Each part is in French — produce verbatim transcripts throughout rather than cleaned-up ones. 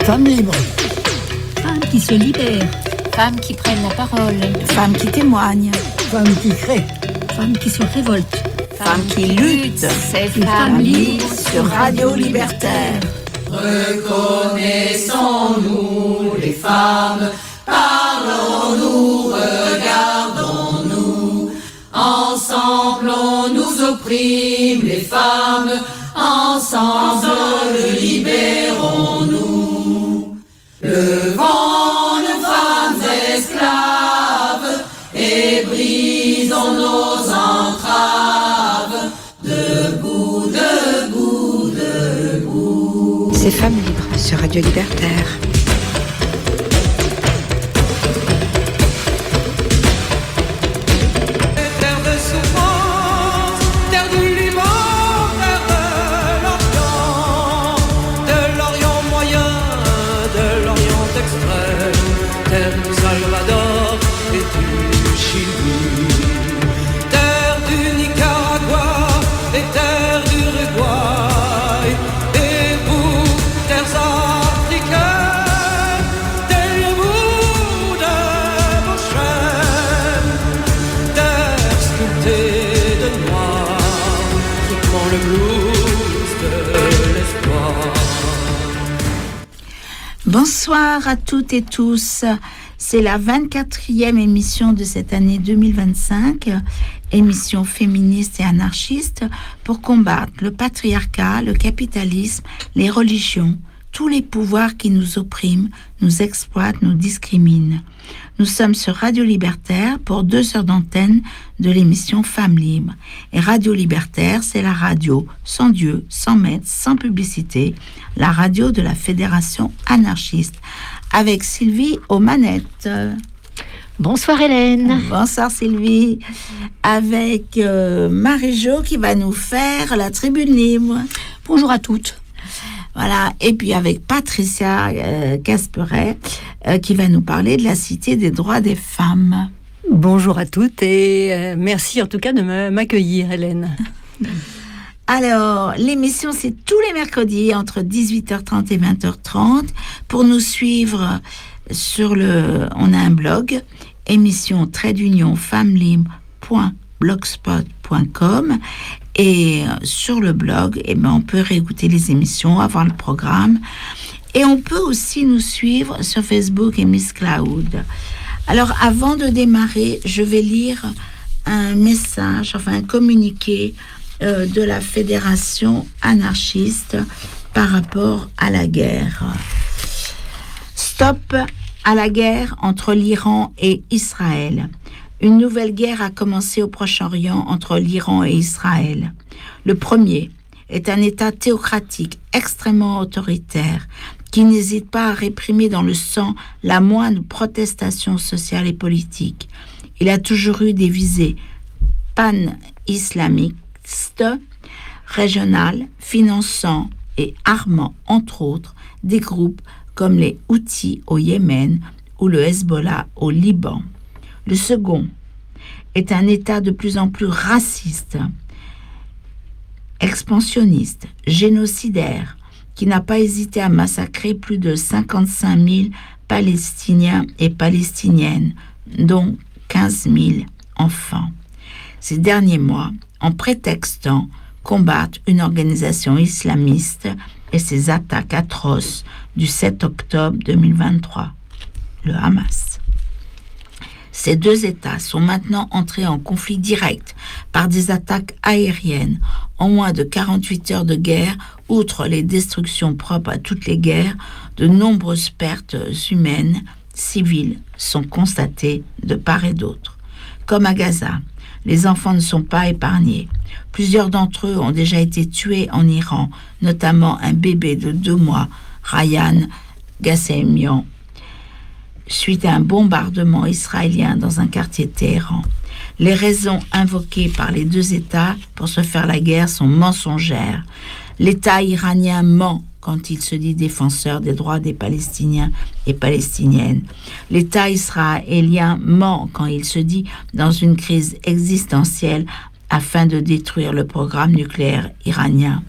Femmes libres. Femmes qui se libèrent. Femmes qui prennent la parole. Femmes qui témoignent. Femmes qui créent. Femmes qui se révoltent. Femmes qui luttent. C'est Femmes libres sur Radio Libertaire. Reconnaissons-nous les femmes, parlons-nous, regardons-nous. Ensemble on nous opprime les femmes, ensemble libérons-nous. Levons nos femmes esclaves et brisons nos entraves. Debout, debout, debout. C'est Femmes libres sur Radio Libertaire. Terre de souffrance, terre du Liban, terre de l'Orient, de l'Orient moyen, de l'Orient extrême, terre du Salvador et du Chili, terre du Nicaragua et terre du Uruguay, et vous, terres africaines, taillez-vous de vos chaînes, terre sculptée de noir, soutenant le blues de l'espoir. Bonsoir à toutes et tous. C'est la vingt-quatrième émission de cette année deux mille vingt-cinq, émission féministe et anarchiste pour combattre le patriarcat, le capitalisme, les religions, tous les pouvoirs qui nous oppriment, nous exploitent, nous discriminent. Nous sommes sur Radio Libertaire pour deux heures d'antenne de l'émission Femmes libres. Et Radio Libertaire, c'est la radio sans Dieu, sans maître, sans publicité, la radio de la Fédération anarchiste, avec Sylvie aux manettes. Bonsoir Hélène. Bonsoir Sylvie, avec euh, Marie-Jo qui va nous faire la tribune libre. Bonjour à toutes. Voilà, et puis avec Patricia euh, Casperet euh, qui va nous parler de la Cité des droits des femmes. Bonjour à toutes et euh, merci en tout cas de me, m'accueillir Hélène. Alors, l'émission c'est tous les mercredis entre dix-huit heures trente et vingt heures trente. Pour nous suivre sur le... On a un blog, émission trait d'union femmes libres point blogspot point com. Et sur le blog, eh ben, on peut réécouter les émissions, avoir le programme. Et on peut aussi nous suivre sur Facebook et Miss Cloud. Alors, avant de démarrer, je vais lire un message, enfin un communiqué euh, de la Fédération anarchiste par rapport à la guerre. Stop à la guerre entre l'Iran et Israël. Une nouvelle guerre a commencé au Proche-Orient entre l'Iran et Israël. Le premier est un État théocratique extrêmement autoritaire qui n'hésite pas à réprimer dans le sang la moindre protestation sociale et politique. Il a toujours eu des visées pan-islamistes, régionales, finançant et armant, entre autres, des groupes comme les Houthis au Yémen ou le Hezbollah au Liban. Le second est un État de plus en plus raciste, expansionniste, génocidaire, qui n'a pas hésité à massacrer plus de cinquante-cinq mille Palestiniens et Palestiniennes, dont quinze mille enfants. Ces derniers mois, en prétextant combattre une organisation islamiste et ses attaques atroces du sept octobre deux mille vingt-trois, le Hamas. Ces deux États sont maintenant entrés en conflit direct par des attaques aériennes. En moins de quarante-huit heures de guerre, outre les destructions propres à toutes les guerres, de nombreuses pertes humaines, civiles, sont constatées de part et d'autre. Comme à Gaza, les enfants ne sont pas épargnés. Plusieurs d'entre eux ont déjà été tués en Iran, notamment un bébé de deux mois, Ryan Gassemian, suite à un bombardement israélien dans un quartier de Téhéran. Les raisons invoquées par les deux États pour se faire la guerre sont mensongères. L'État iranien ment quand il se dit défenseur des droits des Palestiniens et Palestiniennes. L'État israélien ment quand il se dit dans une crise existentielle afin de détruire le programme nucléaire iranien.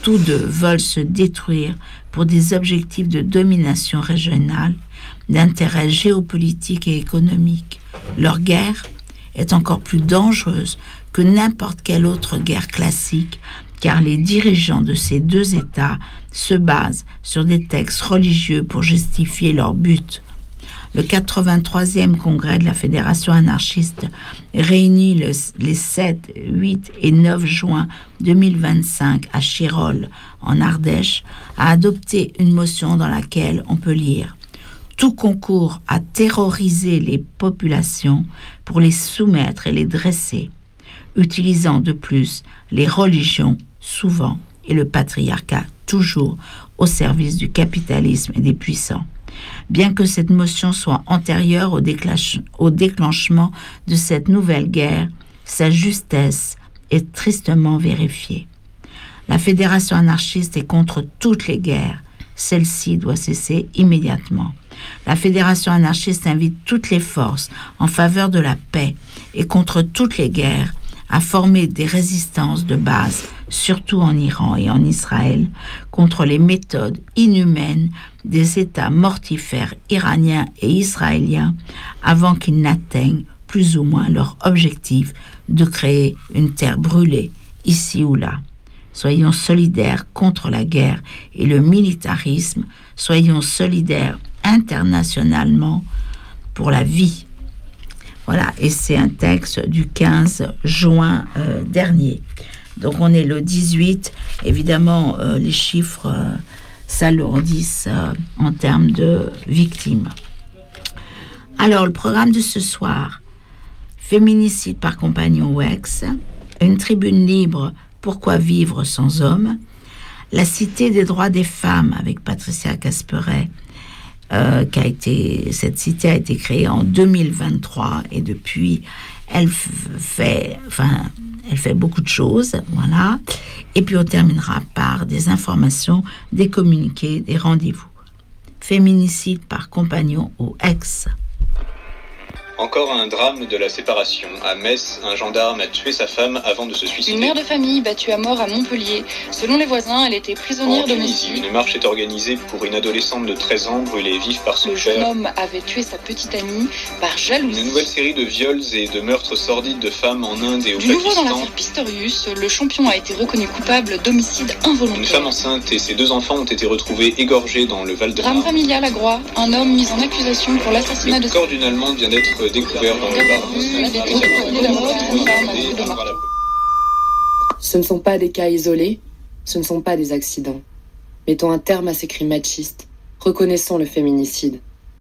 Tous deux veulent se détruire pour des objectifs de domination régionale, d'intérêt géopolitique et économique. Leur guerre est encore plus dangereuse que n'importe quelle autre guerre classique, car les dirigeants de ces deux États se basent sur des textes religieux pour justifier leur but. Le quatre-vingt-troisième congrès de la Fédération anarchiste, réuni le, les sept, huit et neuf juin deux mille vingt-cinq à Chirol, en Ardèche, a adopté une motion dans laquelle on peut lire « Tout concourt à terroriser les populations pour les soumettre et les dresser, utilisant de plus les religions souvent et le patriarcat toujours au service du capitalisme et des puissants. » Bien que cette motion soit antérieure au, déclenche, au déclenchement de cette nouvelle guerre, sa justesse est tristement vérifiée. La Fédération anarchiste est contre toutes les guerres. Celle-ci doit cesser immédiatement. La Fédération anarchiste invite toutes les forces en faveur de la paix et contre toutes les guerres à former des résistances de base, surtout en Iran et en Israël, contre les méthodes inhumaines des États mortifères iraniens et israéliens avant qu'ils n'atteignent plus ou moins leur objectif de créer une terre brûlée, ici ou là. Soyons solidaires contre la guerre et le militarisme, soyons solidaires internationalement pour la vie. Voilà, et c'est un texte du quinze juin euh, dernier. Donc on est le dix-huit, évidemment euh, les chiffres euh, s'alourdissent euh, en termes de victimes. Alors le programme de ce soir, féminicide par compagnon ou ex, une tribune libre, pourquoi vivre sans homme, la cité des droits des femmes avec Patricia Casperet, Euh, qui a été, cette cité a été créée en deux mille vingt-trois et depuis elle f- fait, enfin, elle fait beaucoup de choses, voilà. Et puis on terminera par des informations, des communiqués, des rendez-vous. Féminicide par compagnon ou ex. Encore un drame de la séparation. À Metz, un gendarme a tué sa femme avant de se suicider. Une mère de famille battue à mort à Montpellier. Selon les voisins, elle était prisonnière En Tunisie, domestique. une marche est organisée pour une adolescente de treize ans brûlée vive par son Le jeune père. homme avait tué sa petite amie par jalousie. Une nouvelle série de viols et de meurtres sordides de femmes en Inde et au Du nouveau dans Pakistan. l'affaire Pistorius, le champion a été reconnu coupable d'homicide involontaire. Une femme enceinte et ses deux enfants ont été retrouvés égorgés dans le Drame Val-de-Marne. familial à Groix. Un homme mis en accusation pour l'assassinat de Le corps d'une Allemande vient d'être découvert dans le Var. Ce ne sont pas des cas isolés, ce ne sont pas des accidents. Mettons un terme à ces crimes machistes. Reconnaissons le féminicide.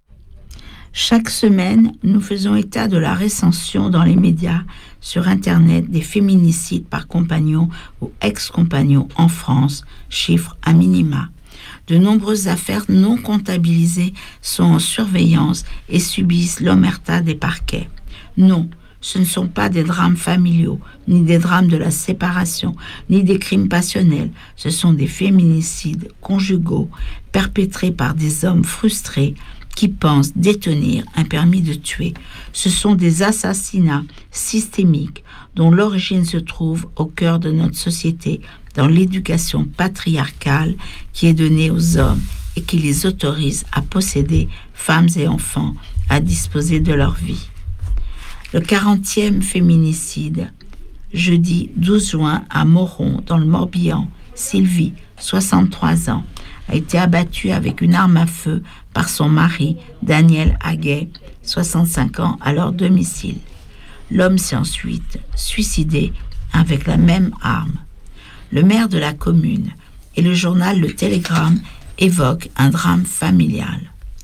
Chaque semaine, nous faisons état de la recension dans les médias sur Internet des féminicides par compagnon ou ex-compagnon en France, chiffre à minima. De nombreuses affaires non comptabilisées sont en surveillance et subissent l'omerta des parquets. Non, ce ne sont pas des drames familiaux, ni des drames de la séparation, ni des crimes passionnels. Ce sont des féminicides conjugaux perpétrés par des hommes frustrés qui pensent détenir un permis de tuer. Ce sont des assassinats systémiques dont l'origine se trouve au cœur de notre société, dans l'éducation patriarcale qui est donnée aux hommes et qui les autorise à posséder femmes et enfants, à disposer de leur vie. Le quarantième féminicide, jeudi douze juin à Moron, dans le Morbihan, Sylvie, soixante-trois ans, a été abattue avec une arme à feu par son mari, Daniel Haguet, soixante-cinq ans, à leur domicile. L'homme s'est ensuite suicidé avec la même arme. Le maire de la commune et le journal Le Télégramme évoquent un drame familial.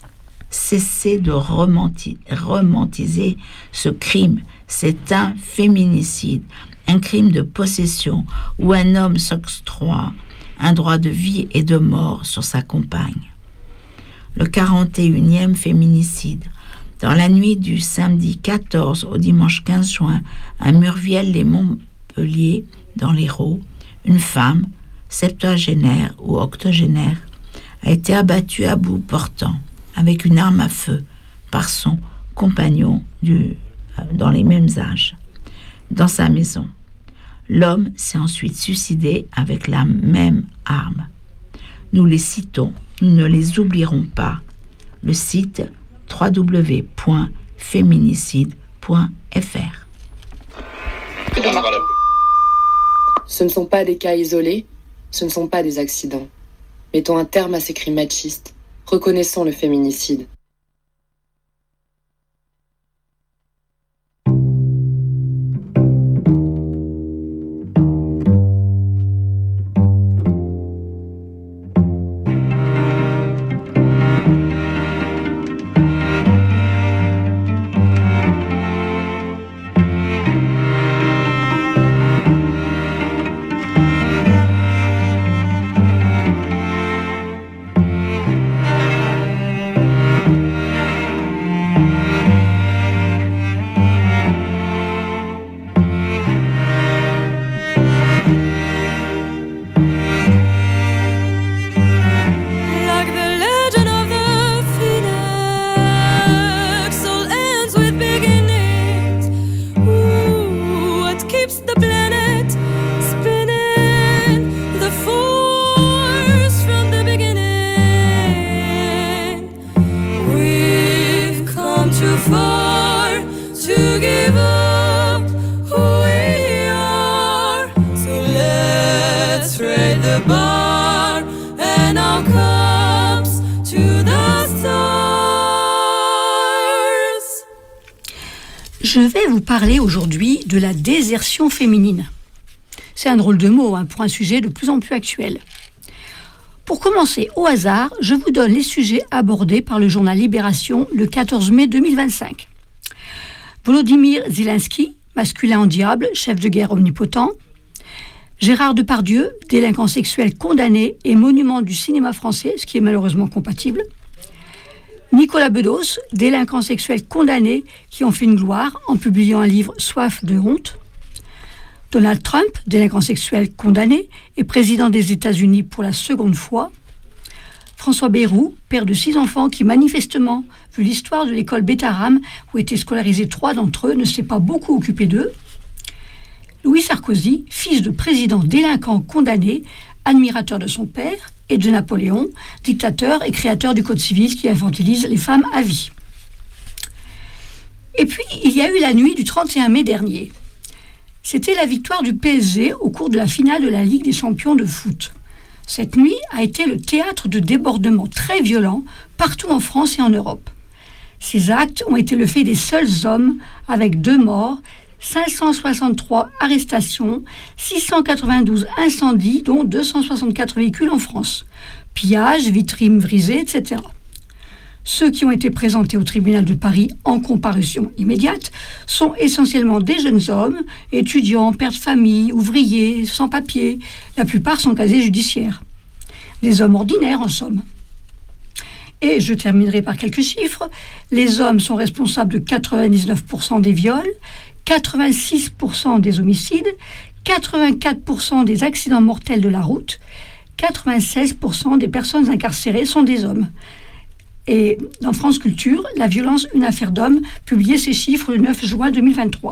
Cessez de romanti- romantiser ce crime. C'est un féminicide, un crime de possession où un homme s'octroie un droit de vie et de mort sur sa compagne. Le quarante et unième féminicide. Dans la nuit du samedi quatorze au dimanche quinze juin, à Murviel-les-Montpellier, dans l'Hérault, une femme, septuagénaire ou octogénaire, a été abattue à bout portant, avec une arme à feu, par son compagnon du, dans les mêmes âges, dans sa maison. L'homme s'est ensuite suicidé avec la même armes. Nous les citons, nous ne les oublierons pas. Le site w w w point féminicide point f r. Ce ne sont pas des cas isolés, ce ne sont pas des accidents. Mettons un terme à ces crimes machistes. Reconnaissons le féminicide. Je vais vous parler aujourd'hui de la désertion féminine. C'est un drôle de mot hein, pour un sujet de plus en plus actuel. Pour commencer, au hasard, je vous donne les sujets abordés par le journal Libération le quatorze mai deux mille vingt-cinq. Volodymyr Zelensky, masculin en diable, chef de guerre omnipotent. Gérard Depardieu, délinquant sexuel condamné et monument du cinéma français, ce qui est malheureusement compatible. Nicolas Bedos, délinquant sexuel condamné qui en fait une gloire en publiant un livre Soif de honte. Donald Trump, délinquant sexuel condamné et président des États-Unis pour la seconde fois. François Bayrou, père de six enfants qui manifestement, vu l'histoire de l'école Bétaram, où étaient scolarisés trois d'entre eux, ne s'est pas beaucoup occupé d'eux. Louis Sarkozy, fils de président délinquant condamné, admirateur de son père, et de Napoléon, dictateur et créateur du Code civil qui infantilise les femmes à vie. Et puis, il y a eu la nuit du trente et un mai dernier. C'était la victoire du P S G au cours de la finale de la Ligue des champions de foot. Cette nuit a été le théâtre de débordements très violents partout en France et en Europe. Ces actes ont été le fait des seuls hommes, avec deux morts, cinq cent soixante-trois arrestations, six cent quatre-vingt-douze incendies, dont deux cent soixante-quatre véhicules en France. Pillages, vitrines brisées, et cetera. Ceux qui ont été présentés au tribunal de Paris en comparution immédiate sont essentiellement des jeunes hommes, étudiants, pères de famille, ouvriers, sans-papiers. La plupart sont casiers judiciaires. Des hommes ordinaires, en somme. Et je terminerai par quelques chiffres. Les hommes sont responsables de quatre-vingt-dix-neuf pour cent des viols, quatre-vingt-six pour cent des homicides, quatre-vingt-quatre pour cent des accidents mortels de la route, quatre-vingt-seize pour cent des personnes incarcérées sont des hommes. Et dans France Culture, La violence, une affaire d'homme, publiait ces chiffres le neuf juin deux mille vingt-trois.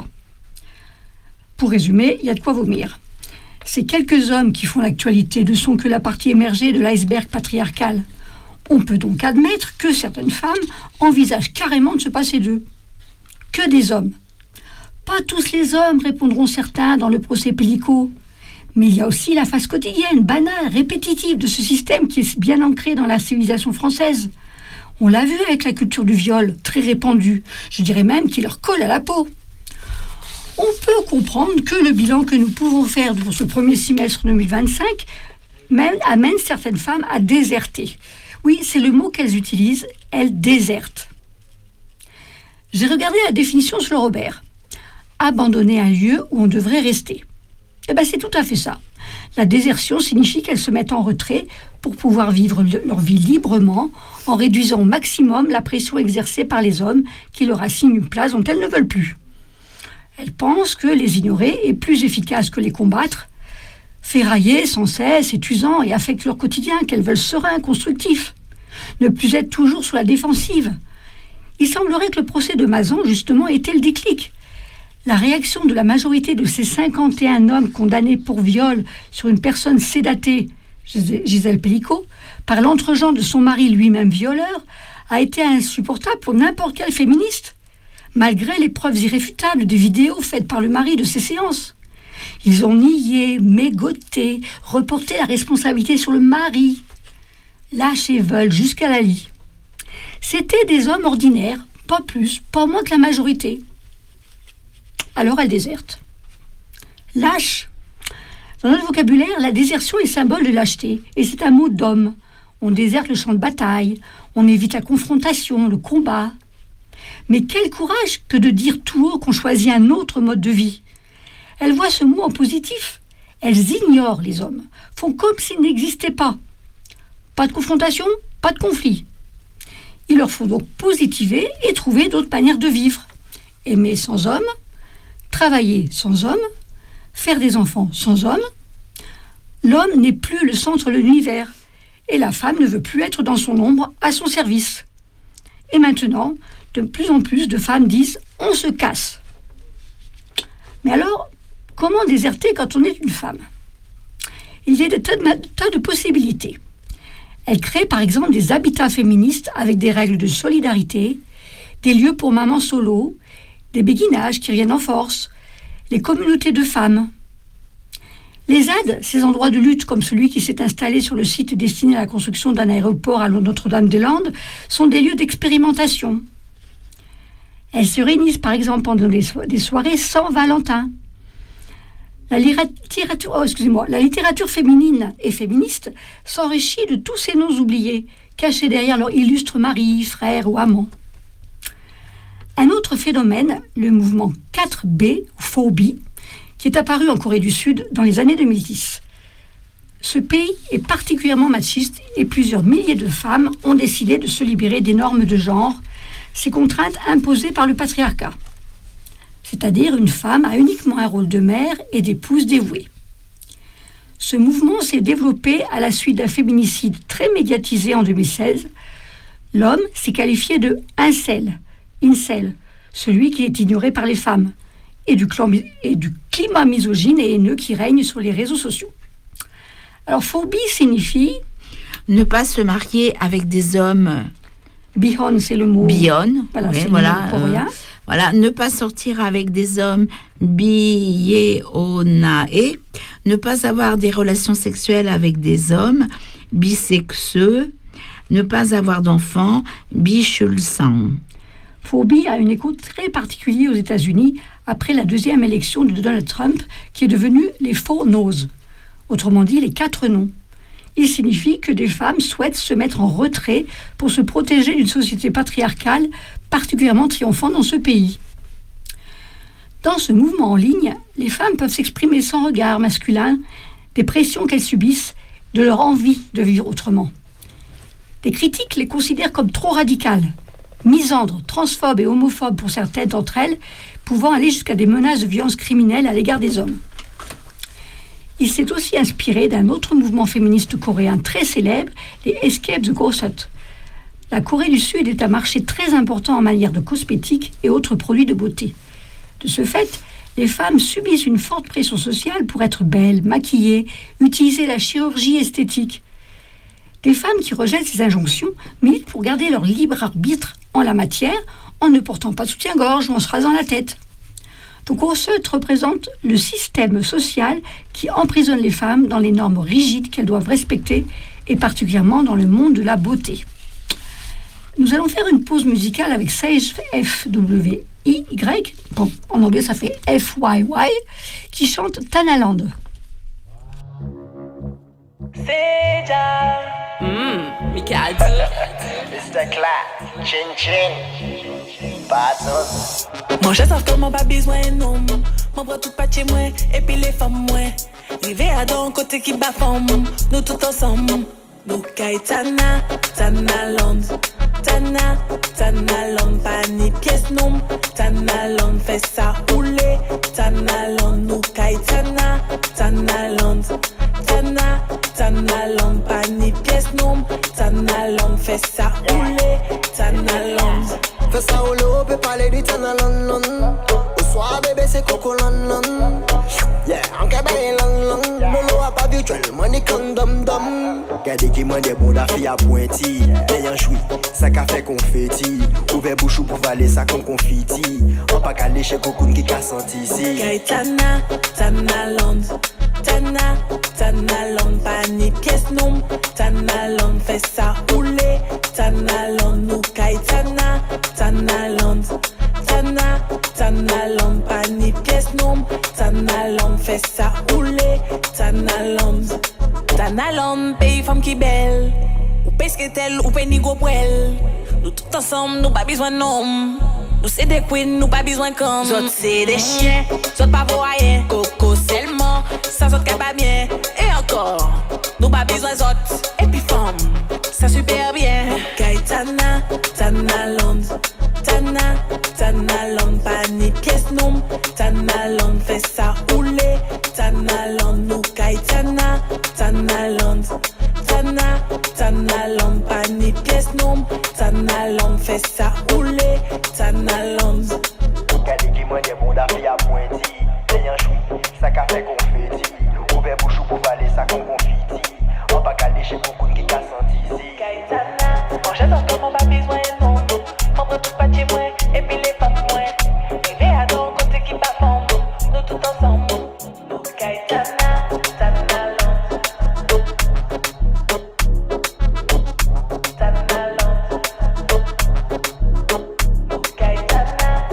Pour résumer, il y a de quoi vomir. Ces quelques hommes qui font l'actualité ne sont que la partie émergée de l'iceberg patriarcal. On peut donc admettre que certaines femmes envisagent carrément de se passer d'eux. Que des hommes. Pas tous les hommes, répondront certains dans le procès Pellicot. Mais il y a aussi la face quotidienne, banale, répétitive de ce système qui est bien ancré dans la civilisation française. On l'a vu avec la culture du viol, très répandue. Je dirais même qu'il leur colle à la peau. On peut comprendre que le bilan que nous pouvons faire pour ce premier semestre deux mille vingt-cinq mène, amène certaines femmes à déserter. Oui, c'est le mot qu'elles utilisent, elles désertent. J'ai regardé la définition sur Robert. Abandonner un lieu où on devrait rester. Eh bien, c'est tout à fait ça. La désertion signifie qu'elles se mettent en retrait pour pouvoir vivre leur vie librement, en réduisant au maximum la pression exercée par les hommes qui leur assignent une place dont elles ne veulent plus. Elles pensent que les ignorer est plus efficace que les combattre, ferrailler sans cesse, est usant et affecte leur quotidien, qu'elles veulent serein, constructif. Ne plus être toujours sur la défensive. Il semblerait que le procès de Mazan, justement, était le déclic. La réaction de la majorité de ces cinquante et un hommes condamnés pour viol sur une personne sédatée, Gisèle Pellicot, par l'entregent de son mari lui-même violeur, a été insupportable pour n'importe quel féministe, malgré les preuves irréfutables des vidéos faites par le mari de ces séances. Ils ont nié, mégoté, reporté la responsabilité sur le mari, lâches et veulent jusqu'à la lie. C'étaient des hommes ordinaires, pas plus, pas moins que la majorité. Alors elle déserte. Lâche. Dans notre vocabulaire, la désertion est symbole de lâcheté, et c'est un mot d'homme. On déserte le champ de bataille, on évite la confrontation, le combat. Mais quel courage que de dire tout haut qu'on choisit un autre mode de vie. Elles voient ce mot en positif. Elles ignorent les hommes, font comme s'ils n'existaient pas. Pas de confrontation, pas de conflit. Il leur faut donc positiver et trouver d'autres manières de vivre. Aimer sans homme, travailler sans homme, faire des enfants sans homme. L'homme n'est plus le centre de l'univers et la femme ne veut plus être dans son ombre à son service. Et maintenant, de plus en plus de femmes disent « on se casse ». Mais alors, comment déserter quand on est une femme ? Il y a des tas de, tas de possibilités. Elle crée par exemple des habitats féministes avec des règles de solidarité, des lieux pour mamans solo, des béguinages qui reviennent en force, les communautés de femmes. Les Z A D, ces endroits de lutte comme celui qui s'est installé sur le site destiné à la construction d'un aéroport à Notre-Dame-des-Landes, sont des lieux d'expérimentation. Elles se réunissent par exemple pendant des, so- des soirées sans Valentin. La littérature, oh, excusez-moi, la littérature féminine et féministe s'enrichit de tous ces noms oubliés, cachés derrière leur illustre mari, frère ou amant. Un autre phénomène, le mouvement quatre B, ou four B, qui est apparu en Corée du Sud dans les années deux mille dix. Ce pays est particulièrement machiste et plusieurs milliers de femmes ont décidé de se libérer des normes de genre, ces contraintes imposées par le patriarcat. C'est-à-dire une femme a uniquement un rôle de mère et d'épouse dévouée. Ce mouvement s'est développé à la suite d'un féminicide très médiatisé en deux mille seize. L'homme s'est qualifié de incel, incel, celui qui est ignoré par les femmes, et du, clan, et du climat misogyne et haineux qui règne sur les réseaux sociaux. Alors, phobie signifie... Ne pas se marier avec des hommes... Bihon, c'est le mot... Bihon, voilà, oui, c'est voilà, le mot coréen. Euh, voilà, ne pas sortir avec des hommes bi-ye-ona-e, ne pas avoir des relations sexuelles avec des hommes bisexueux, ne pas avoir d'enfants bi-shulsan. Phobie a une écho très particulière aux États-Unis après la deuxième élection de Donald Trump, qui est devenue les four no's, autrement dit les quatre noms. Il signifie que des femmes souhaitent se mettre en retrait pour se protéger d'une société patriarcale particulièrement triomphante dans ce pays. Dans ce mouvement en ligne, les femmes peuvent s'exprimer sans regard masculin des pressions qu'elles subissent, de leur envie de vivre autrement. Des critiques les considèrent comme trop radicales, misandres, transphobes et homophobes pour certaines d'entre elles, pouvant aller jusqu'à des menaces de violences criminelles à l'égard des hommes. Il s'est aussi inspiré d'un autre mouvement féministe coréen très célèbre, les Escape the Gossip. La Corée du Sud est un marché très important en matière de cosmétiques et autres produits de beauté. De ce fait, les femmes subissent une forte pression sociale pour être belles, maquillées, utiliser la chirurgie esthétique. Des femmes qui rejettent ces injonctions militent pour garder leur libre arbitre en la matière en ne portant pas de soutien-gorge ou en se rasant la tête. Donc Gossip représente le système social qui emprisonne les femmes dans les normes rigides qu'elles doivent respecter, et particulièrement dans le monde de la beauté. Nous allons faire une pause musicale avec Sage F W I Y, bon, en anglais ça fait F Y Y, qui chante Tanaland. Seja, mmm, Mikado. It's the clap, chin chin. Patos. Mon chat sort comme mon pas besoin non. Mon bras tout pas chez moi, et puis les femmes moi. Rivé à don côté qui bat femme, nous tout ensemble. Nous caille Tana, Tanaland. Tana, Tanaland, pas ni pièce non. Tanaland, fait ça rouler. Tanaland, nous caille Tana, Tanaland. Tana, Tanaland, pas ni pièce non. Tanaland, fait ça rouler. Tanaland. Fais ça rouler, on peut parler du Tanaland. Au soir, bébé, c'est Coco London. Yeah, en cabane, long, long. Lolo a pas vu Actuellement, les condom dom. Gardez qui m'a des bons d'affaires à pointi. Ayant joui, ça qu'a fait confetti. Ouvert bouchou pour valer ça qu'on confiti. On pas qu'à lécher cocoon qui qu'a senti ici. Gaïtana, Tana Land. Tana, Tana Land. Pas ni pièce non. Tana Land, fait ça rouler. Tana Land, nous Gaïtana, Tana Land. Tana, Tana Land. Pas ni pièce non. Tana Land, fait ça rouler. Tana Land. Tana Land, pays femme qui belle. Ou pesque tel, ou péni go poil. Nous tout ensemble, nous pas besoin d'homme. Nous c'est des queens, nous pas besoin comme. Zot c'est des chiens, zot pas voyer. Coco seulement, ça zot qu'à pas bien. Et encore, nous pas besoin zot. Et puis femme, ça super bien. Gaïtana, Tana Land. Tana, Tana Land. Pas ni pièce non. Tana Land, fait ça rouler. Tana Land, nous Gaïtana, Tana Land. Tana, Tana Land. Pas ni pièce non. Tana Land, fait ça rouler. Tana Land. Gardez qui m'a des bons d'affaires à pointi. Ayant joui, ça qu'a fait confetti. Ouvert bouchou pour valer ça qu'on confiti. On pas qu'à lécher cocoon qui qu'a senti ici. Gaïtana, on jette encore, on pas besoin non. On prend tout pas chez moi, et puis les femmes moins. Rivé à ton côté qui pas fond. Nous tout ensemble. Nous Gaïtana, Tana Land. Tana Land. Nous Gaïtana.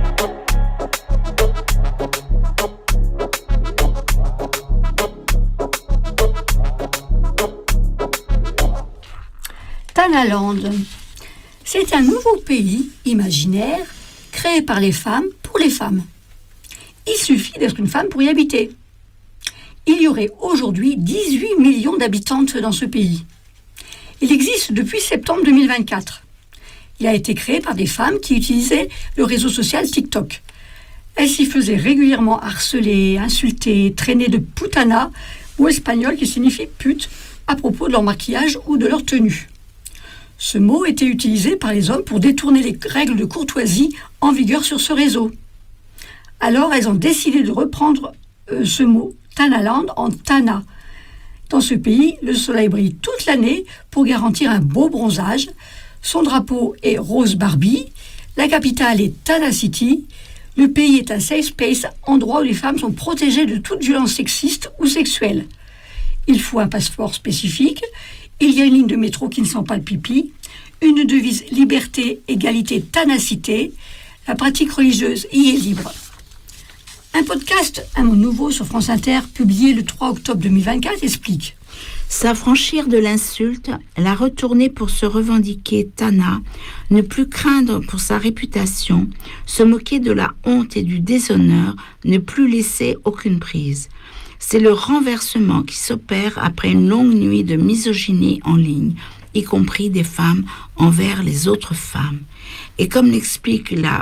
Tanaland. C'est un nouveau pays imaginaire créé par les femmes pour les femmes. Il suffit d'être une femme pour y habiter. Il y aurait aujourd'hui dix-huit millions d'habitantes dans ce pays. Il existe depuis septembre deux mille vingt-quatre. Il a été créé par des femmes qui utilisaient le réseau social TikTok. Elles s'y faisaient régulièrement harceler, insulter, traîner de putana ou espagnol qui signifie pute à propos de leur maquillage ou de leur tenue. Ce mot était utilisé par les hommes pour détourner les règles de courtoisie en vigueur sur ce réseau. Alors, elles ont décidé de reprendre euh, ce mot Tanaland en Tana. Dans ce pays, le soleil brille toute l'année pour garantir un beau bronzage. Son drapeau est Rose Barbie. La capitale est Tana City. Le pays est un safe space, endroit où les femmes sont protégées de toute violence sexiste ou sexuelle. Il faut un passeport spécifique. Il y a une ligne de métro qui ne sent pas le pipi, une devise liberté, égalité, ténacité. La pratique religieuse y est libre. Un podcast, un mot nouveau sur France Inter, publié le trois octobre deux mille vingt-quatre, explique. S'affranchir de l'insulte, la retourner pour se revendiquer Tana, ne plus craindre pour sa réputation, se moquer de la honte et du déshonneur, ne plus laisser aucune prise. C'est le renversement qui s'opère après une longue nuit de misogynie en ligne, y compris des femmes envers les autres femmes. Et comme l'explique la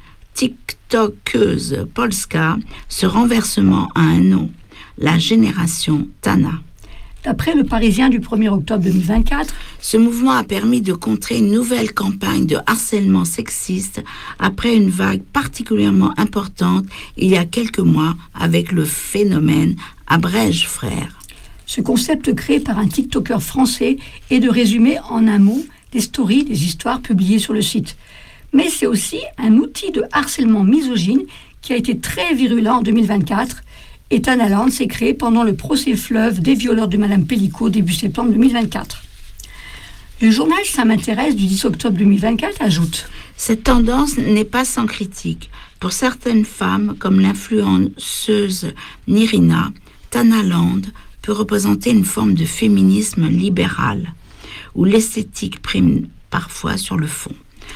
TikTokeuse Polska, ce renversement a un nom, la génération Tana. D'après le Parisien du premier octobre deux mille vingt-quatre, ce mouvement a permis de contrer une nouvelle campagne de harcèlement sexiste après une vague particulièrement importante il y a quelques mois avec le phénomène Abrège Frères. Ce concept créé par un TikToker français est de résumer en un mot des stories, des histoires publiées sur le site. Mais c'est aussi un outil de harcèlement misogyne qui a été très virulent en deux mille vingt-quatre. Et Tanaland s'est créé pendant le procès fleuve des violeurs de Madame Pellicot début septembre deux mille vingt-quatre. Le journal Ça m'intéresse du dix octobre deux mille vingt-quatre ajoute « Cette tendance n'est pas sans critique. Pour certaines femmes, comme l'influenceuse Nirina, Tanaland peut représenter une forme de féminisme libéral, où l'esthétique prime parfois sur le fond.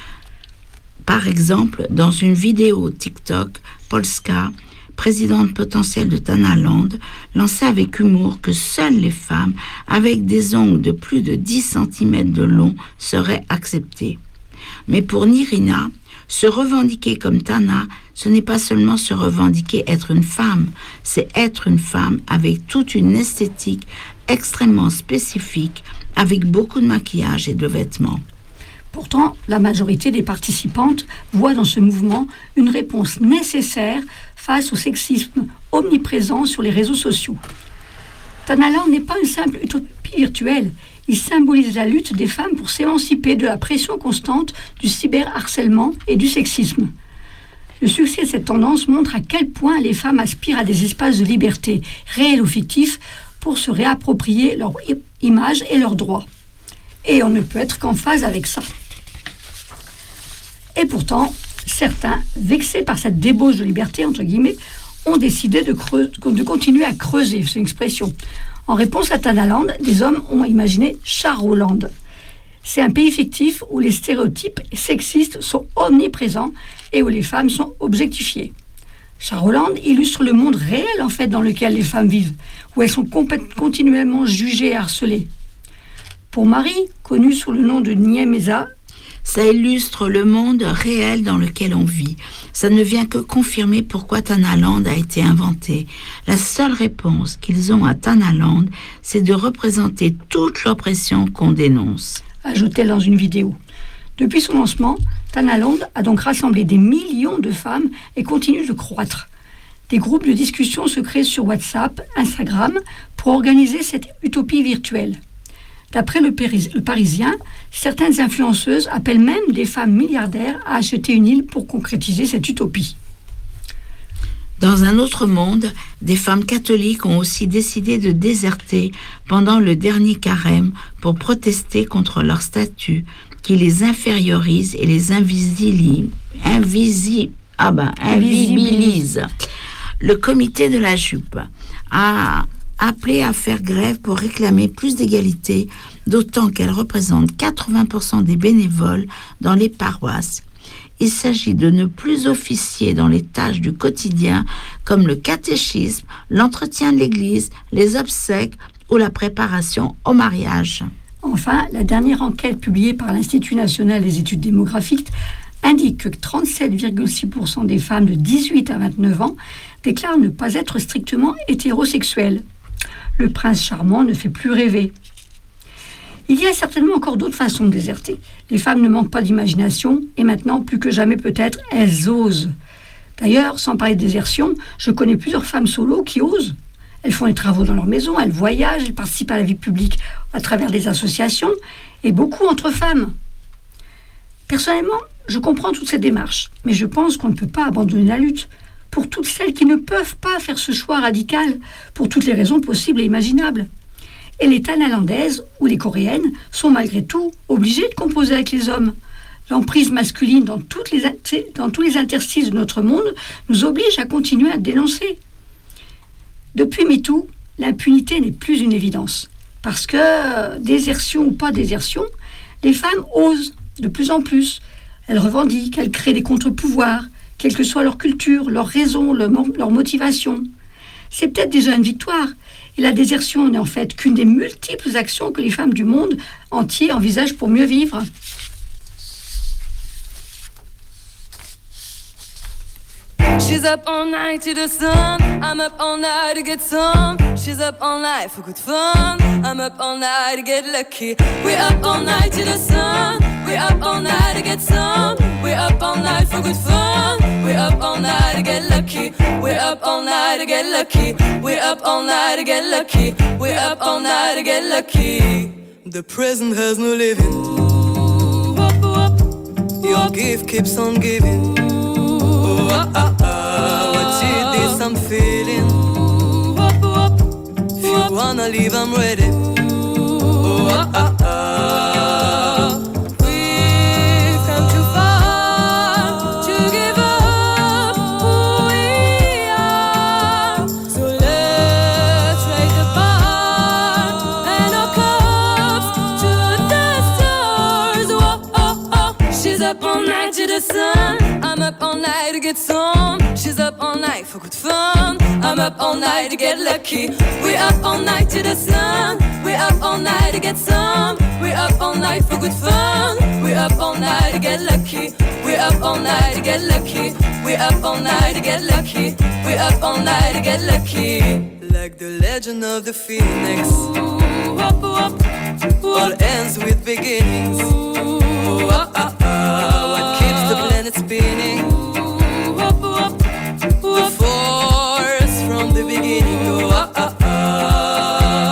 Par exemple, dans une vidéo TikTok, Polska, présidente potentielle de Tanaland, lançait avec humour que seules les femmes avec des ongles de plus de dix centimètres de long seraient acceptées. Mais pour Nirina, se revendiquer comme Tana, ce n'est pas seulement se revendiquer être une femme, c'est être une femme avec toute une esthétique extrêmement spécifique, avec beaucoup de maquillage et de vêtements. Pourtant, la majorité des participantes voient dans ce mouvement une réponse nécessaire face au sexisme omniprésent sur les réseaux sociaux. Tanaland n'est pas une simple utopie virtuelle. Il symbolise la lutte des femmes pour s'émanciper de la pression constante du cyberharcèlement et du sexisme. Le succès de cette tendance montre à quel point les femmes aspirent à des espaces de liberté, réels ou fictifs, pour se réapproprier leur image et leurs droits. Et on ne peut être qu'en phase avec ça. Et pourtant, certains, vexés par cette débauche de liberté, entre guillemets, ont décidé de, creuser, de continuer à creuser, c'est une expression. En réponse à Tanaland, des hommes ont imaginé Charoland. C'est un pays fictif où les stéréotypes sexistes sont omniprésents et où les femmes sont objectifiées. Charoland illustre le monde réel en fait dans lequel les femmes vivent, où elles sont continuellement jugées et harcelées. Pour Marie, connue sous le nom de Niemeza, ça illustre le monde réel dans lequel on vit. Ça ne vient que confirmer pourquoi Tanaland a été inventé. La seule réponse qu'ils ont à Tanaland, c'est de représenter toute l'oppression qu'on dénonce. Ajoute-t-elle dans une vidéo. Depuis son lancement, Tanaland a donc rassemblé des millions de femmes et continue de croître. Des groupes de discussion se créent sur WhatsApp, Instagram, pour organiser cette utopie virtuelle. D'après le, Péris- le Parisien, certaines influenceuses appellent même des femmes milliardaires à acheter une île pour concrétiser cette utopie. Dans un autre monde, des femmes catholiques ont aussi décidé de déserter pendant le dernier carême pour protester contre leur statut qui les infériorise et les invisibilise. Invisi- ah ben, invisibilise. Le comité de la jupe a appelé à faire grève pour réclamer plus d'égalité, d'autant qu'elle représente quatre-vingts pour cent des bénévoles dans les paroisses. Il s'agit de ne plus officier dans les tâches du quotidien comme le catéchisme, l'entretien de l'église, les obsèques ou la préparation au mariage. Enfin, la dernière enquête publiée par l'Institut national des études démographiques indique que trente-sept virgule six pour cent des femmes de dix-huit à vingt-neuf ans déclarent ne pas être strictement hétérosexuelles. Le prince charmant ne fait plus rêver. Il y a certainement encore d'autres façons de déserter. Les femmes ne manquent pas d'imagination et maintenant, plus que jamais peut-être, elles osent. D'ailleurs, sans parler de désertion, je connais plusieurs femmes solo qui osent. Elles font des travaux dans leur maison, elles voyagent, elles participent à la vie publique à travers des associations et beaucoup entre femmes. Personnellement, je comprends toute cette démarche, mais je pense qu'on ne peut pas abandonner la lutte pour toutes celles qui ne peuvent pas faire ce choix radical, pour toutes les raisons possibles et imaginables. Et les Tanalandaises ou les Coréennes sont malgré tout obligées de composer avec les hommes. L'emprise masculine dans, toutes les, dans tous les interstices de notre monde nous oblige à continuer à dénoncer. Depuis MeToo, l'impunité n'est plus une évidence. Parce que, désertion ou pas désertion, les femmes osent de plus en plus. Elles revendiquent, elles créent des contre-pouvoirs, quelle que soit leur culture, leur raison, leur, leur motivation. C'est peut-être déjà une victoire. Et la désertion n'est en fait qu'une des multiples actions que les femmes du monde entier envisagent pour mieux vivre. She's up all night to the sun. I'm up all night to get some. She's up all night for good fun. I'm up all night to get lucky. We're up all night to the sun. We're up all night to get some. We're up all night for good fun. We're up all night to get lucky. We're up all night to get lucky. We're up all night to get lucky. We're up all night to get lucky. The present has no living. Ooh, up, up. Your gift keeps on giving. Oh, ah, ah, ah. What it is I'm feeling. Ooh, up, up. If you wanna leave, I'm ready. Oh, ah, ah, ah. We've come too far to give up who we are. So let's raise the bar and our cups to the stars. Whoa, oh, oh. She's up all night to the sun. I'm up all night to get some. She's up all night for good fun. I'm up all night to get lucky. We're up all night to the sun. We're up all night to get some. We're up all night for good fun. We're up all night to get lucky. We're up all night to get lucky. We're up all night to get lucky. We're up all night to get lucky. Like the legend of the phoenix. Ooh, up, up, all ends with beginnings. Ooh, ah, ah, ah. What keeps the planet spinning? Ooh, up, up, the force from the beginning. Oh, ah, ah, ah.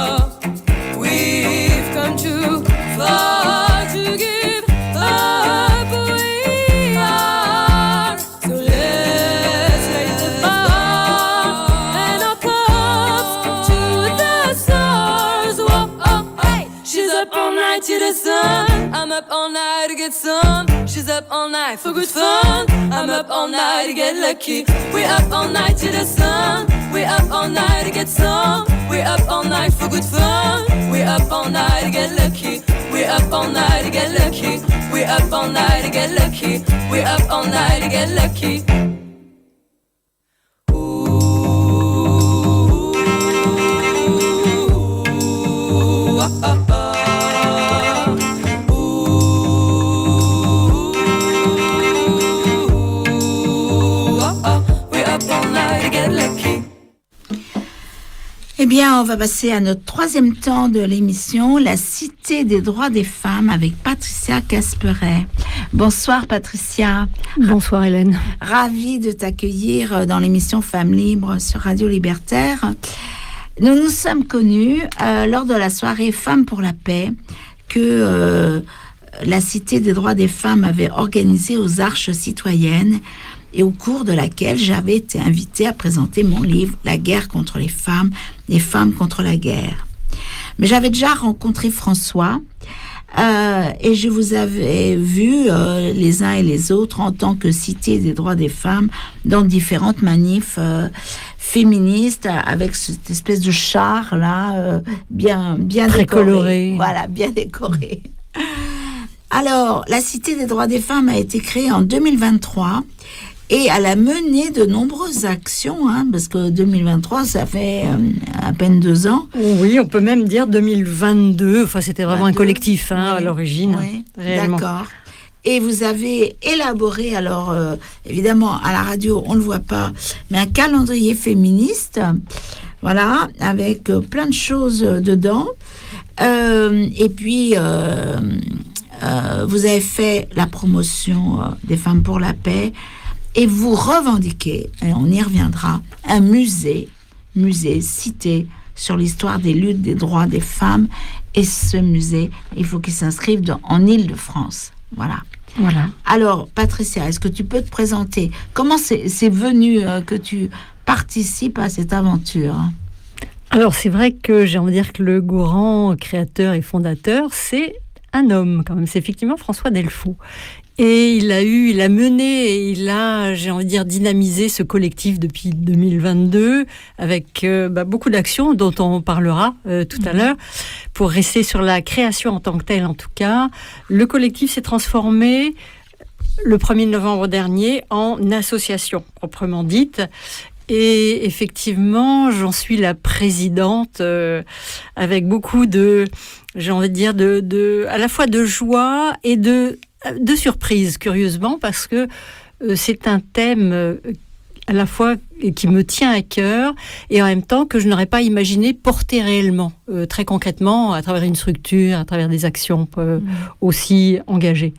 all night to get some. She's up all night for good fun. I'm up all night to get lucky. We up all night to the sun. We up all night to get some. We up all night for good fun. We up all night to get lucky. We up all night to get lucky. We up all night to get lucky. We up all night to get lucky. Eh bien, on va passer à notre troisième temps de l'émission, la Cité des droits des femmes avec Patricia Casperet. Bonsoir Patricia. Bonsoir Hélène. Ravie de t'accueillir dans l'émission Femmes Libres sur Radio Libertaire. Nous nous sommes connus euh, lors de la soirée Femmes pour la paix que euh, la Cité des droits des femmes avait organisée aux Arches citoyennes et au cours de laquelle j'avais été invitée à présenter mon livre « La guerre contre les femmes, les femmes contre la guerre ». Mais j'avais déjà rencontré François euh, et je vous avais vu euh, les uns et les autres en tant que Cité des droits des femmes dans différentes manifs euh, féministes avec cette espèce de char là, euh, bien, bien très décoré. coloré. Voilà, bien décoré. Alors, la Cité des droits des femmes a été créée en deux mille vingt-trois. Et elle a mené de nombreuses actions, hein, parce que deux mille vingt-trois, ça fait euh, à peine deux ans. Oui, on peut même dire deux mille vingt-deux. Enfin, c'était vraiment vingt-deux. Un collectif hein, Oui, à l'origine. Oui, réellement. D'accord. Et vous avez élaboré, alors euh, évidemment à la radio on ne le voit pas, mais un calendrier féministe, voilà, avec euh, plein de choses dedans. Euh, et puis euh, euh, vous avez fait la promotion euh, des femmes pour la paix. Et vous revendiquez, et on y reviendra, un musée, musée cité sur l'histoire des luttes des droits des femmes. Et ce musée, il faut qu'il s'inscrive dans, en Île-de-France. Voilà. Voilà. Alors, Patricia, est-ce que tu peux te présenter ? Comment c'est, c'est venu euh, que tu participes à cette aventure ? Alors, c'est vrai que j'ai envie de dire que le grand créateur et fondateur, c'est un homme, quand même. C'est effectivement François Delfaux. Et il a eu, il a mené et il a, j'ai envie de dire, dynamisé ce collectif depuis deux mille vingt-deux avec euh, bah, beaucoup d'actions dont on parlera euh, tout mmh. à l'heure. Pour rester sur la création en tant que telle, en tout cas, le collectif s'est transformé le premier novembre dernier en association proprement dite. Et effectivement, j'en suis la présidente euh, avec beaucoup de, j'ai envie de dire, de, de, à la fois de joie et de de surprise, curieusement, parce que euh, c'est un thème euh, à la fois qui me tient à cœur et en même temps que je n'aurais pas imaginé porter réellement, euh, très concrètement, à travers une structure, à travers des actions euh, mmh. aussi engagées.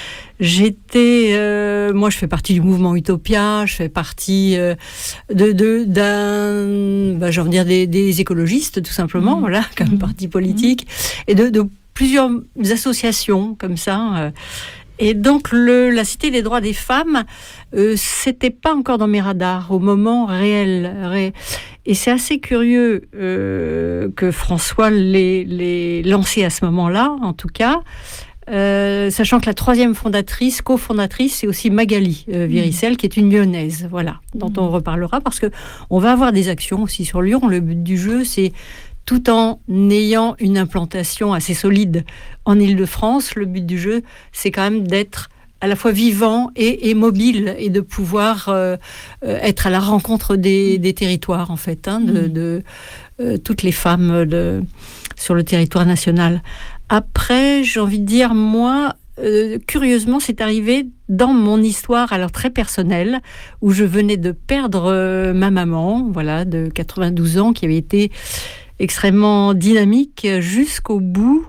J'étais, euh, moi je fais partie du mouvement Utopia, je fais partie euh, de, de, d'un, bah, j'ai envie de dire des, des écologistes tout simplement, mmh. voilà, comme mmh. parti politique, mmh. et de, de plusieurs associations comme ça. Euh, et donc le, la Cité des droits des femmes, euh, c'était pas encore dans mes radars au moment réel. Ré... Et c'est assez curieux euh, que François l'ait, l'ait lancé à ce moment-là, en tout cas. Euh, sachant que la troisième fondatrice, cofondatrice, c'est aussi Magali euh, Viricel, mmh. qui est une lyonnaise, voilà, dont mmh. on reparlera, parce que on va avoir des actions aussi sur Lyon. Le but du jeu, c'est tout en ayant une implantation assez solide en Île-de-France, le but du jeu, c'est quand même d'être à la fois vivant et, et mobile et de pouvoir euh, être à la rencontre des, des territoires, en fait, hein, de, de euh, toutes les femmes de, sur le territoire national. Après, j'ai envie de dire, moi, euh, curieusement, c'est arrivé dans mon histoire, alors très personnelle, où je venais de perdre euh, ma maman, voilà, de quatre-vingt-douze ans, qui avait été extrêmement dynamique jusqu'au bout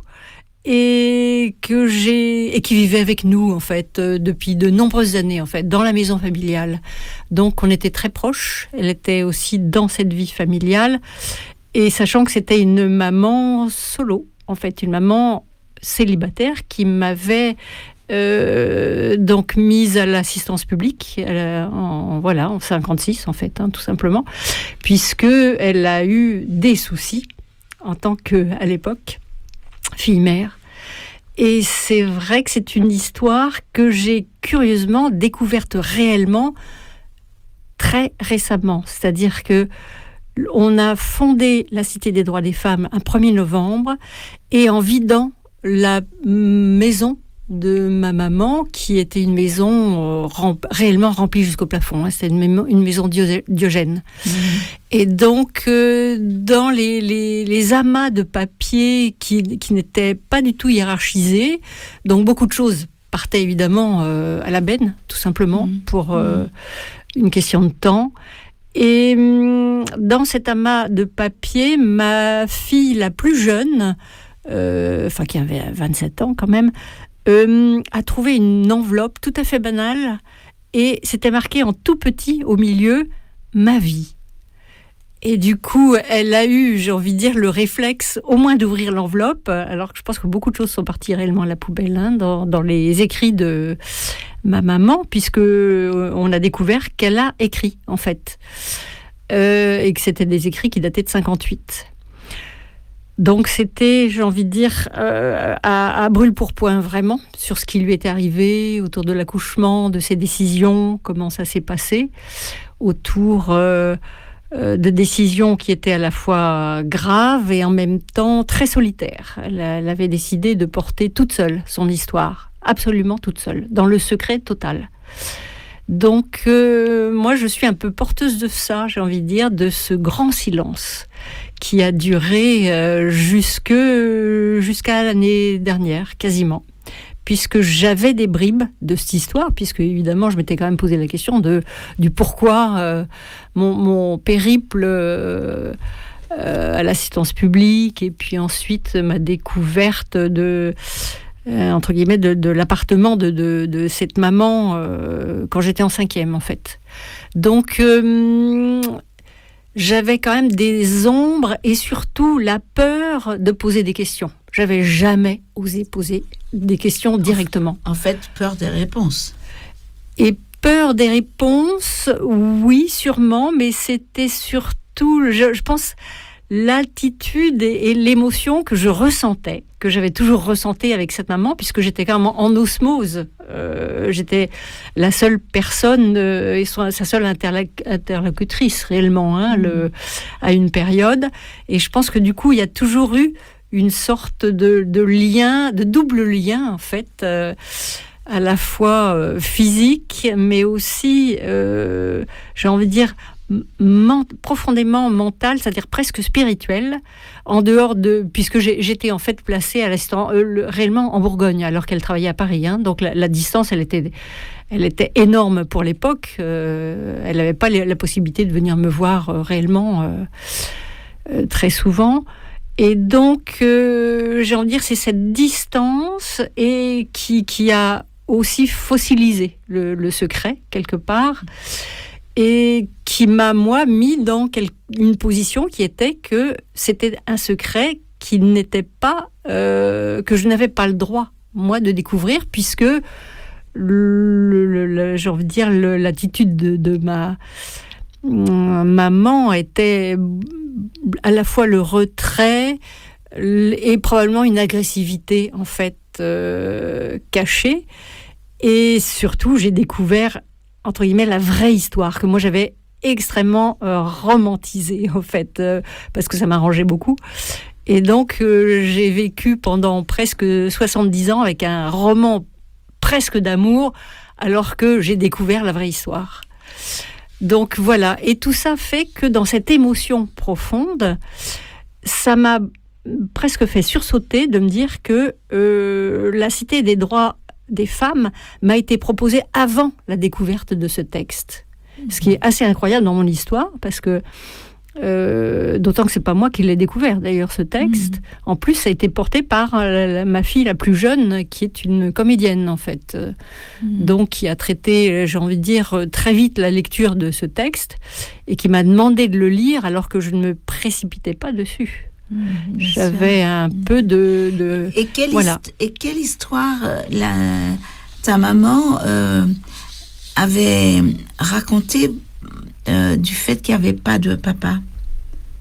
et que j'ai et qui vivait avec nous en fait euh, depuis de nombreuses années en fait dans la maison familiale. Donc on était très proches. Elle était aussi dans cette vie familiale et sachant que c'était une maman solo en fait, une maman célibataire qui m'avait Euh, donc mise à l'assistance publique elle, en, voilà, en cinquante-six en fait, hein, tout simplement, puisque elle a eu des soucis en tant que, à l'époque, fille-mère. Et c'est vrai que c'est une histoire que j'ai curieusement découverte réellement très récemment. C'est-à-dire que on a fondé la Cité des droits des femmes un premier novembre, et en vidant la maison de ma maman, qui était une maison euh, rem- réellement remplie jusqu'au plafond, hein, c'était une, mémo- une maison dio- Diogène. Mmh. Et donc, euh, dans les, les, les amas de papier qui, qui n'étaient pas du tout hiérarchisés, donc beaucoup de choses partaient évidemment euh, à la benne, tout simplement, mmh. pour euh, mmh. une question de temps. Et hum, dans cet amas de papier, ma fille la plus jeune, euh, enfin qui avait vingt-sept ans quand même, Euh, a trouvé une enveloppe tout à fait banale, et c'était marqué en tout petit au milieu « Ma vie ». Et du coup, elle a eu, j'ai envie de dire, le réflexe au moins d'ouvrir l'enveloppe, alors que je pense que beaucoup de choses sont parties réellement à la poubelle, hein, dans, dans les écrits de ma maman, puisque on a découvert qu'elle a écrit, en fait, euh, et que c'était des écrits qui dataient de cinquante-huit. Donc c'était, j'ai envie de dire, euh, à, à brûle-pourpoint vraiment, sur ce qui lui était arrivé, autour de l'accouchement, de ses décisions, comment ça s'est passé, autour euh, euh, de décisions qui étaient à la fois graves et en même temps très solitaires. Elle, elle avait décidé de porter toute seule son histoire, absolument toute seule, dans le secret total. Donc euh, moi je suis un peu porteuse de ça, j'ai envie de dire, de ce grand silence qui a duré euh, jusque, jusqu'à l'année dernière, quasiment. Puisque j'avais des bribes de cette histoire, puisque évidemment je m'étais quand même posé la question de, du pourquoi euh, mon, mon périple euh, euh, à l'assistance publique, et puis ensuite ma découverte de... Euh, entre guillemets, de, de l'appartement de, de, de cette maman euh, quand j'étais en cinquième, en fait. Donc, euh, j'avais quand même des ombres et surtout la peur de poser des questions. J'avais jamais osé poser des questions directement. En fait, peur des réponses. Et peur des réponses, oui, sûrement, mais c'était surtout, je, je pense... l'attitude et l'émotion que je ressentais, que j'avais toujours ressenti avec cette maman, puisque j'étais quand même en osmose. Euh, j'étais la seule personne euh, et sa seule interloc- interlocutrice réellement, hein, mmh. le, à une période. Et je pense que du coup, il y a toujours eu une sorte de, de lien, de double lien en fait, euh, à la fois euh, physique, mais aussi, euh, j'ai envie de dire, Man, profondément mental, c'est-à-dire presque spirituel, en dehors de, puisque j'ai, j'étais en fait placée à l'instant euh, le, réellement en Bourgogne, alors qu'elle travaillait à Paris, hein, donc la, la distance, elle était, elle était énorme pour l'époque. Euh, elle n'avait pas les, la possibilité de venir me voir euh, réellement euh, euh, très souvent. Et donc, euh, j'ai envie de dire, c'est cette distance et qui, qui a aussi fossilisé le, le secret quelque part. Et qui m'a, moi, mis dans quel, une position qui était que c'était un secret qui n'était pas, euh, que je n'avais pas le droit, moi, de découvrir, puisque, le, le, le, j'ai envie de dire, le, l'attitude de, de ma euh, maman était à la fois le retrait et probablement une agressivité, en fait, euh, cachée. Et surtout, j'ai découvert entre guillemets, la vraie histoire, que moi j'avais extrêmement euh, romantisée, en fait, euh, parce que ça m'arrangeait beaucoup. Et donc, euh, j'ai vécu pendant presque soixante-dix ans avec un roman presque d'amour, alors que j'ai découvert la vraie histoire. Donc voilà, et tout ça fait que dans cette émotion profonde, ça m'a presque fait sursauter de me dire que euh, la Cité des droits des femmes m'a été proposée avant la découverte de ce texte. Mmh. Ce qui est assez incroyable dans mon histoire, parce que, euh, d'autant que c'est pas moi qui l'ai découvert d'ailleurs, ce texte. Mmh. En plus, ça a été porté par euh, ma fille la plus jeune, qui est une comédienne en fait. Mmh. Donc, qui a traité, j'ai envie de dire, très vite la lecture de ce texte, et qui m'a demandé de le lire alors que je ne me précipitais pas dessus. Mmh, J'avais un mmh. peu de... de et, quelle voilà. hist- et quelle histoire la, ta maman euh, avait raconté euh, du fait qu'il n'y avait pas de papa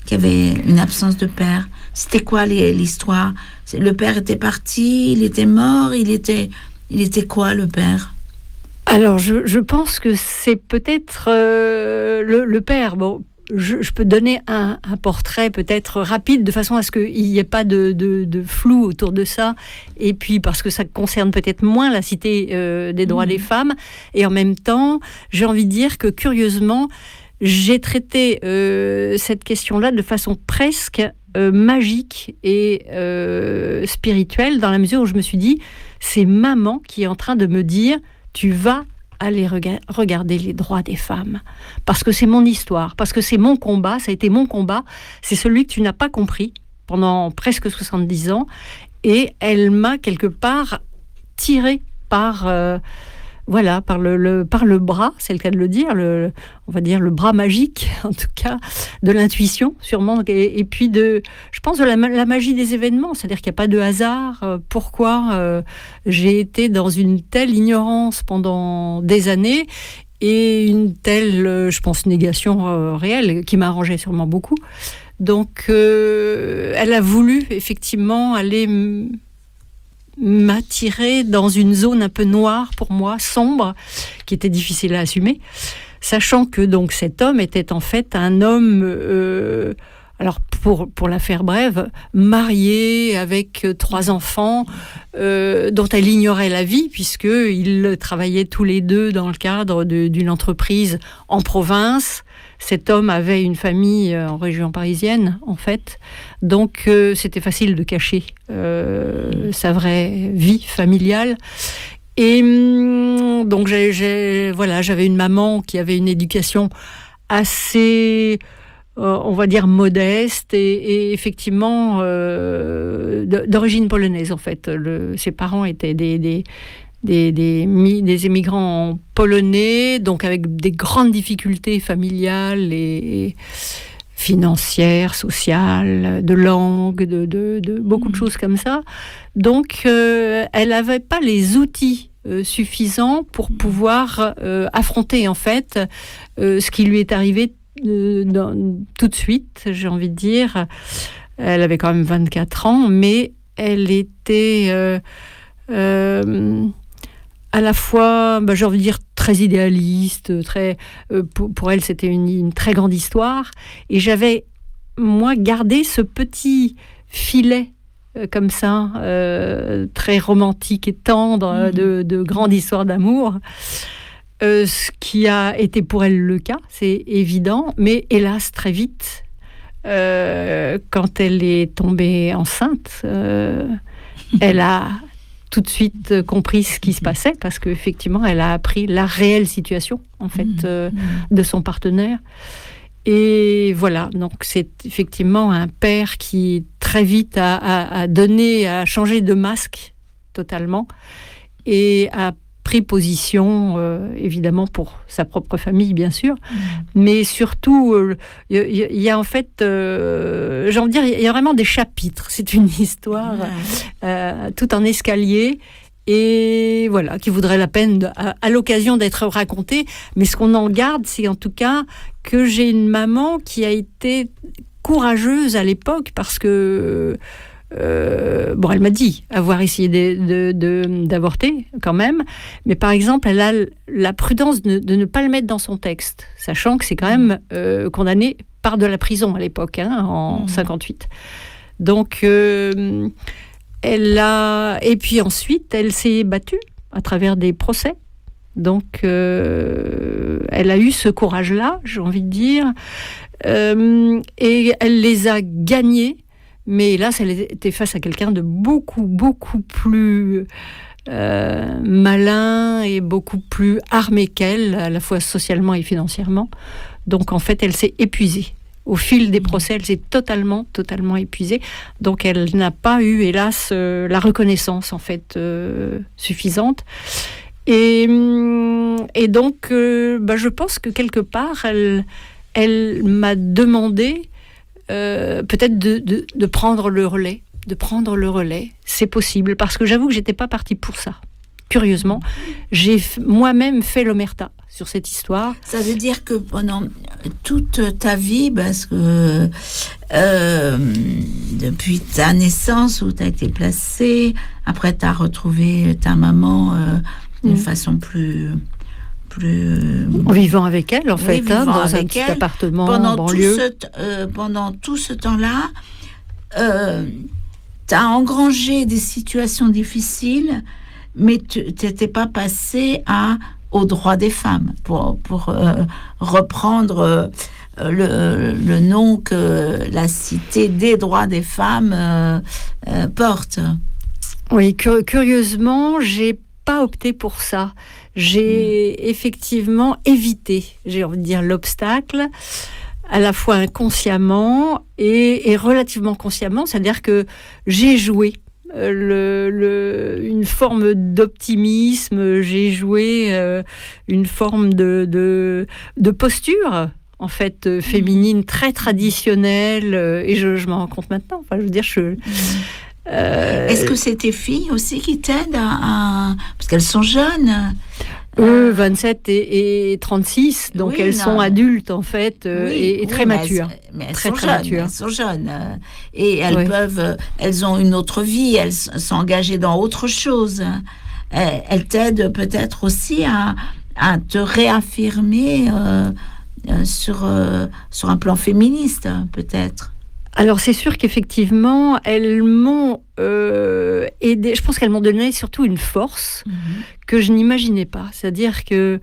qu'il y avait une absence de père. C'était quoi les, l'histoire? Le père était parti, il était mort, il était, il était quoi le père? Alors, je, je pense que c'est peut-être euh, le, le père. Bon, je, je peux donner un, un portrait peut-être rapide, de façon à ce qu'il n'y ait pas de, de, de flou autour de ça. Et puis, parce que ça concerne peut-être moins la Cité euh, des droits mmh. des femmes. Et en même temps, j'ai envie de dire que, curieusement, j'ai traité euh, cette question-là de façon presque euh, magique et euh, spirituelle, dans la mesure où je me suis dit, c'est maman qui est en train de me dire, tu vas aller rega- regarder les droits des femmes. Parce que c'est mon histoire, parce que c'est mon combat, ça a été mon combat, c'est celui que tu n'as pas compris pendant presque soixante-dix ans, et elle m'a quelque part tirée par... Euh, Voilà, par le, le, par le bras, c'est le cas de le dire, le, on va dire le bras magique, en tout cas, de l'intuition, sûrement, et, et puis de, je pense, de la, la magie des événements, c'est-à-dire qu'il n'y a pas de hasard. Euh, pourquoi euh, j'ai été dans une telle ignorance pendant des années, et une telle, euh, je pense, négation euh, réelle, qui m'arrangeait sûrement beaucoup. Donc, euh, elle a voulu, effectivement, aller... M- m'attirer dans une zone un peu noire pour moi, sombre, qui était difficile à assumer, sachant que donc cet homme était en fait un homme, euh, alors pour, pour la faire brève, marié avec trois enfants, euh, dont elle ignorait la vie, puisqu'ils travaillaient tous les deux dans le cadre de, d'une entreprise en province. Cet homme avait une famille en région parisienne, en fait. Donc, euh, c'était facile de cacher euh, sa vraie vie familiale. Et hum, donc, j'ai, j'ai, voilà, j'avais une maman qui avait une éducation assez, euh, on va dire, modeste et, et effectivement euh, d'origine polonaise, en fait. Le, ses parents étaient des... des Des, des, des émigrants polonais, donc avec des grandes difficultés familiales et, et financières, sociales, de langue, de, de, de beaucoup de choses comme ça. Donc, euh, elle n'avait pas les outils euh, suffisants pour pouvoir euh, affronter, en fait, euh, ce qui lui est arrivé euh, dans, tout de suite, j'ai envie de dire. Elle avait quand même vingt-quatre ans, mais elle était... Euh, euh, à la fois, bah, j'ai envie de dire, très idéaliste, très, euh, pour, pour elle, c'était une, une très grande histoire. Et j'avais, moi, gardé ce petit filet, euh, comme ça, euh, très romantique et tendre, mmh. de, de grande histoire d'amour. Euh, ce qui a été pour elle le cas, c'est évident. Mais hélas, très vite, euh, quand elle est tombée enceinte, euh, elle a... tout de suite compris ce qui se passait, parce qu'effectivement, elle a appris la réelle situation, en fait, mmh, euh, mmh. de son partenaire. Et voilà, donc c'est effectivement un père qui, très vite, a, a, a donné, a changé de masque, totalement, et a pris position, euh, évidemment, pour sa propre famille, bien sûr, mmh. mais surtout, il euh, y, y a en fait, euh, j'ai envie de dire, il y a vraiment des chapitres. C'est une histoire mmh. euh, tout en escalier, et voilà, qui vaudrait la peine, de, à, à l'occasion d'être racontée. Mais ce qu'on en garde, c'est en tout cas que j'ai une maman qui a été courageuse à l'époque, parce que... Euh, bon, elle m'a dit avoir essayé de, de, de, d'avorter quand même, mais par exemple, elle a la prudence de, de ne pas le mettre dans son texte, sachant que c'est quand même euh, condamné par de la prison à l'époque, hein, en mmh. cinquante-huit. Donc, euh, elle a... Et puis ensuite, elle s'est battue à travers des procès. Donc, euh, elle a eu ce courage-là, j'ai envie de dire, euh, et elle les a gagnés. Mais là, elle était face à quelqu'un de beaucoup, beaucoup plus euh, malin et beaucoup plus armé qu'elle, à la fois socialement et financièrement. Donc, en fait, elle s'est épuisée. Au fil des procès, elle s'est totalement, totalement épuisée. Donc, elle n'a pas eu, hélas, euh, la reconnaissance, en fait, euh, suffisante. Et, et donc, euh, bah, je pense que quelque part, elle, elle m'a demandé... Euh, peut-être de, de, de prendre le relais, de prendre le relais, c'est possible, parce que j'avoue que j'étais pas partie pour ça. Curieusement, j'ai f- moi-même fait l'omerta sur cette histoire. Ça veut dire que pendant toute ta vie, parce que euh, depuis ta naissance où tu as été placée. Après, tu as retrouvé ta maman euh, d'une mmh. façon plus... plus... En vivant avec elle, en oui, fait, hein, dans un petit elle. appartement pendant en banlieue. Tout ce t- euh, pendant tout ce temps-là, euh, tu as engrangé des situations difficiles, mais tu n'étais pas passé à, aux droits des femmes, pour, pour euh, reprendre euh, le, le nom que la Cité des droits des femmes euh, euh, porte. Oui, cur- curieusement, j'ai pas opté pour ça. J'ai mmh. effectivement évité, j'ai envie de dire, l'obstacle, à la fois inconsciemment et, et relativement consciemment, c'est-à-dire que j'ai joué le, le, une forme d'optimisme, j'ai joué euh, une forme de, de, de posture, en fait, euh, féminine, très traditionnelle, euh, et je, je m'en rends compte maintenant. Enfin, je veux dire, je... Mmh. Euh... Est-ce que c'est tes filles aussi qui t'aident à, à... Parce qu'elles sont jeunes. Eux, vingt-sept et, et trente-six, donc oui, elles non. sont adultes en fait, euh, oui, et, et très oui, matures. Mais elles, mais elles très, sont très jeunes, matures. elles sont jeunes. Euh, et elles oui. peuvent, elles ont une autre vie, elles sont engagées dans autre chose. Elles, elles t'aident peut-être aussi à, à te réaffirmer euh, euh, sur, euh, sur un plan féministe, peut-être. Alors c'est sûr qu'effectivement, elles m'ont euh, aidé. Je pense qu'elles m'ont donné surtout une force mmh. que je n'imaginais pas. C'est-à-dire que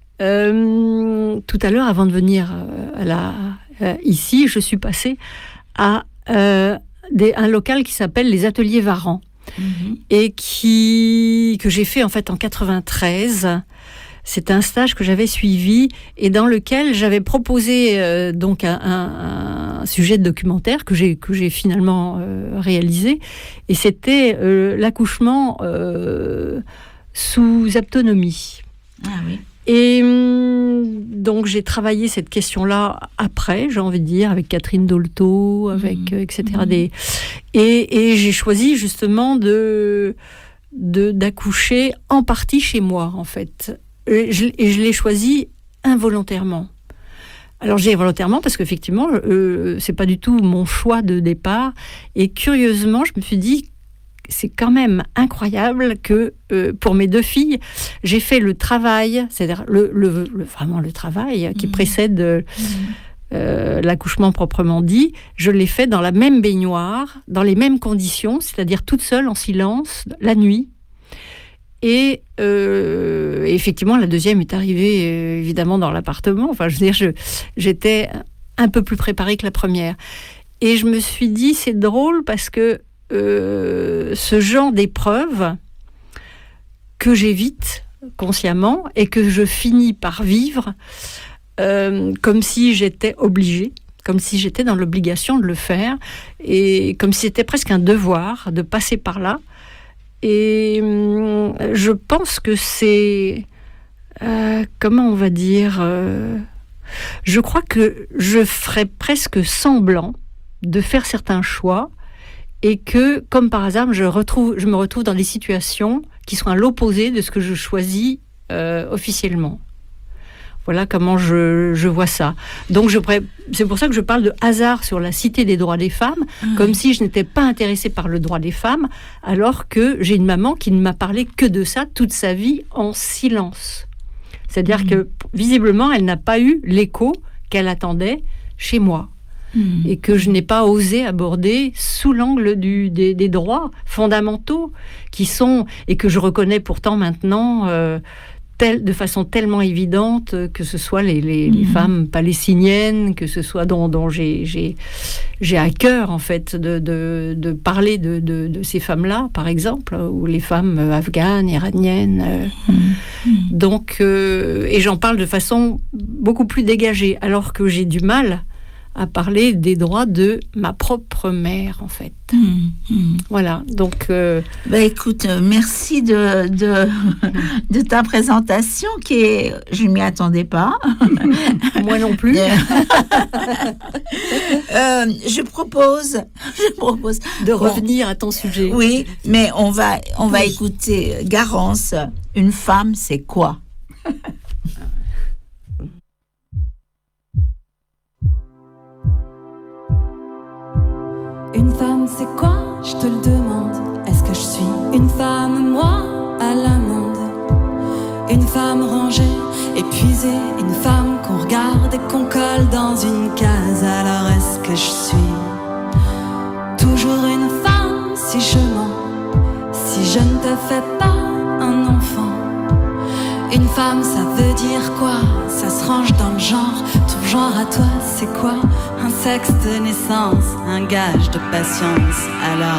euh, tout à l'heure, avant de venir euh, à la, euh, ici, je suis passée à euh, des, un local qui s'appelle les Ateliers Varan mmh. et qui que j'ai fait en fait en quatre-vingt-treize. C'est un stage que j'avais suivi et dans lequel j'avais proposé euh, donc un, un, un sujet de documentaire que j'ai que j'ai finalement euh, réalisé, et c'était euh, l'accouchement euh, sous aptonomie. Ah oui. Et donc j'ai travaillé cette question-là après, j'ai envie de dire, avec Catherine Dolto, avec mmh. euh, et cetera. Mmh. Des, et, et j'ai choisi justement de, de d'accoucher en partie chez moi en fait. Et je, et je l'ai choisi involontairement. Alors j'ai involontairement parce qu'effectivement, euh, c'est pas du tout mon choix de départ. Et curieusement, je me suis dit, c'est quand même incroyable que euh, pour mes deux filles, j'ai fait le travail, c'est-à-dire le, le, le, vraiment le travail qui mmh. précède euh, mmh. euh, l'accouchement proprement dit. Je l'ai fait dans la même baignoire, dans les mêmes conditions, c'est-à-dire toute seule, en silence, la nuit. Et euh, effectivement, la deuxième est arrivée euh, évidemment dans l'appartement. Enfin, je veux dire, je, j'étais un peu plus préparée que la première. Et je me suis dit, c'est drôle parce que euh, ce genre d'épreuve que j'évite consciemment et que je finis par vivre euh, comme si j'étais obligée, comme si j'étais dans l'obligation de le faire, et comme si c'était presque un devoir de passer par là. Et je pense que c'est... Euh, comment on va dire euh, je crois que je ferais presque semblant de faire certains choix et que, comme par hasard, je, retrouve, je me retrouve dans des situations qui sont à l'opposé de ce que je choisis euh, officiellement. Voilà comment je, je vois ça. Donc, je pourrais, c'est pour ça que je parle de hasard sur la Cité des droits des femmes, mmh. comme si je n'étais pas intéressée par le droit des femmes, alors que j'ai une maman qui ne m'a parlé que de ça toute sa vie en silence. C'est-à-dire mmh. que, visiblement, elle n'a pas eu l'écho qu'elle attendait chez moi. Mmh. Et que je n'ai pas osé aborder sous l'angle du, des, des droits fondamentaux qui sont, et que je reconnais pourtant maintenant... Euh, Tel, de façon tellement évidente, que ce soit les, les, mmh. les femmes palestiniennes, que ce soit dont, dont j'ai, j'ai, j'ai à cœur, en fait, de, de, de parler de, de, de ces femmes-là, par exemple, ou les femmes afghanes, iraniennes. Euh, mmh. Donc, euh, et j'en parle de façon beaucoup plus dégagée, alors que j'ai du mal à parler des droits de ma propre mère, en fait. Mmh, mmh. Voilà, donc... Euh... Bah, écoute, merci de, de, de ta présentation, qui est... Je ne m'y attendais pas. Moi non plus. euh, je propose... Je propose... De revenir bon, à ton sujet. Oui, mais on va, on va oui. écouter Garance. Une femme, c'est quoi ? Une femme, c'est quoi? Je te le demande. Est-ce que je suis une femme, moi, à l'amende? Une femme rangée, épuisée, une femme qu'on regarde et qu'on colle dans une case. Alors est-ce que je suis toujours une femme si je mens, si je ne te fais pas un enfant? Une femme, ça veut dire quoi? Ça se range dans le genre. Ton genre à toi, c'est quoi? Un sexe de naissance, un gage de patience. Alors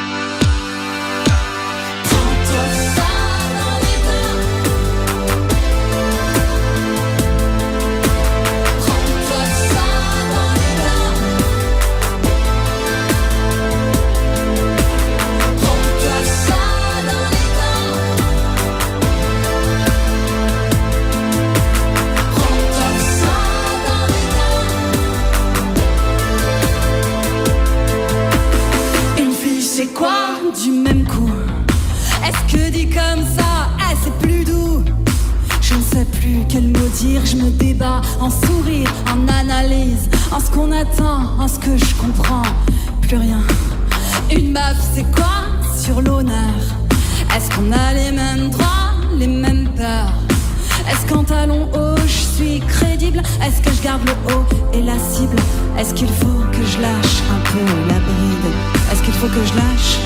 du même coup. Est-ce que dit comme ça, eh, c'est plus doux? Je ne sais plus quel mot dire, je me débat en sourire, en analyse, en ce qu'on attend, en ce que je comprends. Plus rien. Une baffe, c'est quoi? Sur l'honneur. Est-ce qu'on a les mêmes droits, les mêmes peurs? Est-ce qu'en talons hauts, je suis crédible? Est-ce que je garde le haut et la cible? Est-ce qu'il faut que je lâche un peu la bride? Est-ce qu'il faut que je lâche?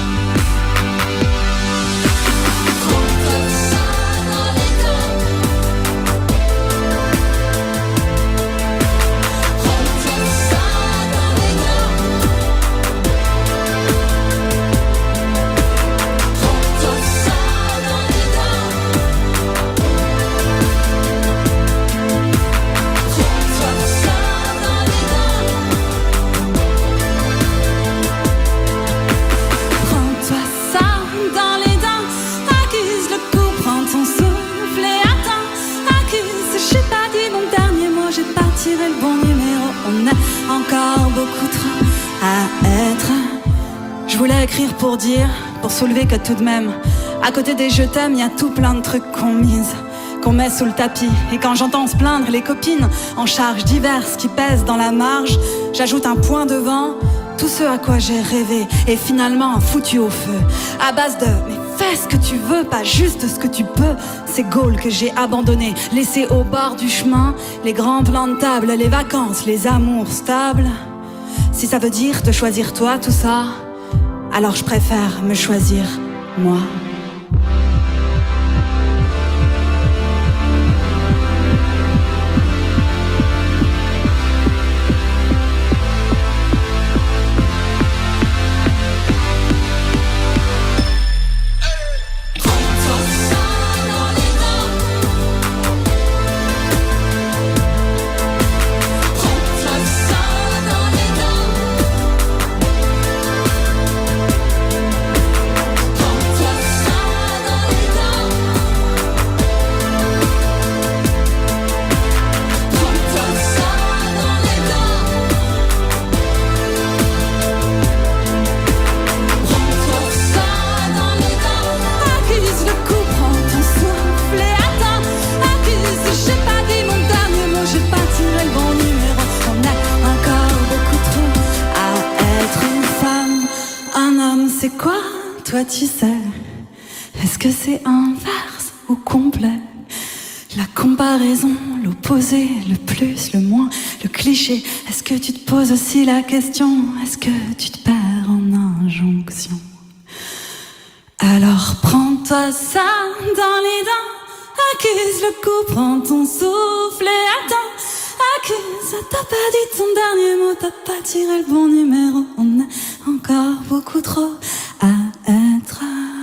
Le bon numéro, on a encore beaucoup trop à être. Je voulais écrire pour dire, pour soulever que tout de même, à côté des je t'aime, y a tout plein de trucs qu'on mise, qu'on met sous le tapis. Et quand j'entends se plaindre les copines en charges diverses qui pèsent dans la marge, j'ajoute un point devant tout ce à quoi j'ai rêvé et finalement foutu au feu. À base de mais fais ce que tu veux, pas juste ce que tu peux. Ces goals que j'ai abandonnés, laissés au bord du chemin, les grands plans de table, les vacances, les amours stables. Si ça veut dire te choisir toi, tout ça, alors je préfère me choisir moi. Toi tu sais, est-ce que c'est inverse ou complet? La comparaison, l'opposé, le plus, le moins, le cliché. Est-ce que tu te poses aussi la question? Est-ce que tu te perds en injonction? Alors prends-toi ça dans les dents, accuse le coup, prends ton souffle et attends. Accuse, t'as pas dit ton dernier mot, t'as pas tiré le bon numéro. On a encore beaucoup trop à être.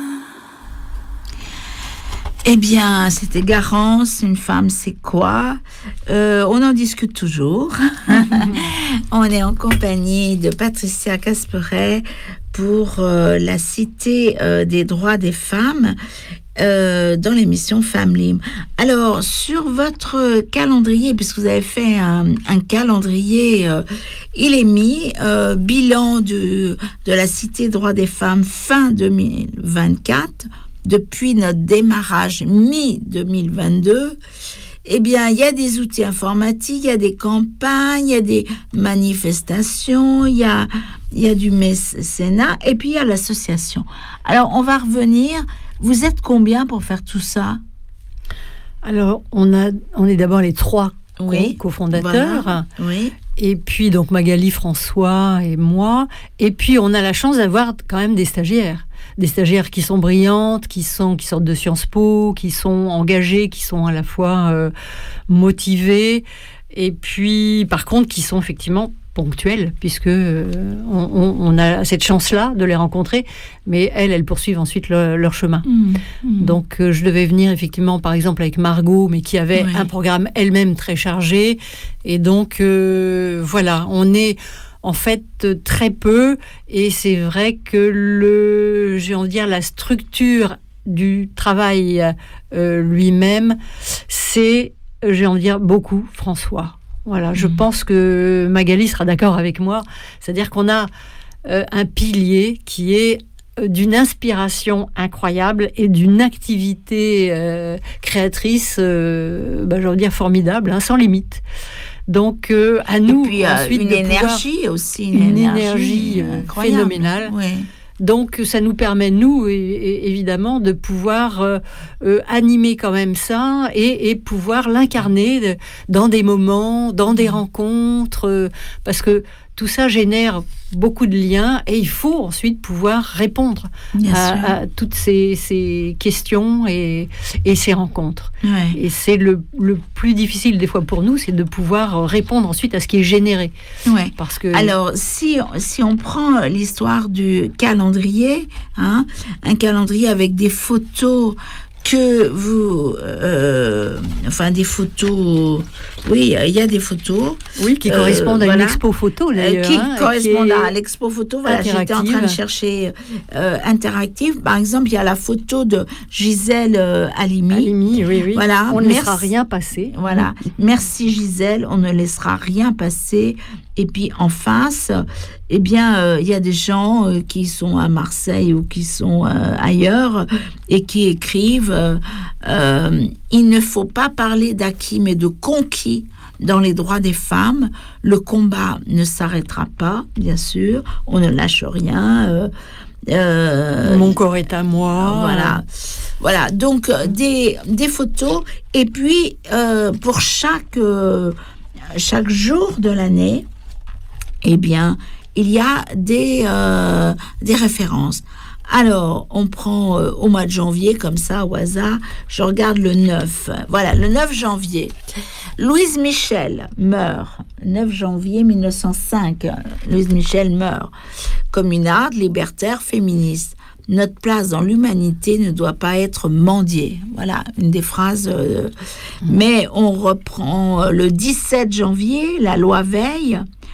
Eh bien, c'était Garance, une femme, c'est quoi? euh, On en discute toujours. On est en compagnie de Patricia Casperet pour euh, la Cité euh, des droits des femmes euh, dans l'émission Femmes Libres. Alors, sur votre calendrier, puisque vous avez fait un, un calendrier, euh, il est mis euh, bilan de, de la Cité des droits des femmes fin deux mille vingt-quatre, depuis notre démarrage mi deux mille vingt-deux. eh bien, il y a des outils informatiques, il y a des campagnes, il y a des manifestations, il y a, il y a du mécénat, et puis il y a l'association. Alors, on va revenir. Vous êtes combien pour faire tout ça ? Alors, on, a, on est d'abord les trois oui, co- cofondateurs. Voilà. Oui. Et puis, donc, Magali, François et moi. Et puis, on a la chance d'avoir quand même des stagiaires. Des stagiaires qui sont brillantes, qui, sont, qui sortent de Sciences Po, qui sont engagées, qui sont à la fois euh, motivées. Et puis, par contre, qui sont effectivement ponctuelles, puisque euh, on, on a cette chance-là de les rencontrer, mais elles, elles poursuivent ensuite le, leur chemin. Mmh, mmh. Donc, euh, je devais venir effectivement, par exemple, avec Margot, mais qui avait oui. un programme elle-même très chargé. Et donc, euh, voilà, on est en fait très peu, et c'est vrai que le, j'ai envie de dire, la structure du travail euh, lui-même, c'est, j'ai envie de dire, beaucoup François. Voilà, mmh. je pense que Magali sera d'accord avec moi. C'est-à-dire qu'on a euh, un pilier qui est d'une inspiration incroyable et d'une activité euh, créatrice, euh, bah, j'ai envie de dire formidable, hein, sans limite. Donc, euh, à nous, et puis, ensuite, une de énergie pouvoir, aussi, une, une énergie, énergie phénoménale. Oui. Donc, ça nous permet, nous, et, et, évidemment, de pouvoir euh, euh, animer quand même ça et, et pouvoir l'incarner de, dans des moments, dans des rencontres, euh, parce que tout ça génère beaucoup de liens et il faut ensuite pouvoir répondre à, à toutes ces, ces questions et, et ces rencontres. Ouais. Et c'est le, le plus difficile des fois pour nous, c'est de pouvoir répondre ensuite à ce qui est généré. Ouais. Parce que... Alors, si, si on prend l'histoire du calendrier, hein, un calendrier avec des photos que vous... Euh, enfin, des photos... Oui, il y a des photos. Oui, qui euh, correspondent à voilà, une expo photo, d'ailleurs. Qui hein, correspondent qui à l'expo photo. Voilà, j'étais en train de chercher euh, interactive. Par exemple, il y a la photo de Gisèle euh, Halimi. Halimi, oui, oui. Voilà, on ne laissera rien passer. Voilà. Merci Gisèle, on ne laissera rien passer. Et puis, en face... Eh bien, il euh, y a des gens euh, qui sont à Marseille ou qui sont euh, ailleurs et qui écrivent euh, euh, « Il ne faut pas parler d'acquis, mais de conquis dans les droits des femmes. Le combat ne s'arrêtera pas, bien sûr. On ne lâche rien. Euh, euh, Mon corps est à moi. » Voilà. Voilà. Donc, des, des photos. Et puis, euh, pour chaque, euh, chaque jour de l'année, eh bien... il y a des, euh, des références. Alors, on prend euh, au mois de janvier, comme ça, au hasard, je regarde le neuf. Voilà, le neuf janvier. Louise Michel meurt. neuf janvier mille neuf cent cinq. Louise Michel meurt. Communarde, libertaire, féministe. Notre place dans l'humanité ne doit pas être mendiée. Voilà, une des phrases. Euh, mmh. Mais on reprend euh, le dix-sept janvier, la loi Veil.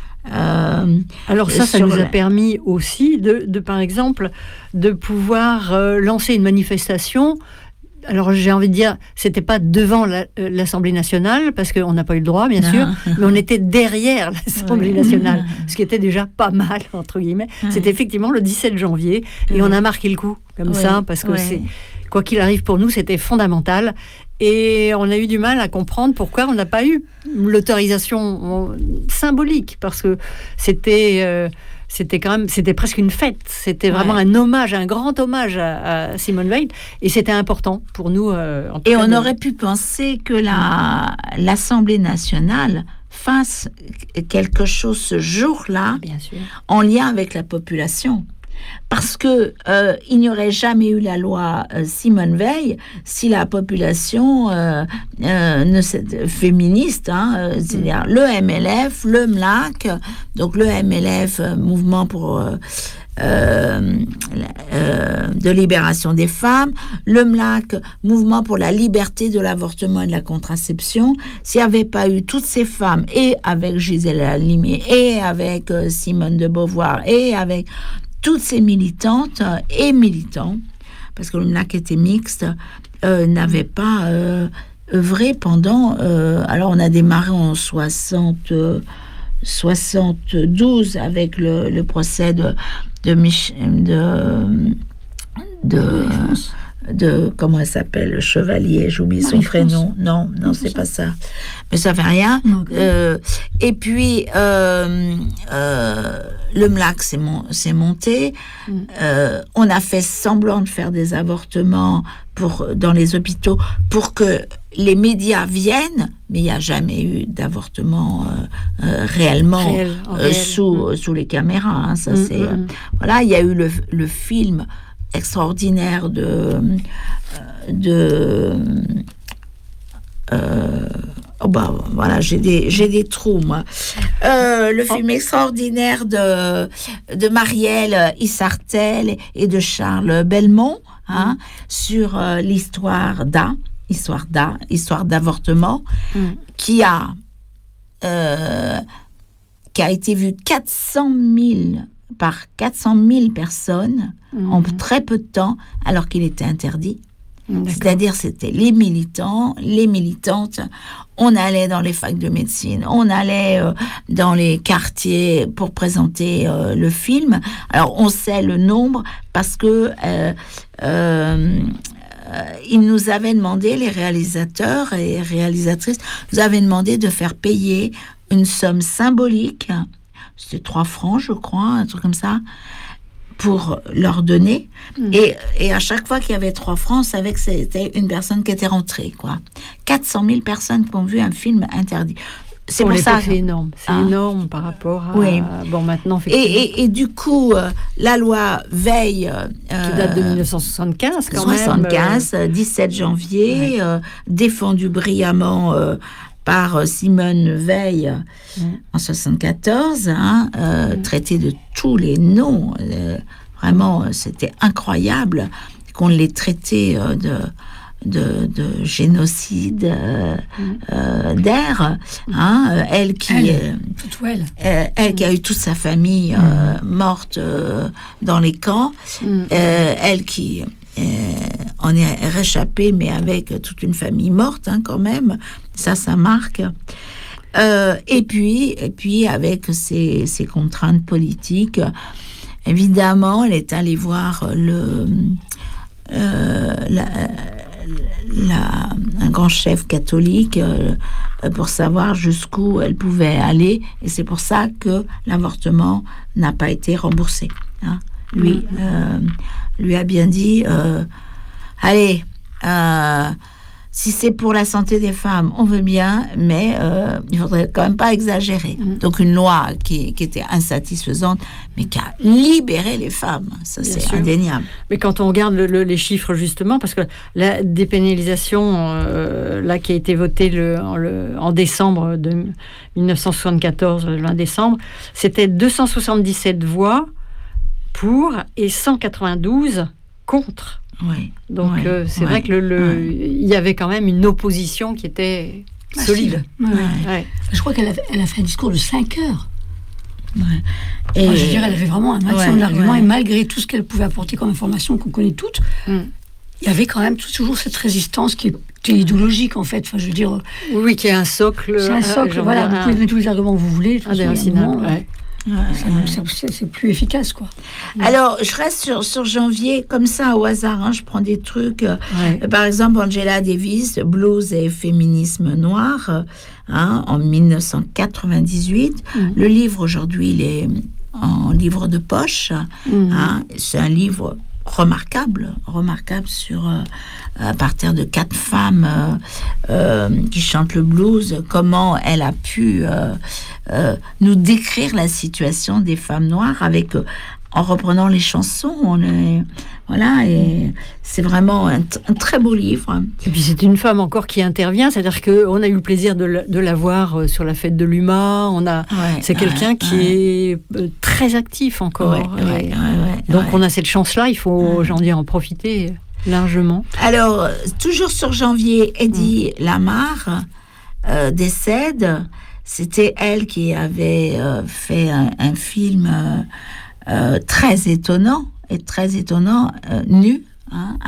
Euh, Alors ça, ça nous a la... permis aussi de, de, par exemple, de pouvoir euh, lancer une manifestation. Alors j'ai envie de dire, c'était pas devant la, euh, l'Assemblée nationale, parce qu'on n'a pas eu le droit, bien sûr, mais on était derrière l'Assemblée oui. nationale, ce qui était déjà pas mal, entre guillemets. Oui. C'était effectivement le dix-sept janvier, et oui. on a marqué le coup, comme oui. ça, parce que oui. c'est, quoi qu'il arrive pour nous, c'était fondamental. Et on a eu du mal à comprendre pourquoi on n'a pas eu l'autorisation symbolique, parce que c'était, euh, c'était quand même, c'était presque une fête. C'était vraiment ouais. un hommage, un grand hommage à, à Simone Veil, et c'était important pour nous. Euh, en tout et cas, on de... aurait pu penser que la, l'Assemblée nationale fasse quelque chose ce jour-là, bien sûr, en lien avec la population. Parce que euh, il n'y aurait jamais eu la loi euh, Simone Veil si la population euh, euh, ne féministe, hein, euh, c'est-à-dire le M L F, le M L A C, donc le M L F, euh, mouvement pour euh, euh, euh, de libération des femmes, le M L A C, mouvement pour la liberté de l'avortement et de la contraception. S'il n'y avait pas eu toutes ces femmes, et avec Gisèle Halimi, et avec euh, Simone de Beauvoir, et avec toutes ces militantes et militants, parce que le M L A C était mixte, euh, n'avaient pas euh, œuvré pendant... Euh, alors, on a démarré en soixante, euh, soixante-douze avec le, le procès de, de, Mich- de, de de comment elle s'appelle, le chevalier, j'oublie son prénom. Non, non, c'est pas ça. Mais ça fait rien. Euh, et puis euh, euh, le M L A C s'est, mon, s'est monté. Mm. Euh, on a fait semblant de faire des avortements pour dans les hôpitaux pour que les médias viennent, mais il n'y a jamais eu d'avortement euh, euh, réellement réel, euh, réel. sous mm. sous les caméras. Hein, ça mm, c'est mm. Euh, voilà. Il y a eu le le film extraordinaire de de euh, oh bah voilà, j'ai des j'ai des trous moi. Euh, le film extraordinaire de de Marielle Issartel et de Charles Belmont, hein, mm. sur euh, l'histoire d'A, histoire d'A, histoire d'avortement, mm. qui a euh, qui a été vu quatre cent mille par quatre cent mille personnes mmh. en très peu de temps, alors qu'il était interdit. D'accord. C'est-à-dire, c'était les militants, les militantes. On allait dans les facs de médecine, on allait euh, dans les quartiers pour présenter euh, le film. Alors, on sait le nombre parce que euh, euh, euh, ils nous avaient demandé, les réalisateurs et réalisatrices, nous avaient demandé de faire payer une somme symbolique. C'était trois francs, je crois, un truc comme ça, pour leur donner. Mmh. Et, et à chaque fois qu'il y avait trois francs, on savait que c'était une personne qui était rentrée, quoi. quatre cent mille personnes qui ont vu un film interdit. C'est pour, pour ça. C'est énorme. C'est ah. énorme par rapport à. Oui. Bon, maintenant, et, et, et du coup, euh, la loi Veil. Euh, qui date de dix-neuf cent soixante-quinze, quand soixante-quinze, même. Euh... dix-sept janvier, ouais. euh, défendue brillamment. Euh, par Simone Veil mmh. en soixante-quatorze, hein, euh, mmh. traité de tous les noms. Euh, vraiment, c'était incroyable qu'on l'ait traité euh, de, de, de génocide euh, mmh. euh, d'air. Hein, euh, elle qui, elle, euh, elle. Euh, elle qui a eu toute sa famille euh, mmh. morte euh, dans les camps. Mmh. Euh, elle qui... Euh, on est réchappé, mais avec toute une famille morte, hein, quand même. Ça, ça marque. Euh, et puis, et puis avec ses, ses contraintes politiques, évidemment, elle est allée voir le, euh, la, la, un grand chef catholique euh, pour savoir jusqu'où elle pouvait aller. Et c'est pour ça que l'avortement n'a pas été remboursé. Hein. Lui, euh, lui a bien dit, euh, allez, euh, si c'est pour la santé des femmes, on veut bien, mais euh, il faudrait quand même pas exagérer. Mmh. Donc une loi qui, qui était insatisfaisante, mais qui a libéré les femmes, ça bien c'est sûr. Indéniable. Mais quand on regarde le, le, les chiffres justement, parce que la dépénalisation, euh, là qui a été votée le, en, le, en décembre de dix-neuf cent soixante-quatorze, le vingt décembre, c'était deux cent soixante-dix-sept voix pour et cent quatre-vingt-douze contre. Oui. Donc oui, euh, c'est oui, vrai que le, le oui. il y avait quand même une opposition qui était solide. Oui. Oui. Ouais. Je crois qu'elle a, elle a fait un discours de cinq heures. Ouais. Et Moi, je dirais, elle avait vraiment un maximum ouais, d'arguments ouais. et malgré tout ce qu'elle pouvait apporter comme information qu'on connaît toutes, mm. il y avait quand même toujours cette résistance qui était idéologique en fait. Enfin, je veux dire. Oui, qui est un socle. C'est un socle. Euh, voilà, vous pouvez donner tous les arguments que vous voulez. Indéracinable. Ouais. Ouais, ça, c'est, c'est plus efficace, quoi. Alors, je reste sur, sur janvier, comme ça, au hasard, hein, je prends des trucs. Ouais. Euh, par exemple, Angela Davis, Blues et féminisme noir, hein, en dix-neuf cent quatre-vingt-dix-huit. Mmh. Le livre, aujourd'hui, il est en livre de poche. Mmh. Hein, c'est un livre remarquable, remarquable sur... Euh, à partir de quatre femmes euh, euh, qui chantent le blues, comment elle a pu euh, euh, nous décrire la situation des femmes noires avec, euh, en reprenant les chansons. On est, voilà, et c'est vraiment un, t- un très beau livre. Et puis c'est une femme encore qui intervient, c'est-à-dire qu'on a eu le plaisir de, la, de la voir sur la fête de l'U M A. On a, ouais, c'est quelqu'un ouais, qui ouais. est très actif encore. Ouais, ouais, ouais, ouais, donc ouais. on a cette chance-là, il faut, ouais. j'en dis, en profiter. Largement. Alors, toujours sur janvier, Eddie mmh. Lamar euh, décède. C'était elle qui avait euh, fait un, un film euh, euh, très étonnant, et très étonnant, euh, nu, hein,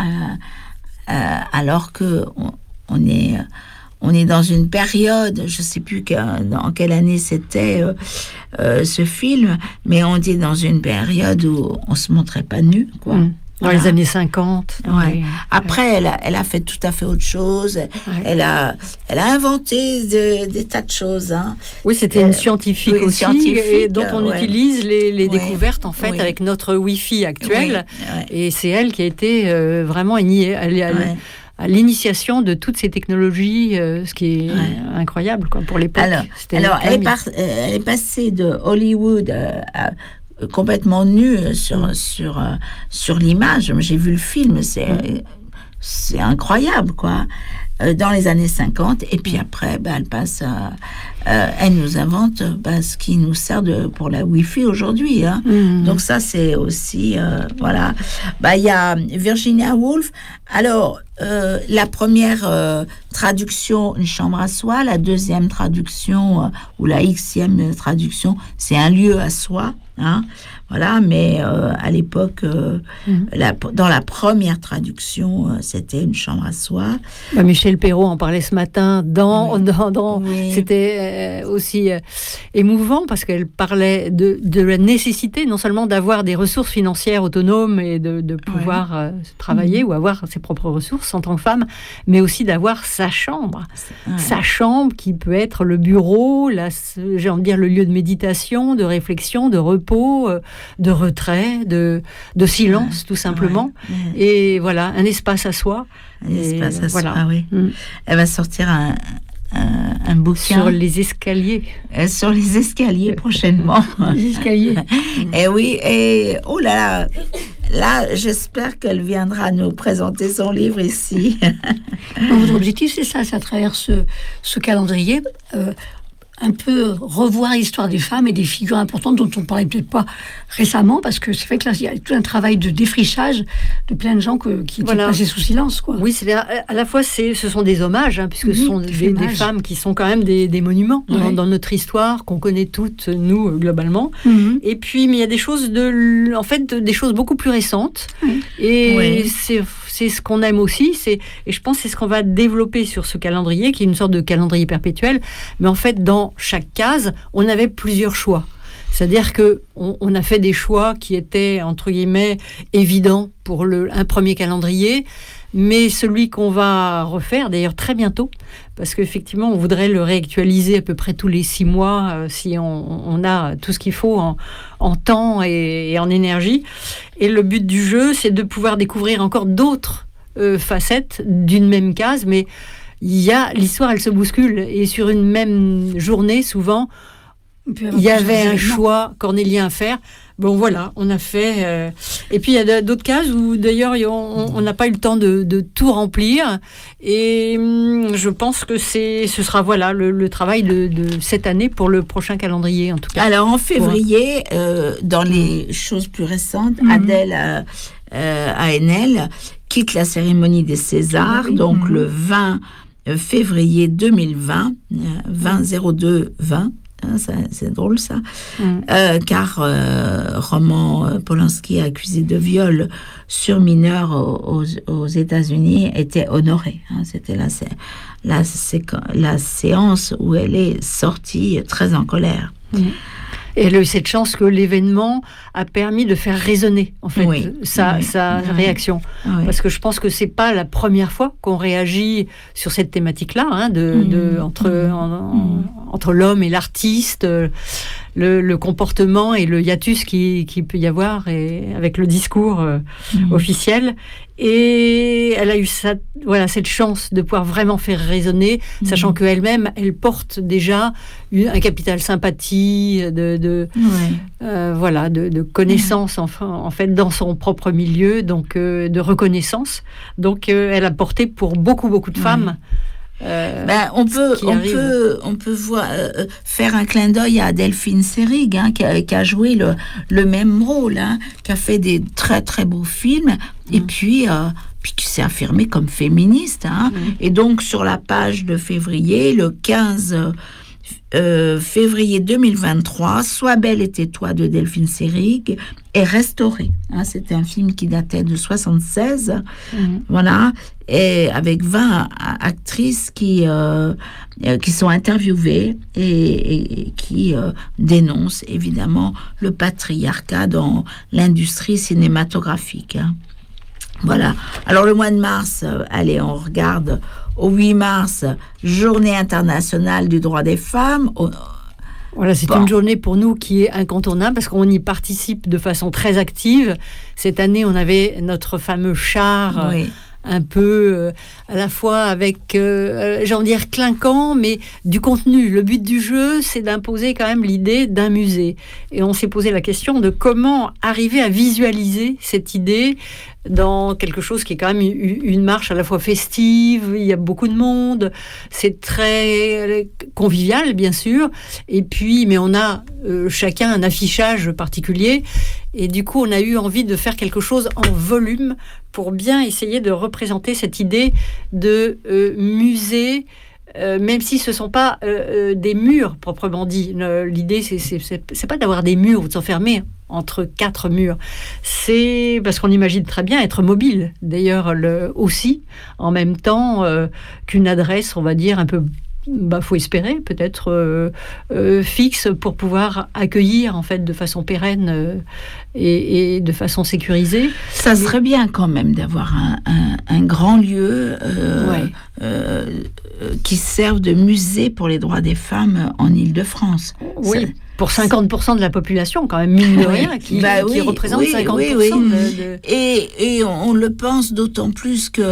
euh, euh, alors que on, on est... On est dans une période, je ne sais plus que, dans quelle année c'était euh, euh, ce film, mais on est dans une période où on ne se montrait pas nu, quoi. Mmh. Dans Voilà. les années cinquante. dans Ouais. les- Après, elle a, elle a fait tout à fait autre chose. Elle a, elle a inventé de- des tas de choses. Hein. Oui, c'était Euh, une scientifique oui, une aussi, scientifique, et dont on ouais. utilise les, les Ouais. découvertes en fait Oui. avec notre Wi-Fi actuel. Oui, ouais. Et c'est elle qui a été euh, vraiment igné- à, à- Ouais. à l'initiation de toutes ces technologies, euh, ce qui est Ouais. incroyable quoi, pour l'époque. Alors, C'était alors elle, est dynamique. par- euh, elle est passée de Hollywood euh, à- euh, complètement nue euh, sur, sur, euh, sur l'image. J'ai vu le film, c'est, euh, c'est incroyable, quoi. Euh, dans les années cinquante, et puis après, bah, elle passe à, euh, elle nous invente bah, ce qui nous sert de, pour la Wi-Fi aujourd'hui. Hein. Mhm. Donc ça, c'est aussi, euh, voilà. Bah, il y a Virginia Woolf. Alors, euh, la première euh, traduction, Une chambre à soi. La deuxième traduction, euh, ou la xème traduction, c'est Un lieu à soi. Hein. Voilà, mais euh, à l'époque, euh, Mhm. la, dans la première traduction, euh, c'était Une chambre à soi. Bah, Michel Perrault en parlait ce matin. Dans, Oui. dans, dans- Oui. C'était euh, aussi euh, émouvant parce qu'elle parlait de, de la nécessité non seulement d'avoir des ressources financières autonomes et de, de pouvoir euh, travailler ou avoir ses propres ressources en tant que femme, mais aussi d'avoir sa chambre. Ouais. Sa chambre qui peut être le bureau, la, j'ai envie de dire le lieu de méditation, de réflexion, de repos, euh, de retrait, de, de silence tout simplement. Ouais. Et voilà, un espace à soi. Un Et espace à voilà. soi, oui. Mm. Elle va sortir un, un, un bouquin Sur les escaliers. euh, sur les escaliers prochainement. Les escaliers. Et oui, et oh là là, là, j'espère qu'elle viendra nous présenter son livre ici. Votre objectif, c'est ça, c'est à travers ce, ce calendrier, euh, un peu revoir l'histoire des femmes et des figures importantes dont on ne parlait peut-être pas récemment, parce que c'est vrai que là, il y a tout un travail de défrichage de plein de gens que, qui étaient Voilà. passés sous silence, quoi. Oui, c'est à, à la fois c'est, ce sont des hommages, hein, puisque Oui, ce sont des des, des hommages. femmes qui sont quand même des, des monuments dans, Ouais. dans notre histoire, qu'on connaît toutes, nous, euh, globalement. Mhm. Et puis, mais il y a des choses, de, en fait, de- des choses beaucoup plus récentes. Oui. Et Oui. c'est, c'est ce qu'on aime aussi. C'est, et je pense que c'est ce qu'on va développer sur ce calendrier, qui est une sorte de calendrier perpétuel. Mais en fait, dans chaque case, on avait plusieurs choix. C'est-à-dire que on, on a fait des choix qui étaient, entre guillemets, évidents pour le, un premier calendrier, mais celui qu'on va refaire, d'ailleurs, très bientôt, parce qu'effectivement, on voudrait le réactualiser à peu près tous les six mois, euh, si on, on a tout ce qu'il faut en, en temps et, et en énergie. Et le but du jeu, c'est de pouvoir découvrir encore d'autres euh, facettes d'une même case, mais il y a, l'histoire, elle se bouscule, et sur une même journée, souvent, il y avait un choix cornélien à faire. Bon, voilà, on a fait... euh, Et puis, il y a d'autres cases où, d'ailleurs, on on n'a pas eu le temps de, de tout remplir. Et hum, je pense que c'est, ce sera, voilà, le, le travail de, de cette année pour le prochain calendrier, en tout cas. Alors, en février, euh, dans les choses plus récentes, Mhm. Adèle euh, euh, Haenel quitte la cérémonie des Césars, Oui. donc Mhm. le vingt février deux mille vingt, euh, vingt zéro deux vingt. Hein, ça, c'est drôle ça, Mm. Euh, car euh, Roman euh, Polanski, accusé de viol sur mineur aux, aux- aux États-Unis, était honoré. Hein, c'était la, sé- la, séqu- la séance où elle est sortie très en colère. Et elle a eu cette chance que l'événement a permis de faire résonner, en fait, Oui, sa, oui, sa oui. réaction. Oui. Parce que je pense que c'est pas la première fois qu'on réagit sur cette thématique-là, hein, de, Mm. de- entre, Mm. en- en- entre l'homme et l'artiste, euh, le, le comportement et le hiatus qui, qui peut y avoir et, avec le discours euh, Mm. officiel. Et elle a eu sa, voilà, cette chance de pouvoir vraiment faire résonner, Mm. sachant qu'elle-même, elle porte déjà une- un capital sympathie, de, de, Ouais. euh, voilà, de, de connaissance enfin, en fait dans son propre milieu, donc euh, de reconnaissance. Donc euh, elle a porté pour beaucoup beaucoup de femmes. euh, Ben, on peut, qui on arrivent. peut, on peut voir, euh, faire un clin d'œil à Delphine Seyrig, hein, qui, a, qui a joué le, le même rôle, hein, qui a fait des très très beaux films, et puis, euh, puis qui s'est affirmée comme féministe. Hein. Et donc sur la page de février, le quinze euh, février deux mille vingt-trois, Sois belle et tais-toi de Delphine Seyrig est restauré. Hein. C'était un film qui datait de soixante-seize. Mhm. Voilà, et avec vingt actrices qui, euh, euh, qui sont interviewées et, et- et qui euh, dénoncent évidemment le patriarcat dans l'industrie cinématographique. Hein. Voilà. Alors le mois de mars, euh, allez, on regarde au huit mars, Journée internationale du droit des femmes. Au, Voilà, c'est bon. Une journée pour nous qui est incontournable parce qu'on y participe de façon très active. Cette année, on avait notre fameux char. Oui. Un peu euh, à la fois avec, euh, j'ai envie de dire, clinquant, mais du contenu. Le but du jeu, c'est d'imposer quand même l'idée d'un musée. Et on s'est posé la question de comment arriver à visualiser cette idée dans quelque chose qui est quand même une marche à la fois festive, il y a beaucoup de monde, c'est très convivial, bien sûr. Et puis, mais on a euh, chacun un affichage particulier. Et du coup, on a eu envie de faire quelque chose en volume pour bien essayer de représenter cette idée de euh, musée, euh, même si ce ne sont pas euh, des murs proprement dit. L'idée, c'est, c'est, c'est, c'est pas d'avoir des murs ou de s'enfermer entre quatre murs. C'est parce qu'on imagine très bien être mobile, d'ailleurs, le, aussi, en même temps euh, qu'une adresse, on va dire, un peu... Bah, faut espérer peut-être euh, euh, fixe pour pouvoir accueillir en fait de façon pérenne euh, et, et de façon sécurisée. Ça Mais... serait bien quand même d'avoir un, un, un grand lieu euh, ouais. euh, qui serve de musée pour les droits des femmes en Île-de-France. Oui. Ça... Pour cinquante pour cent de la population, quand même, mine de rien, qui, bah oui, qui représente oui, cinquante pour cent oui, oui. De, de... Et, et on, on le pense d'autant plus que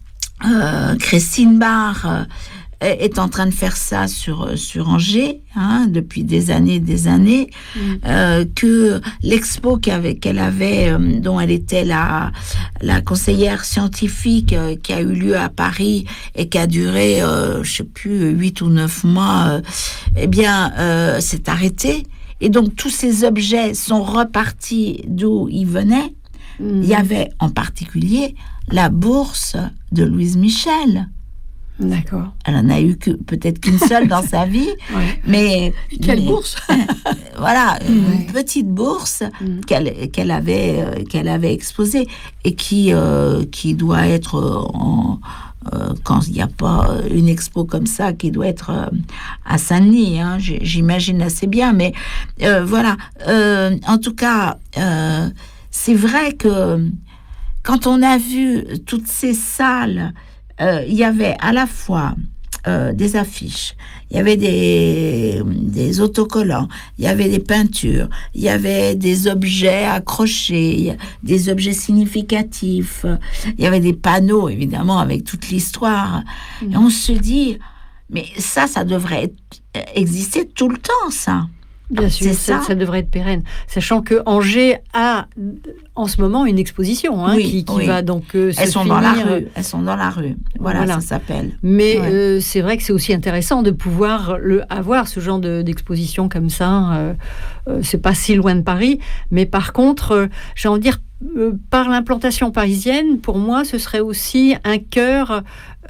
euh, Christine Barr est en train de faire ça sur sur Angers hein, depuis des années des années mmh. euh, que l'expo qu'avait, qu'elle avait euh, dont elle était la la conseillère scientifique euh, qui a eu lieu à Paris et qui a duré euh, je sais plus huit ou neuf mois euh, eh bien euh, s'est arrêtée et donc tous ces objets sont repartis d'où ils venaient. Mmh. Il y avait en particulier la bourse de Louise Michel. D'accord. Elle en a eu que, peut-être qu'une seule dans sa vie, ouais. mais... Quelle mais, bourse Voilà, une ouais. petite bourse mmh. qu'elle, qu'elle, avait, euh, qu'elle avait exposée et qui, euh, qui doit être, en, euh, quand il n'y a pas une expo comme ça, qui doit être euh, à Saint-Denis, hein, j'imagine assez bien, mais euh, voilà. Euh, en tout cas, euh, c'est vrai que quand on a vu toutes ces salles... Euh, il y avait à la fois euh, des affiches, il y avait des, des autocollants, il y avait des peintures, il y avait des objets accrochés, des objets significatifs, il y avait des panneaux, évidemment, avec toute l'histoire. Mmh. Et on se dit, mais ça, ça devrait être, exister tout le temps, ça. Bien sûr, ça, ça devrait être pérenne. Sachant que Angers a en ce moment une exposition hein, oui, qui, qui oui. va donc euh, se elles sont finir. Dans la rue. Elles sont dans la rue. Voilà, voilà. Ça s'appelle. Mais ouais. euh, c'est vrai que c'est aussi intéressant de pouvoir le, avoir ce genre de, d'exposition comme ça. Euh, euh, c'est pas si loin de Paris, mais par contre, euh, j'ai envie de dire. Euh, par l'implantation parisienne, pour moi, ce serait aussi un cœur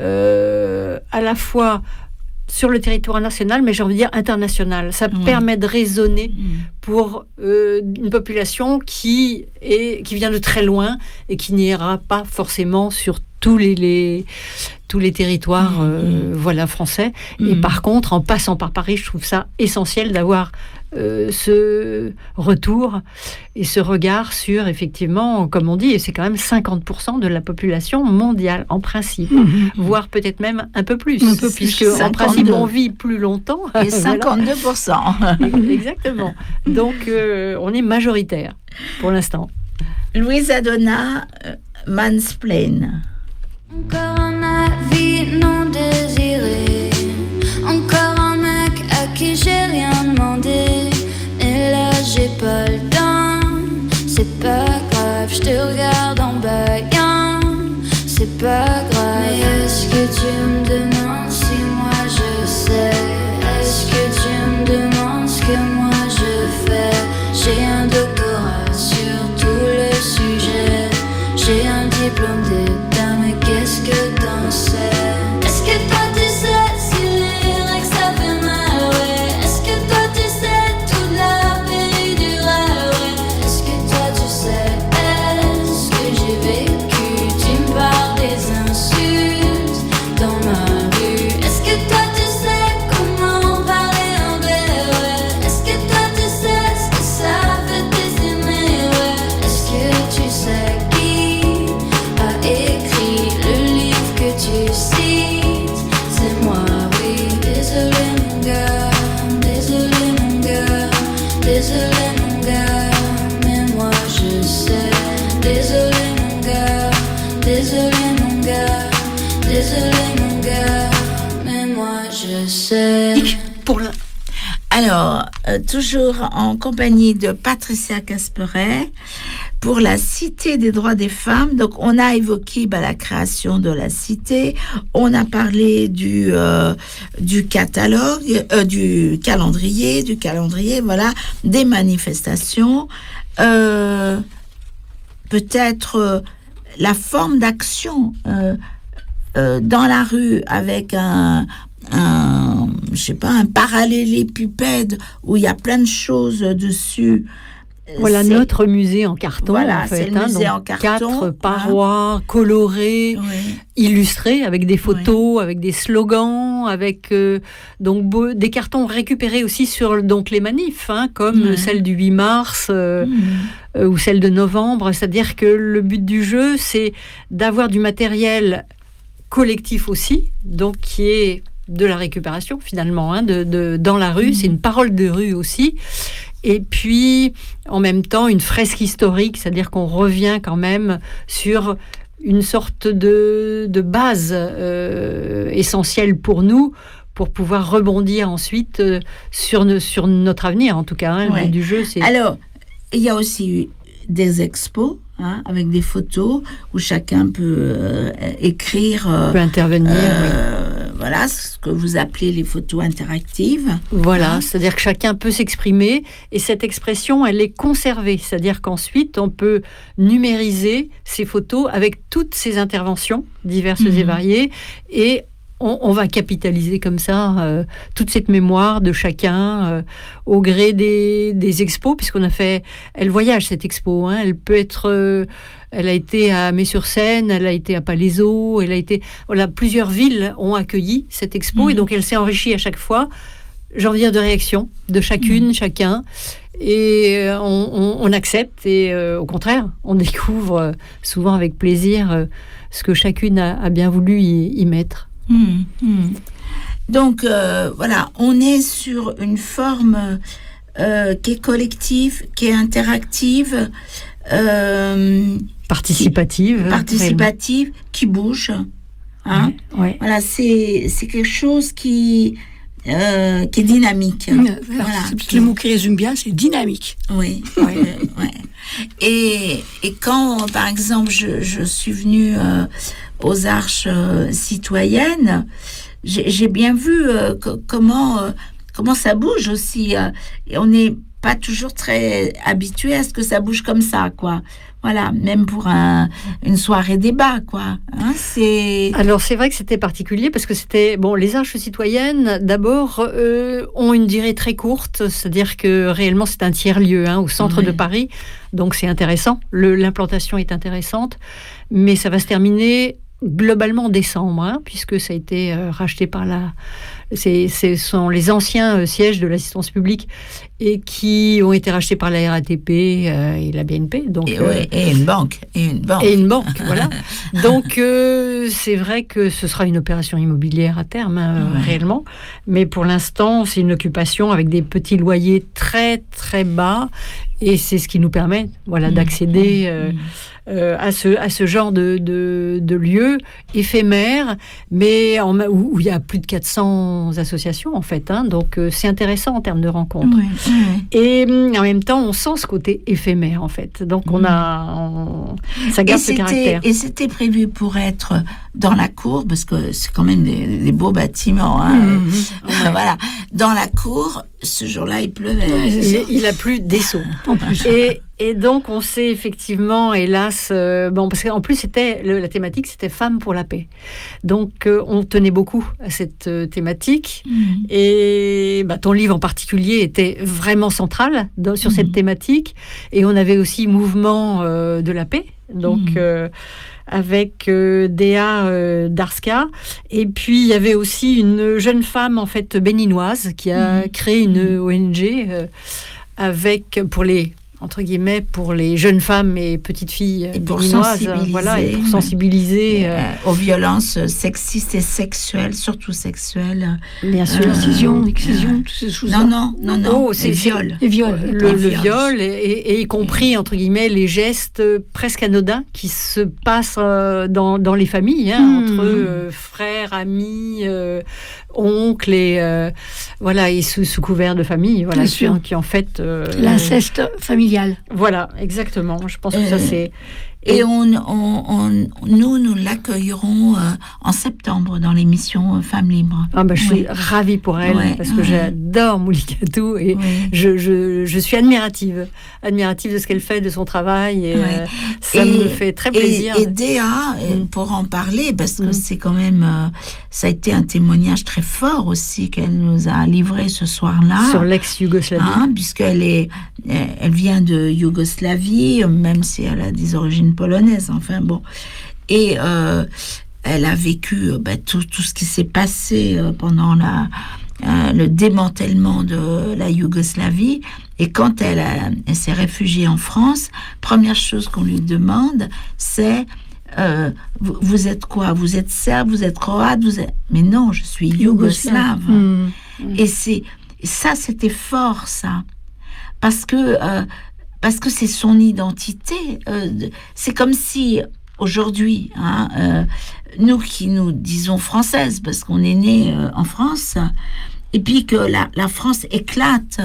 euh, à la fois sur le territoire national, mais j'ai envie de dire international. Ça mmh. permet de raisonner mmh. pour euh, une population qui, est, qui vient de très loin et qui n'ira pas forcément sur tous les, les, tous les territoires euh, mmh. voilà, français. Mmh. Et par contre, en passant par Paris, je trouve ça essentiel d'avoir euh, ce retour et ce regard sur, effectivement, comme on dit, et c'est quand même cinquante pour cent de la population mondiale, en principe, mmh. voire peut-être même un peu plus, un peu puisque plus, en principe, on vit plus longtemps. Et cinquante-deux pour cent. Exactement. Donc, euh, on est majoritaire, pour l'instant. Louise Adona, euh, Mansplain. Encore un avis non désiré, encore un mec à qui j'ai rien demandé, et là j'ai pas le temps, c'est pas grave, je te regarde en baillant, c'est pas grave. Mais est-ce que tu me demandes si moi je sais, est-ce que tu me demandes ce que moi je fais, j'ai un doctorat sur tout le sujet, j'ai un diplôme d'état. Qu'est-ce que t'en sais? Est-ce que toi tu sais si les règles ça fait mal, ouais? Est-ce que toi tu sais toute la péridurale, ouais? Est-ce que toi tu sais, est-ce que j'ai vécu? Tu me parles des insultes dans ma rue. Est-ce que toi tu sais comment parler anglais, ouais? Est-ce que toi tu sais ce que ça fait? sais. Pour le... Alors, euh, toujours en compagnie de Patricia Casperet pour la Cité des droits des femmes. Donc, on a évoqué bah, la création de la cité, on a parlé du euh, du catalogue, euh, du calendrier, du calendrier, voilà, des manifestations, euh, peut-être euh, la forme d'action euh, euh, dans la rue avec un un, je sais pas, un parallélépipède où il y a plein de choses dessus. Voilà c'est... notre musée en carton. Voilà, en fait, c'est le hein, musée donc en carton. Quatre parois hein. colorées, oui. illustrées avec des photos, oui. avec des slogans, avec euh, donc beau, des cartons récupérés aussi sur donc les manifs, hein, comme oui. celle du huit mars euh, oui. euh, ou celle de novembre. C'est-à-dire que le but du jeu, c'est d'avoir du matériel collectif aussi, donc qui est de la récupération finalement, hein, de, de, dans la rue, mmh. c'est une parole de rue aussi, et puis en même temps une fresque historique, c'est-à-dire qu'on revient quand même sur une sorte de, de base euh, essentielle pour nous, pour pouvoir rebondir ensuite euh, sur, ne, sur notre avenir en tout cas, hein, ouais. le but du jeu. C'est... Alors, il y a aussi eu des expos, hein, avec des photos où chacun peut euh, écrire, euh, peut intervenir. Euh, oui. Voilà ce que vous appelez les photos interactives. Voilà, hein. C'est-à-dire que chacun peut s'exprimer et cette expression, elle est conservée. C'est-à-dire qu'ensuite, on peut numériser ces photos avec toutes ces interventions diverses mmh. et variées et On, on va capitaliser comme ça euh, toute cette mémoire de chacun euh, au gré des, des expos, puisqu'on a fait... Elle voyage, cette expo. Hein, elle peut être... Euh, elle a été à Metz-sur-Seine, elle a été à Palaiseau, elle a été... Voilà, plusieurs villes ont accueilli cette expo, mmh. et donc elle s'est enrichie à chaque fois, j'ai envie de dire, de réactions, de chacune, mmh. chacun. Et euh, on, on, on accepte, et euh, au contraire, on découvre euh, souvent avec plaisir euh, ce que chacune a, a bien voulu y, y mettre. Mmh, mmh. Donc euh, voilà, on est sur une forme euh, qui est collective, qui est interactive, euh, participative, qui, participative, réellement. Qui bouge. Hein ouais, ouais. Voilà, c'est c'est quelque chose qui euh, qui est dynamique. Voilà, voilà, c'est qui... le mot qui résume bien, c'est dynamique. Oui. ouais, ouais. Et et quand, par exemple, je je suis venue euh, aux Arches euh, citoyennes, j'ai, j'ai bien vu euh, que, comment euh, comment ça bouge aussi. Euh, et on n'est pas toujours très habitué à ce que ça bouge comme ça, quoi. Voilà, même pour un, une soirée débat, quoi. Hein, c'est... Alors, c'est vrai que c'était particulier parce que c'était... Bon, les Arches citoyennes, d'abord, euh, ont une durée très courte, c'est-à-dire que réellement, c'est un tiers-lieu, hein, au centre oui. de Paris. Donc, c'est intéressant. Le, l'implantation est intéressante. Mais ça va se terminer globalement en décembre, hein, puisque ça a été euh, racheté par la... C'est, ce sont les anciens euh, sièges de l'assistance publique et qui ont été rachetés par la R A T P euh, et la B N P. Donc, et, ouais, euh, et une banque. Et une banque. Et une banque, voilà. Donc, euh, c'est vrai que ce sera une opération immobilière à terme, hein, ouais. réellement. Mais pour l'instant, c'est une occupation avec des petits loyers très, très bas. Et c'est ce qui nous permet voilà, d'accéder euh, euh, à, ce, à ce genre de, de, de lieu éphémère, mais en, où, où il y a plus de quatre cents associations, en fait. Hein, donc, euh, c'est intéressant en termes de rencontres. Ouais, ouais. Et en même temps, on sent ce côté éphémère, en fait. Donc, on a... On, ça garde ce caractère. Et c'était prévu pour être dans la cour, parce que c'est quand même des, des beaux bâtiments. Hein, mmh, ouais. Voilà. Dans la cour, ce jour-là, il pleuvait. Ouais, il, il a plu des sauts. En plus. Et, et donc, on sait effectivement, hélas, euh, bon, parce qu'en plus, c'était, le, la thématique, c'était Femmes pour la paix. Donc, euh, on tenait beaucoup à cette euh, thématique. Mmh. Et bah, ton livre en particulier était vraiment central dans, sur mmh. cette thématique. Et on avait aussi Mouvement euh, de la paix. Donc, mmh. euh, avec euh, Déa euh, Darska. Et puis, il y avait aussi une jeune femme, en fait, béninoise, qui a mmh. créé une O N G euh, avec, pour les, entre guillemets, pour les jeunes femmes et petites filles et pour béninoises. Sensibiliser, voilà, et pour sensibiliser. Euh, aux violences sexistes et sexuelles, surtout sexuelles. Bien sûr. Euh, L'excision, l'excision, toutes ces choses. Non, non, non, non. Oh, c'est, les viols. Les viols. Le, le viol, et, et y compris, entre guillemets, les gestes presque anodins qui se passent euh, dans, dans les familles, hein, mmh. entre euh, frères, amis, euh, oncle et euh, voilà et sous, sous couvert de famille, voilà, Bien sûr. qui en fait euh, L'inceste familial. Voilà, exactement. Je pense que Euh, ça c'est. Et on, on, on- nous, nous l'accueillerons euh, en septembre dans l'émission euh, Femmes Libres. Ah bah, je suis Oui. ravie pour elle Ouais, parce que ouais. j'adore Moulikatou et Oui. je, je, je suis admirative, admirative de ce qu'elle fait, de son travail et Ouais. euh, ça Et- me fait très et- plaisir. Et, Déa, euh, Mm. pour en parler, parce que Mm. c'est quand même, euh, ça a été un témoignage très fort aussi qu'elle nous a livré ce soir-là. Sur l'ex-Yougoslavie. Hein, puisqu'elle est, elle vient de Yougoslavie, même si elle a des origines polonaises. Enfin bon, et euh, elle a vécu euh, bah, tout, tout ce qui s'est passé euh, pendant la, euh, le démantèlement de la Yougoslavie. Et quand elle, a- elle s'est réfugiée en France, première chose qu'on lui demande, c'est euh, vous, vous êtes quoi? Vous êtes serbe? Vous êtes croate? Vous êtes... Mais non, je suis yougoslave. Mm. Et c'est et ça, c'était fort, ça, parce que euh, parce que c'est son identité. Euh, de- c'est comme si aujourd'hui, hein, euh, nous qui nous disons françaises parce qu'on est né euh, en France, et puis que la, la France éclate.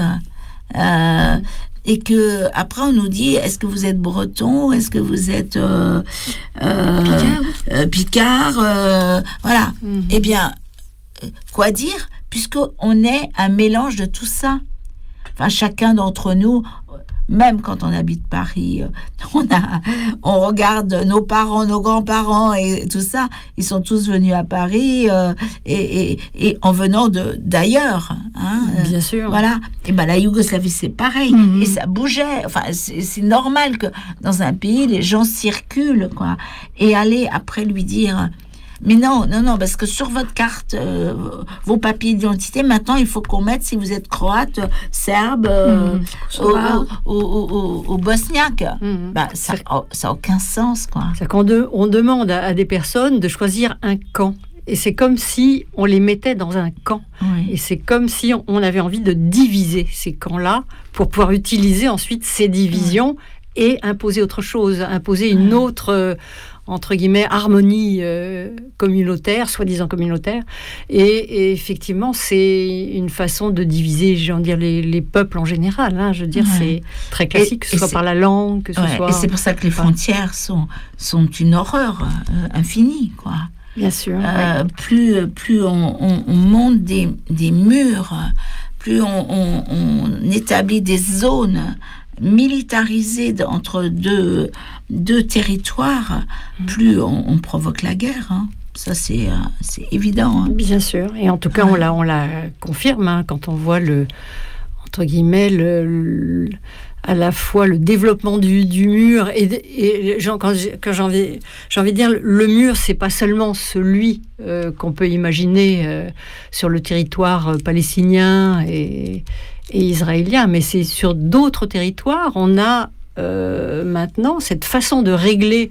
Euh, et que après on nous dit est-ce que vous êtes breton, est-ce que vous êtes euh, euh, Picard. euh, Picard, euh, voilà. Mhm. Eh bien, euh, quoi dire, puisqu'on est un mélange de tout ça. Enfin, chacun d'entre nous, euh, même quand on habite Paris, euh, on a, on regarde nos parents, nos grands-parents et tout ça. Ils sont tous venus à Paris euh, et, et, et en venant de d'ailleurs. Hein, euh, Bien sûr. Voilà. Et ben la Yougoslavie c'est pareil. Mhm. Et ça bougeait. Enfin, c'est c'est normal que dans un pays les gens circulent, quoi. Et aller après lui dire. Mais non, non, non, parce que sur votre carte, euh, vos papiers d'identité, maintenant, il faut qu'on mette si vous êtes croate, serbe, euh, Mhm. ou, ou, ou- ou- ou bosniaque. Mhm. Bah, ça n'a aucun sens, quoi. C'est qu'on de- on demande à, à des personnes de choisir un camp. Et c'est comme si on les mettait dans un camp. Oui. Et c'est comme si on, on avait envie de diviser ces camps-là pour pouvoir utiliser ensuite ces divisions et imposer autre chose, imposer une autre, euh, entre guillemets, harmonie euh, communautaire, soi-disant communautaire. Et, et effectivement, c'est une façon de diviser, j'ai envie de dire, les, les peuples en général. Hein. Je veux dire, Ouais. c'est très classique, que ce et soit c'est- par la langue, que ce Ouais, soit... Et c'est pour ça que les frontières sont, sont une horreur euh, infinie, quoi. Bien sûr. Euh, ouais. plus, plus on, on- on monte des, des murs, plus on, on- on établit des zones militarisées d- entre deux, deux territoires, plus on, on provoque la guerre. Hein. Ça, c'est, euh, c'est évident. Hein. Bien sûr. Et en tout cas, on la, on la confirme hein, quand on voit le, entre guillemets, le, le- à la fois le développement du, du mur et, et genre, quand j'ai, quand j'ai envie, j'ai envie de dire, le mur, c'est pas seulement celui euh, qu'on peut imaginer euh, sur le territoire euh, palestinien et, et israélien, mais c'est sur d'autres territoires. On a euh, maintenant cette façon de régler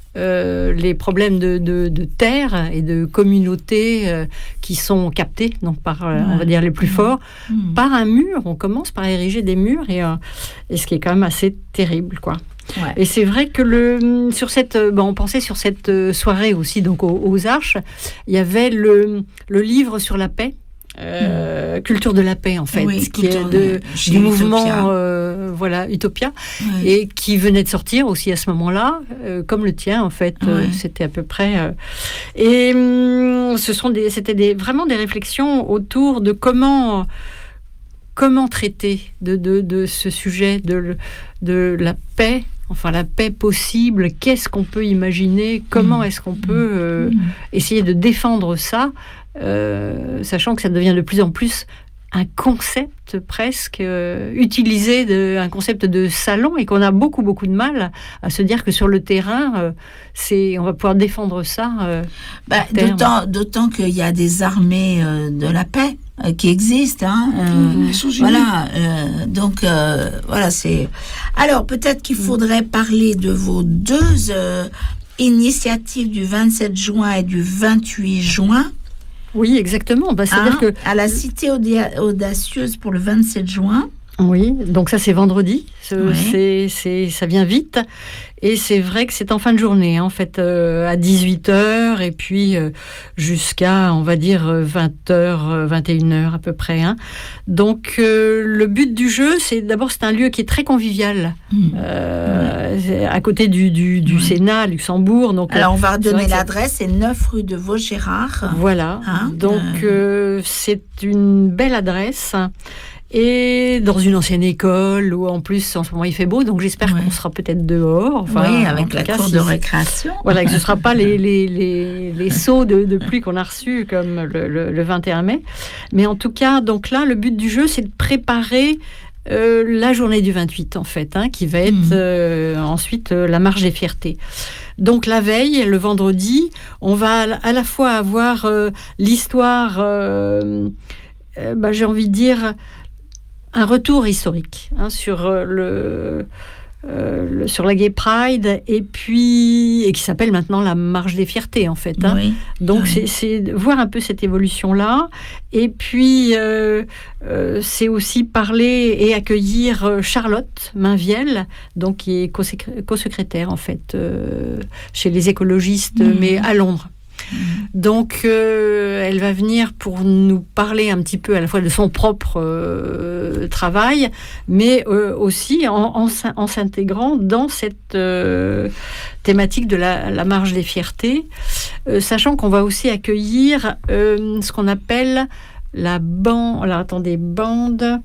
Euh, les problèmes de, de, de terre et de communautés euh, qui sont captés, donc par, euh, on va dire, les plus forts, Mmh. par un mur. On commence par ériger des murs, et, euh, et ce qui est quand même assez terrible, quoi. Ouais. Et c'est vrai que le, sur cette, euh, ben, on pensait sur cette euh, soirée aussi, donc aux, aux Arches, il y avait le, le livre sur la paix. Euh, Culture de la paix, en fait, Oui, qui est culture de, de- chez du mouvement Utopia. euh, voilà, Utopia, Ouais. et qui venait de sortir aussi à ce moment-là, euh, comme le tien, en fait. Euh, Ouais. c'était à peu près... euh, et hum, ce sont des, c'était des, vraiment des réflexions autour de comment, comment traiter de, de, de ce sujet de, de la paix, enfin la paix possible, qu'est-ce qu'on peut imaginer, comment Mmh. est-ce qu'on peut euh, Mmh. essayer de défendre ça, euh, sachant que ça devient de plus en plus un concept presque euh, utilisé, de, un concept de salon, et qu'on a beaucoup beaucoup de mal à se dire que sur le terrain, euh, c'est, on va pouvoir défendre ça. Euh, Bah, à terme. d'autant, d'autant qu'il y a des armées euh, de la paix euh, qui existent. Hein, euh, Mmh, elles sont géniales. voilà. euh, donc, euh, voilà, c'est... Alors, peut-être qu'il faudrait parler de vos deux euh, initiatives du vingt-sept juin et du vingt-huit juin. Oui, exactement. Bah, c'est-à-dire Hein, que à la Cité audia- audacieuse pour le vingt-sept juin. Oui, donc ça c'est vendredi, ce, Ouais. c'est, c'est, ça vient vite, et c'est vrai que c'est en fin de journée, hein, en fait, euh, à dix-huit heures, et puis euh, jusqu'à, on va dire, vingt heures, vingt et une heures à peu près. Hein. Donc euh, le but du jeu, c'est d'abord, c'est un lieu qui est très convivial, Mmh. euh, c'est à côté du, du, du Sénat, à Luxembourg. Donc, Alors, on va c'est redonner vrai que c'est- l'adresse, c'est neuf rue de Vaugirard. Voilà, Hein, donc euh, c'est une belle adresse. Et dans une ancienne école où en plus en ce moment il fait beau, donc j'espère qu'on sera peut-être dehors. Enfin, oui, en avec tout la cas, cour si- de récréation. Voilà, que ce ne sera pas les, les, les, les sauts de, de pluie qu'on a reçus comme le, le, le vingt et un mai. Mais en tout cas, donc là, le but du jeu, c'est de préparer euh, la journée du vingt-huit, en fait, hein, qui va être Mmh. euh, ensuite euh, la marche des fiertés. Donc la veille, le vendredi, on va à la, à la fois avoir euh, l'histoire, euh, euh, bah, j'ai envie de dire, un retour historique hein, sur euh, le, euh, le- sur la Gay Pride, et puis et qui s'appelle maintenant la Marche des Fiertés en fait. Hein. Oui. Donc Oui. c'est, c'est de voir un peu cette évolution là, et puis euh, euh, c'est aussi parler et accueillir euh, Charlotte Mainviel, donc qui est co-secré- co-secrétaire en fait euh, chez les écologistes, Mhm. mais à Londres. Donc, euh, elle va venir pour nous parler un petit peu à la fois de son propre euh, travail, mais euh, aussi en, en s'in- en s'intégrant dans cette euh, thématique de la, la marche des fiertés, euh, sachant qu'on va aussi accueillir euh, ce qu'on appelle la bande. Alors, attendez, bande.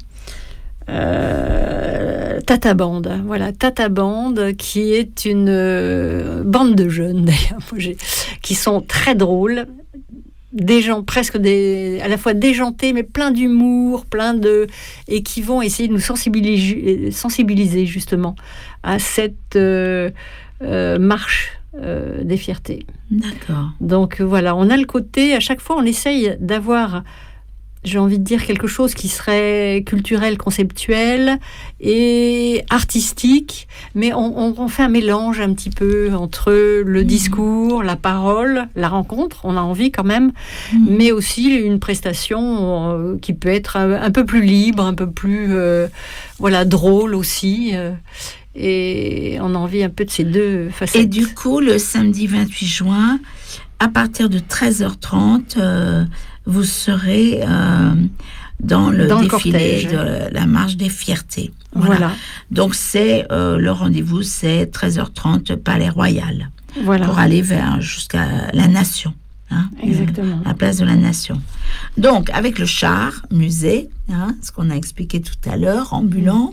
Euh, Tata Bande, voilà, Tata Bande, qui est une euh, bande de jeunes d'ailleurs, moi, j'ai- qui sont très drôles, des gens presque des, à la fois déjantés, mais plein d'humour, plein de, et qui vont essayer de nous sensibiliser, sensibiliser justement à cette euh, euh, marche euh, des fiertés. D'accord. Donc voilà, on a le côté, à chaque fois, on essaye d'avoir, j'ai envie de dire, quelque chose qui serait culturel, conceptuel et artistique, mais on, on- on fait un mélange un petit peu entre le discours, la parole, la rencontre, on a envie quand même, mais aussi une prestation euh, qui peut être un, un peu plus libre, un peu plus euh, voilà, drôle aussi, euh, et on a envie un peu de ces deux facettes. Et du coup, le samedi vingt-huit juin, à partir de treize heures trente, euh, vous serez euh, dans le Dans le défilé cortège. de la marche des fiertés. Voilà. Donc, c'est euh, le rendez-vous, c'est treize heures trente, Palais Royal. Voilà. Pour aller vers jusqu'à la Nation. Hein, Exactement. euh, la place de la Nation. Donc, avec le char, musée, hein, ce qu'on a expliqué tout à l'heure, ambulant.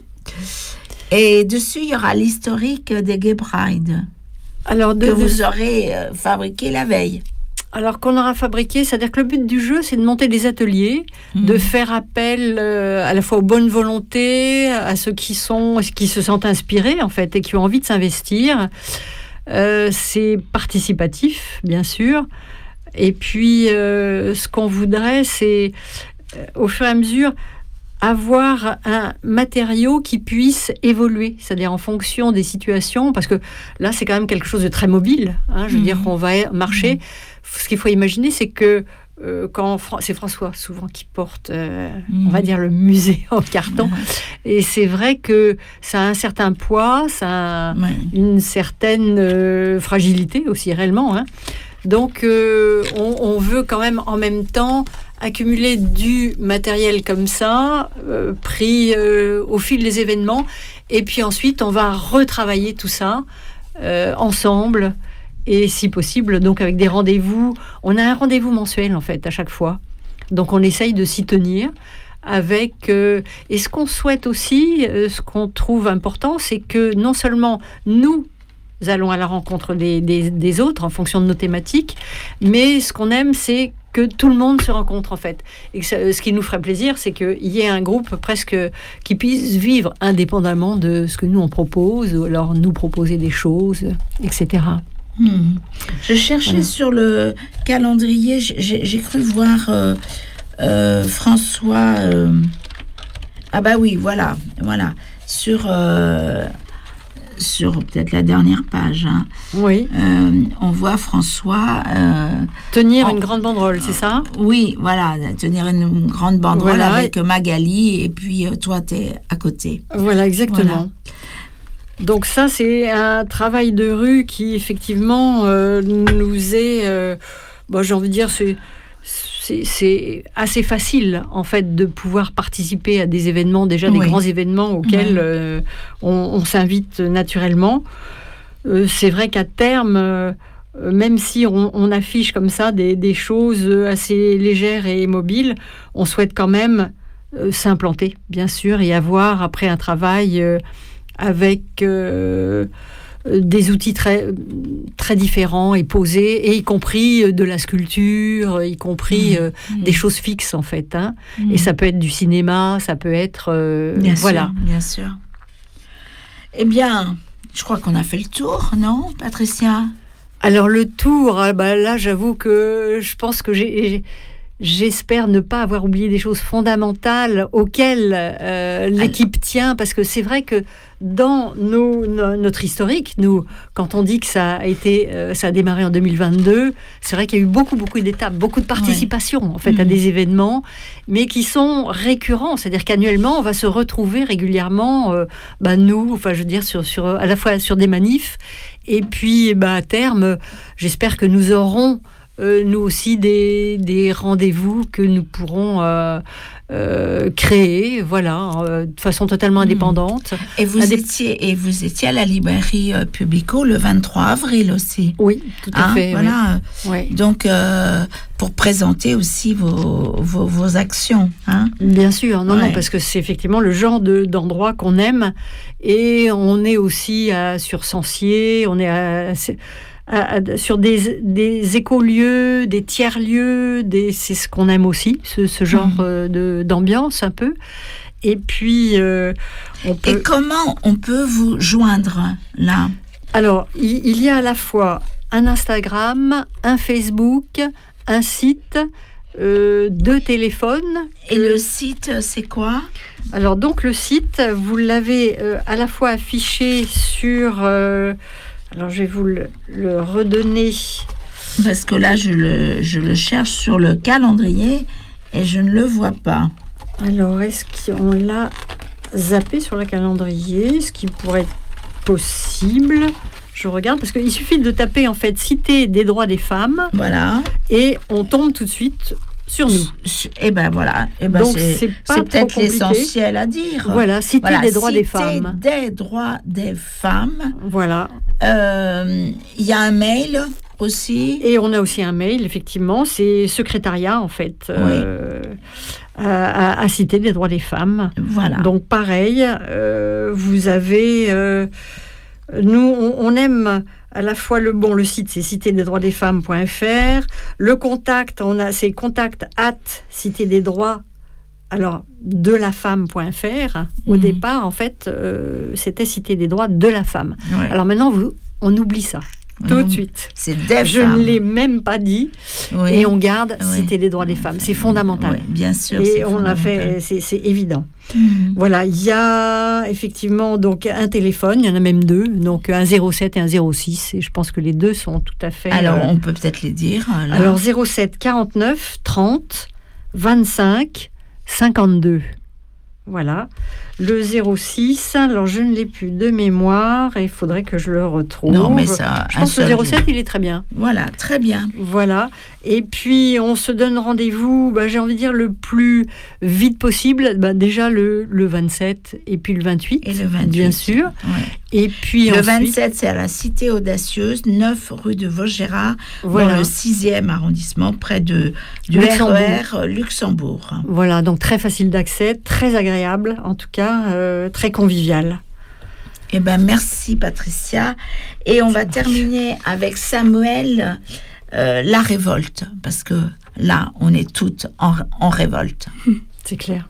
Et dessus, il y aura l'historique des Gay Pride. Alors, de- que de- vous aurez euh, fabriqué la veille. Alors qu'on aura fabriqué, c'est-à-dire que le but du jeu, c'est de monter des ateliers, de faire appel euh, à la fois aux bonnes volontés, à ceux qui sont, qui se sentent inspirés en fait et qui ont envie de s'investir. Euh, c'est participatif, bien sûr. Et puis, euh, ce qu'on voudrait, c'est euh, au fur et à mesure avoir un matériau qui puisse évoluer, c'est-à-dire en fonction des situations, parce que là, c'est quand même quelque chose de très mobile. Hein, je veux Mhm. dire qu'on va marcher. Ce qu'il faut imaginer, c'est que euh, quand Fran- c'est François souvent qui porte, euh, Mhm. on va dire, le musée en carton. Et c'est vrai que ça a un certain poids, ça a une certaine euh, fragilité aussi réellement. Hein. Donc, euh, on, on veut quand même en même temps accumuler du matériel comme ça, euh, pris euh, au fil des événements, et puis ensuite on va retravailler tout ça euh, ensemble, et si possible, donc avec des rendez-vous. On a un rendez-vous mensuel en fait à chaque fois, donc on essaye de s'y tenir. Avec euh, et ce qu'on souhaite aussi, euh, ce qu'on trouve important, c'est que non seulement nous allons à la rencontre des, des, des autres en fonction de nos thématiques, mais ce qu'on aime, c'est que tout le monde se rencontre en fait. Et que ça, ce qui nous ferait plaisir, c'est qu'il y ait un groupe presque qui puisse vivre indépendamment de ce que nous on propose, ou alors nous proposer des choses, et cetera. Hmm. Je cherchais Voilà. sur le calendrier, j'ai j'ai cru voir euh, euh, François. euh, ah bah oui, voilà, voilà, sur euh, sur peut-être la dernière page, hein, oui. euh, on voit François... Euh, tenir en, une grande banderole, c'est ça ? Oui, voilà, tenir une grande banderole voilà. avec Magali, et puis euh, toi, tu es à côté. Voilà, exactement. Voilà. Donc ça, c'est un travail de rue qui, effectivement, euh, nous est... Euh, bon, j'ai envie de dire, c'est... C'est, c'est assez facile, en fait, de pouvoir participer à des événements, déjà des oui. grands événements auxquels oui. euh, on, on s'invite naturellement. Euh, c'est vrai qu'à terme, euh, même si on, on affiche comme ça des, des choses assez légères et mobiles, on souhaite quand même euh, s'implanter, bien sûr, et avoir après un travail euh, avec... Euh, des outils très, très différents et posés, et y compris de la sculpture, y compris mmh. Euh, mmh. des choses fixes, en fait. Hein. Mmh. Et ça peut être du cinéma, ça peut être... Euh, bien voilà. sûr, bien sûr. Eh bien, je crois qu'on a fait le tour, non, Patricia ? Alors, le tour, bah, là, j'avoue que je pense que j'ai... J'espère ne pas avoir oublié des choses fondamentales auxquelles euh, l'équipe tient, parce que c'est vrai que dans nos, no, notre historique, nous, quand on dit que ça a été, euh, ça a démarré en deux mille vingt-deux, c'est vrai qu'il y a eu beaucoup, beaucoup d'étapes, beaucoup de participation, ouais. en fait, mmh. à des événements, mais qui sont récurrents, c'est-à-dire qu'annuellement, on va se retrouver régulièrement, euh, bah, nous, enfin, je veux dire, sur, sur, à la fois sur des manifs, et puis, bah, à terme, j'espère que nous aurons Euh, nous aussi des, des rendez-vous que nous pourrons euh, euh, créer, voilà, euh, de façon totalement indépendante. Et vous, Indép- étiez, et vous étiez à la librairie euh, Publico le vingt-trois avril aussi. Oui, tout à hein, fait. Voilà. Oui. Oui. Donc, euh, pour présenter aussi vos, vos, vos actions. Hein. Bien sûr, non, ouais. non, parce que c'est effectivement le genre de, d'endroit qu'on aime. Et on est aussi à, sur Sancier, on est à... À, à, sur des, des écolieux, des tiers-lieux, des, c'est ce qu'on aime aussi, ce, ce genre mmh. de, d'ambiance un peu. Et puis, euh, on peut... Et comment on peut vous joindre là ? Alors, il, il y a à la fois un Instagram, un Facebook, un site, euh, deux téléphones. Et le site, c'est quoi ? Alors, donc, le site, vous l'avez euh, à la fois affiché sur... Euh, Alors, je vais vous le, le redonner. Parce que là, je le, je le cherche sur le calendrier et je ne le vois pas. Alors, est-ce qu'on l'a zappé sur le calendrier ? Ce qui pourrait être possible. Je regarde, parce qu'il suffit de taper, en fait, Cité des droits des femmes. Voilà. Et on tombe tout de suite sur nous. Et ben voilà. Et ben Donc, c'est, c'est, pas c'est peut-être compliqué. L'essentiel à dire. Voilà, Cité voilà, des droits Cité des femmes. des droits des femmes. Voilà. Il euh, y a un mail aussi. Et on a aussi un mail, effectivement. C'est secrétariat, en fait, oui. euh, à, à Cité des droits des femmes. Voilà. Donc, pareil, euh, vous avez... Euh, nous, on, on aime... À la fois le bon, le site c'est cité des droits des femmes point f r. Le contact, on a c'est contact at cité des droits alors de la femme point f r. Au mmh. départ, en fait, euh, c'était cité des droits de la femme. Ouais. Alors maintenant, vous, on oublie ça. Tout mmh. de suite. C'est des Je femmes. ne l'ai même pas dit. Oui. Et on garde oui. Cité des droits des femmes. C'est fondamental. Oui, bien sûr. Et c'est on l'a fait, c'est, c'est évident. Mmh. Voilà, il y a effectivement donc un téléphone, il y en a même deux, donc un zéro sept et un zéro six. Et je pense que les deux sont tout à fait... Alors, euh... on peut peut-être les dire. Là. Alors, zéro sept quarante-neuf trente vingt-cinq cinquante-deux. Voilà. Le zéro six, alors je ne l'ai plus de mémoire et il faudrait que je le retrouve. Non, mais ça... Je pense que le zéro sept, il est très bien. Voilà, très bien. Voilà. Et puis, on se donne rendez-vous, bah, j'ai envie de dire, le plus vite possible. Bah, déjà, le, le vingt-sept et puis le vingt-huit. Et le vingt-huit. Bien sûr. Ouais. Et puis le ensuite, vingt-sept, c'est à la Cité Audacieuse, neuf rue de Vaugirard, voilà. dans le sixième arrondissement, près de, du Luxembourg. R E R Luxembourg. Voilà, donc très facile d'accès, très agréable, en tout cas, euh, très convivial. Eh bien, merci Patricia. Et on va terminer avec Samuel, euh, la révolte, parce que là, on est toutes en, en révolte. C'est clair.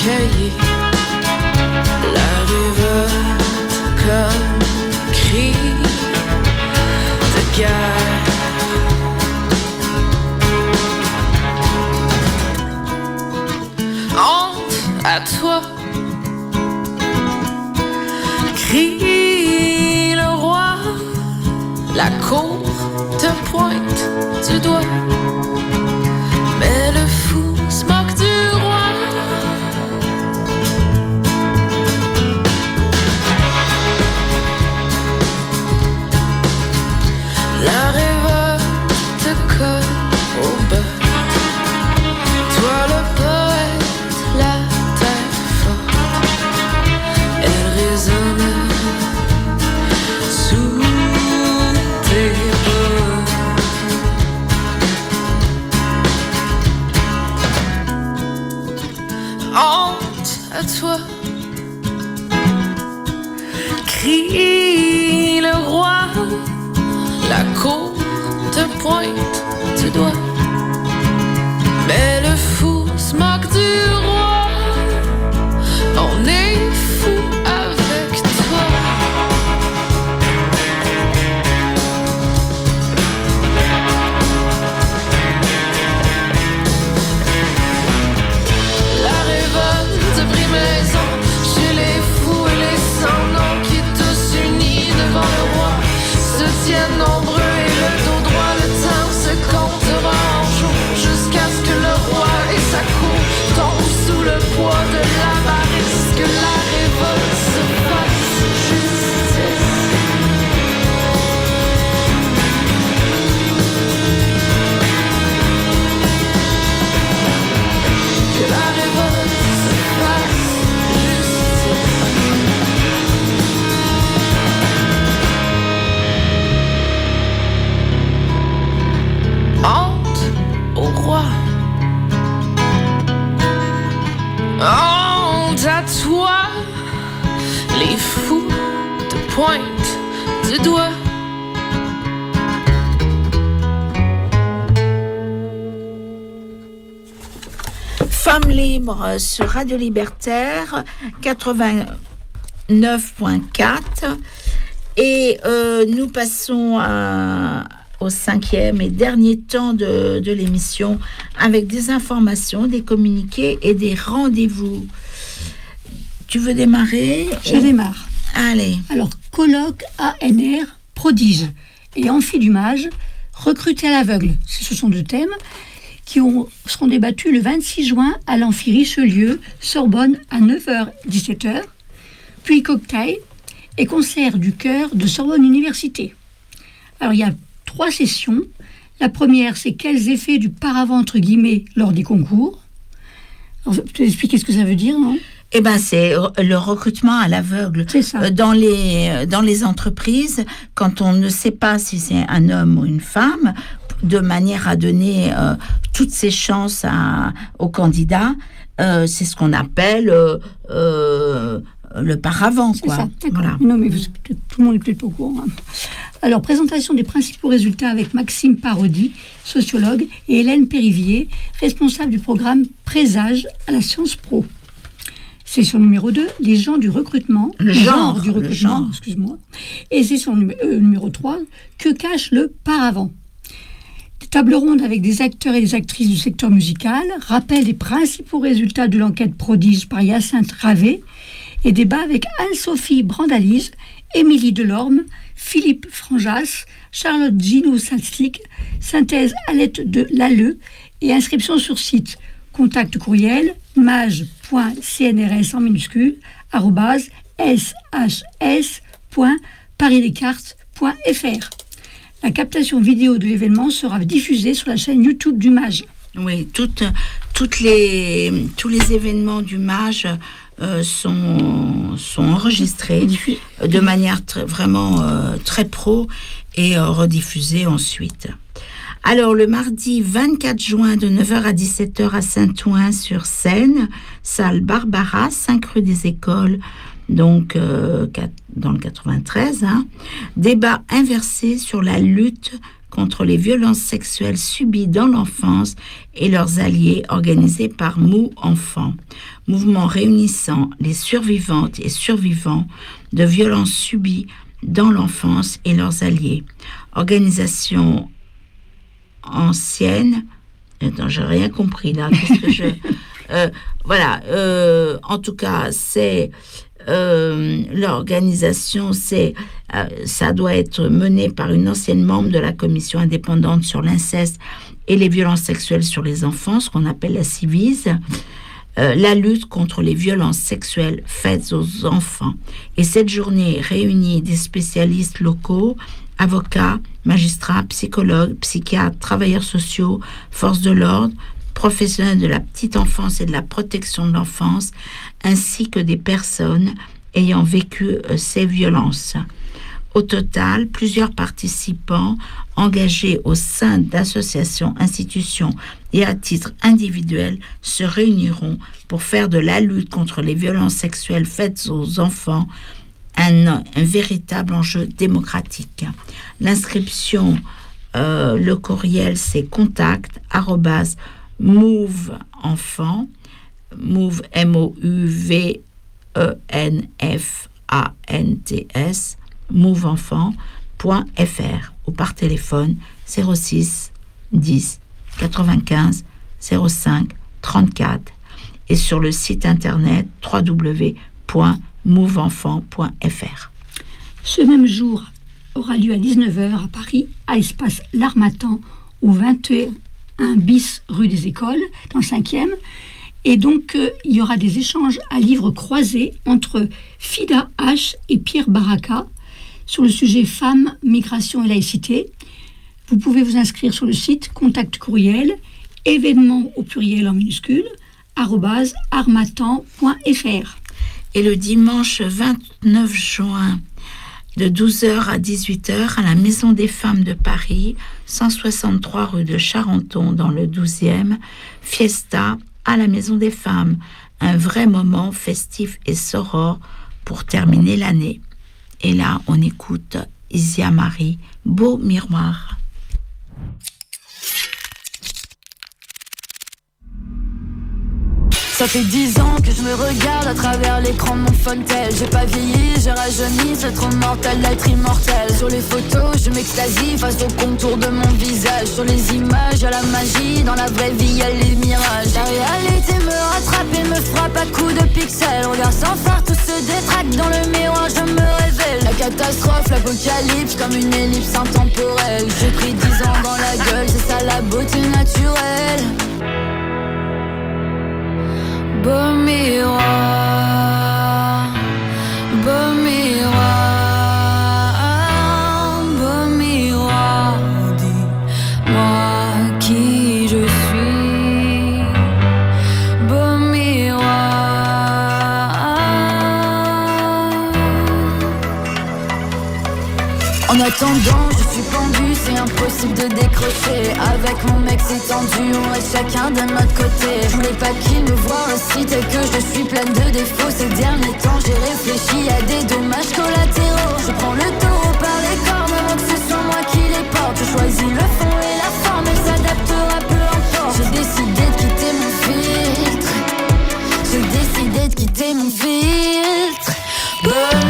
cahier. La révolte comme cri de guerre. Honte à toi, crie le roi. La cour te pointe du doigt, mais le fou se moque du roi. La révolte te colle au bas. Toi le poète, la terre forte, elle résonne sous tes pas. Honte à toi, crie le roi. La cour te pointe du doigt, mais le fou se moque du roi. On est fou avec toi. La révolte prit maison chez les fous et les sans-noms qui tous unis devant le roi se tiennent nombreux et le dos droit. Le temps se comptera en jours jusqu'à ce que le roi et sa cour tombent sous le poids de l'avarice. Que la révolte se fasse justice. Que la révolte se fasse justice. Honte au roi. Honte à toi. Les fous te pointent du doigt. Femmes libres sur Radio Libertaire quatre-vingt-neuf point quatre et euh, nous passons à, au cinquième et dernier temps de, de l'émission avec des informations, des communiqués et des rendez-vous. Tu veux démarrer? Je démarre. Allez. Alors, colloque A N R prodige et amphidumage recrutés à l'aveugle. Ce sont deux thèmes qui ont, seront débattus le vingt-six juin à l'amphi Richelieu, Sorbonne à neuf heures dix-sept heures, puis cocktail et concert du chœur de Sorbonne Université. Alors, il y a trois sessions. La première, c'est quels effets du paravent, entre guillemets, lors des concours. Alors, je peux expliquer ce que ça veut dire, non ? Eh ben, c'est le recrutement à l'aveugle. C'est ça. Dans les, dans les entreprises, quand on ne sait pas si c'est un homme ou une femme, de manière à donner euh, toutes ses chances à, aux candidats, euh, c'est ce qu'on appelle euh, euh, le paravent, C'est quoi. ça, d'accord. Voilà. Non, mais vous- tout le monde est peut-être pas au courant. hein. Alors, présentation des principaux résultats avec Maxime Parodi, sociologue, et Hélène Périvier, responsable du programme Présage à la Science Pro. Session numéro deux, les gens du recrutement. Le genre, du le recrutement, genre. excuse-moi. Et session numé- euh, numéro trois, que cache le paravent. Table ronde avec des acteurs et des actrices du secteur musical, rappel des principaux résultats de l'enquête prodige par Hyacinthe Ravet, et débat avec Anne-Sophie Brandalise, Émilie Delorme, Philippe Franjas, Charlotte Gino-Salstic, synthèse à l'aide de l'A L E et inscription sur site. Contact courriel mage.cnrs en minuscule arobase shs.parisdescartes.fr. La captation vidéo de l'événement sera diffusée sur la chaîne YouTube du Mage. Oui, toutes, toutes les, tous les événements du Mage euh, sont, sont enregistrés de manière très, vraiment euh, très pro et euh, rediffusés ensuite. Alors, le mardi vingt-quatre juin de neuf heures à dix-sept heures à Saint-Ouen-sur-Seine, salle Barbara, cinq rue des Écoles, donc euh, dans le quatre-vingt-treize, hein, débat inversé sur la lutte contre les violences sexuelles subies dans l'enfance et leurs alliés, organisé par Mou Enfants, mouvement réunissant les survivantes et survivants de violences subies dans l'enfance et leurs alliés. Organisation ancienne. Attends, j'ai rien compris là. Qu'est-ce que je... Euh, voilà. Euh, en tout cas, c'est euh, l'organisation. C'est euh, ça doit être mené par une ancienne membre de la commission indépendante sur l'inceste et les violences sexuelles sur les enfants, ce qu'on appelle la Civise. Euh, la lutte contre les violences sexuelles faites aux enfants. Et cette journée réunit des spécialistes locaux, avocats, magistrats, psychologues, psychiatres, travailleurs sociaux, forces de l'ordre, professionnels de la petite enfance et de la protection de l'enfance, ainsi que des personnes ayant vécu euh, ces violences. Au total, plusieurs participants engagés au sein d'associations, institutions et à titre individuel se réuniront pour faire de la lutte contre les violences sexuelles faites aux enfants un, un véritable enjeu démocratique. L'inscription, euh, le courriel, c'est contact arobase move enfant, move M O U V E N F A N T S, mouveenfant point f r ou par téléphone zéro six dix quatre-vingt-quinze zéro cinq trente-quatre et sur le site internet w w w point mouveenfant point f r. Ce même jour aura lieu à dix-neuf heures à Paris, à l'espace L'Harmattan, au vingt et un bis rue des Écoles, dans le cinquième. Et donc, euh, il y aura des échanges à livres croisés entre Fida H et Pierre Baraka sur le sujet femmes, migration et laïcité. Vous pouvez vous inscrire sur le site contact courriel, événement au pluriel en minuscule, arobase harmattan point f r. Et le dimanche vingt-neuf juin, de douze heures à dix-huit heures, à la Maison des Femmes de Paris, cent soixante-trois rue de Charenton, dans le douzième, Fiesta à la Maison des Femmes. Un vrai moment festif et soror pour terminer l'année. Et là, on écoute Isia Marie, Beau Miroir. Ça fait dix ans que je me regarde à travers l'écran de mon Fontel. J'ai pas vieilli, j'ai rajeuni, c'est trop mortel d'être immortel. Sur les photos, je m'extasie face au contour de mon visage. Sur les images, y'a la magie, dans la vraie vie, y'a les mirages. La réalité me rattrape et me frappe à coups de pixels. Regarde sans phare, tout se détraque dans le miroir, je me révèle. La catastrophe, l'apocalypse, comme une ellipse intemporelle. J'ai pris dix ans dans la gueule, c'est ça la beauté naturelle. Beau miroir, beau miroir, beau miroir, dis-moi qui je suis. Beau miroir. En attendant, je suis pendu, c'est impossible de décrocher. Avec mon mec c'est tendu, on reste chacun de notre côté. Je voulais pas qu'il me voie aussi tel que je suis pleine de défauts. Ces derniers temps j'ai réfléchi à des dommages collatéraux. Je prends le taureau par les cornes avant que ce soit moi qui les porte. Je choisis le fond et la forme, elle s'adaptera peu importe. J'ai décidé de quitter mon filtre. J'ai décidé de quitter mon filtre. Bon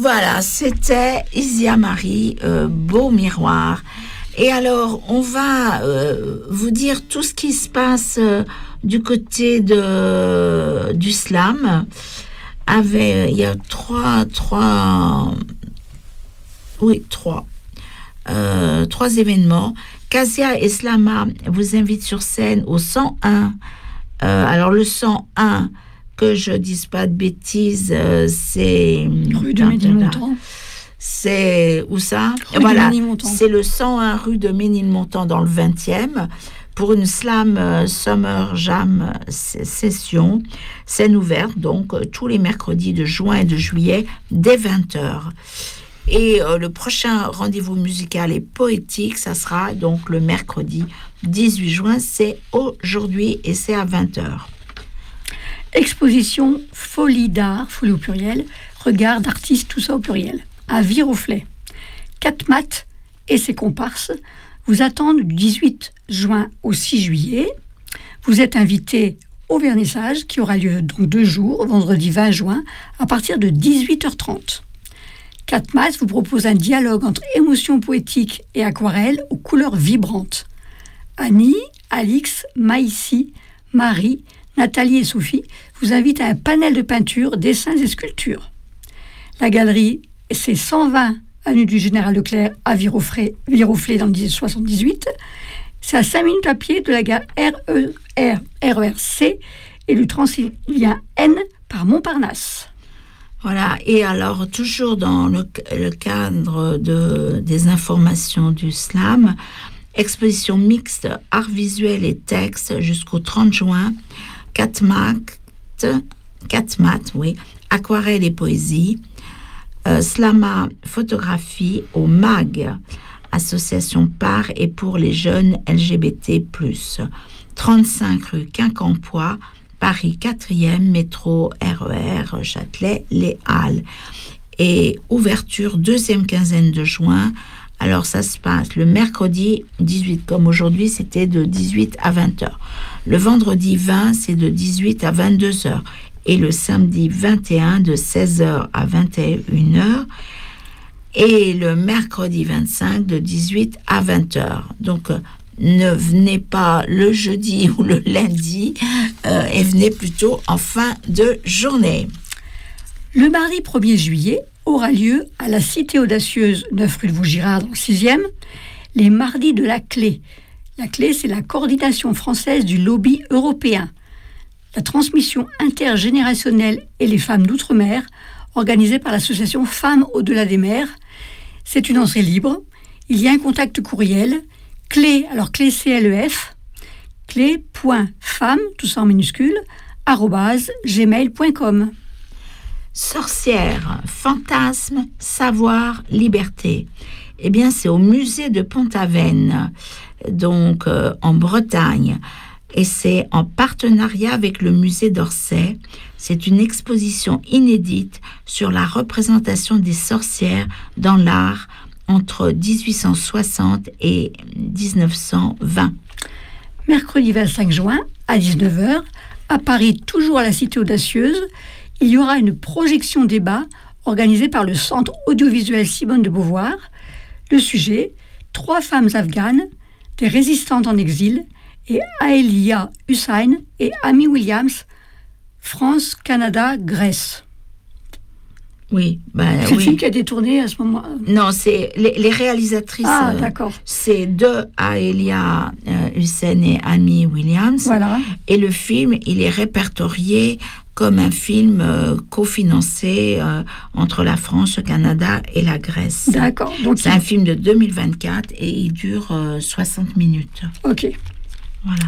Voilà, c'était Isia Marie, euh, Beau Miroir. Et alors, on va euh, vous dire tout ce qui se passe euh, du côté de, du slam. Avec, il y a trois, trois, oui, trois, euh, trois événements. Casia et Slama vous invitent sur scène au cent un. Euh, alors, le cent un, que je dise pas de bêtises, euh, c'est... Rue de Ménilmontant. C'est où ça? Rue Voilà, de Ménilmontant. c'est le cent un rue de Ménilmontant dans le vingtième pour une slam euh, summer jam euh, session. Scène ouverte donc euh, tous les mercredis de juin et de juillet dès vingt heures. Et euh, le prochain rendez-vous musical et poétique, ça sera donc le mercredi dix-huit juin, c'est aujourd'hui et c'est à vingt heures. Exposition Folie d'art, folie au pluriel, regard d'artistes, tout ça au pluriel, à Viroflay. Catmat et ses comparses vous attendent du dix-huit juin au six juillet. Vous êtes invité au vernissage qui aura lieu donc deux jours, vendredi vingt juin, à partir de dix-huit heures trente. Catmat vous propose un dialogue entre émotion poétique et aquarelle aux couleurs vibrantes. Annie, Alix, Maïssi, Marie, Nathalie et Sophie vous invitent à un panel de peinture, dessins et sculptures. La galerie, c'est cent vingt avenue du Général Leclerc à Viroflay, Viroflay dans le soixante-dix-huit. C'est à cinq minutes à pied de la gare R E R, R E R C et du Transilien N par Montparnasse. Voilà, et alors toujours dans le, le cadre de, des informations du slam, exposition mixte art visuel et texte jusqu'au trente juin, Catmat, Catmat, oui, aquarelle et poésie, euh, Slama photographie au M A G, association par et pour les jeunes L G B T plus, trente-cinq rue Quincampoix, Paris quatrième, métro R E R, Châtelet, Les Halles. Et ouverture deuxième quinzaine de juin. Alors ça se passe le mercredi dix-huit, comme aujourd'hui, c'était de dix-huit à vingt heures. Le vendredi vingt, c'est de dix-huit à vingt-deux heures. Et le samedi vingt et un, de seize heures à vingt et une heures. Et le mercredi vingt-cinq, de dix-huit à vingt heures. Donc, ne venez pas le jeudi ou le lundi, euh, et venez plutôt en fin de journée. Le mardi premier juillet aura lieu à la Cité Audacieuse, neuf rue de Vaugirard, dans le sixième, les mardis de la clé. La clé, c'est la coordination française du lobby européen. La transmission intergénérationnelle et les femmes d'outre-mer, organisée par l'association Femmes au-delà des mers. C'est une entrée libre. Il y a un contact courriel. Clé, alors clé C L E F, clé.femme, tout ça en minuscule, arobase gmail point com. Sorcière, fantasme, savoir, liberté. Eh bien, c'est au musée de Pont-Aven, donc euh, en Bretagne. Et c'est en partenariat avec le musée d'Orsay. C'est une exposition inédite sur la représentation des sorcières dans l'art entre dix-huit cent soixante et dix-neuf cent vingt. Mercredi vingt-cinq juin, à dix-neuf heures, à Paris, toujours à la Cité Audacieuse, il y aura une projection débat organisée par le Centre audiovisuel Simone de Beauvoir. Le sujet, trois femmes afghanes, des résistantes en exil, et Aelia Hussein et Amy Williams, France, Canada, Grèce. Oui, ben c'est oui. le film qui a été tourné à ce moment. Non, c'est les, les réalisatrices. Ah, euh, d'accord. C'est de Aelia euh, Hussein et Amy Williams. Voilà. Et le film, il est répertorié comme un film euh, cofinancé euh, entre la France, le Canada et la Grèce. D'accord. Donc c'est il... un film de deux mille vingt-quatre et il dure euh, soixante minutes. Ok. Voilà.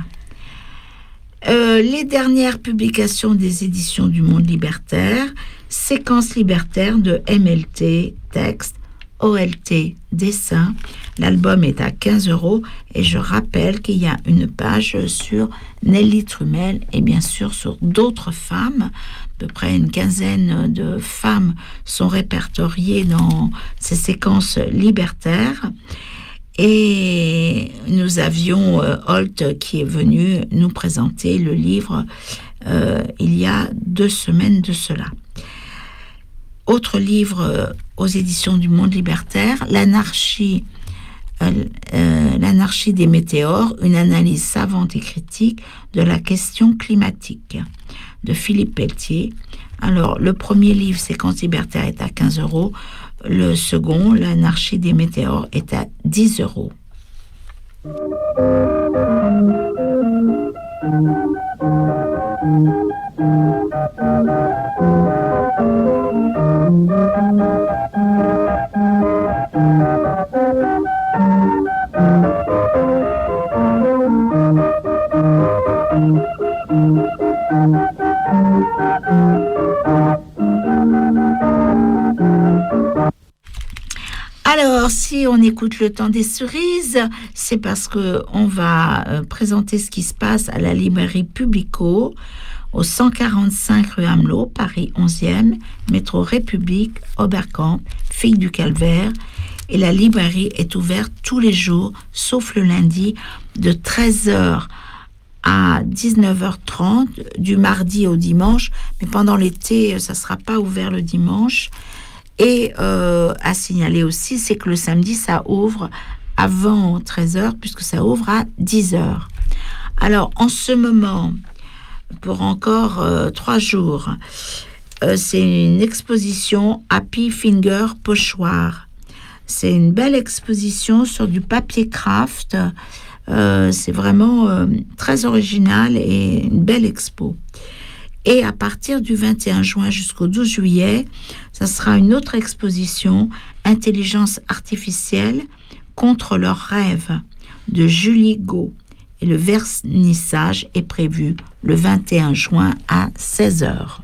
Euh, les dernières publications des éditions du Monde Libertaire, Séquence libertaire de M L T, texte, O L T, dessin. L'album est à quinze euros et je rappelle qu'il y a une page sur Nelly Trumel et bien sûr sur d'autres femmes. À peu près une quinzaine de femmes sont répertoriées dans ces séquences libertaires. Et nous avions euh, Holt qui est venu nous présenter le livre euh, il y a deux semaines de cela. autre livre euh, aux éditions du Monde Libertaire, L'anarchie, euh, euh, l'anarchie des météores, une analyse savante et critique de la question climatique, de Philippe Pelletier. Alors, le premier livre, Séquence libertaire, est à quinze euros. Le second, L'anarchie des météores, est à dix euros. Alors, si on écoute le temps des cerises, c'est parce que on va euh, présenter ce qui se passe à la librairie Publico, au cent quarante-cinq rue Amelot, Paris onzième, métro République, Oberkampf, Fille du Calvaire. Et la librairie est ouverte tous les jours, sauf le lundi, de treize heures à dix-neuf heures trente, du mardi au dimanche. Mais pendant l'été, ça ne sera pas ouvert le dimanche. Et euh, à signaler aussi, c'est que le samedi, ça ouvre avant treize heures, puisque ça ouvre à dix heures. Alors, en ce moment, pour encore euh, trois jours, euh, c'est une exposition Happy Finger Pochoir. C'est une belle exposition sur du papier craft. Euh, c'est vraiment euh, très original et une belle expo. Et à partir du vingt et un juin jusqu'au douze juillet, ça sera une autre exposition, Intelligence artificielle contre leurs rêves, de Julie Gau. Et le vernissage est prévu le vingt et un juin à seize heures.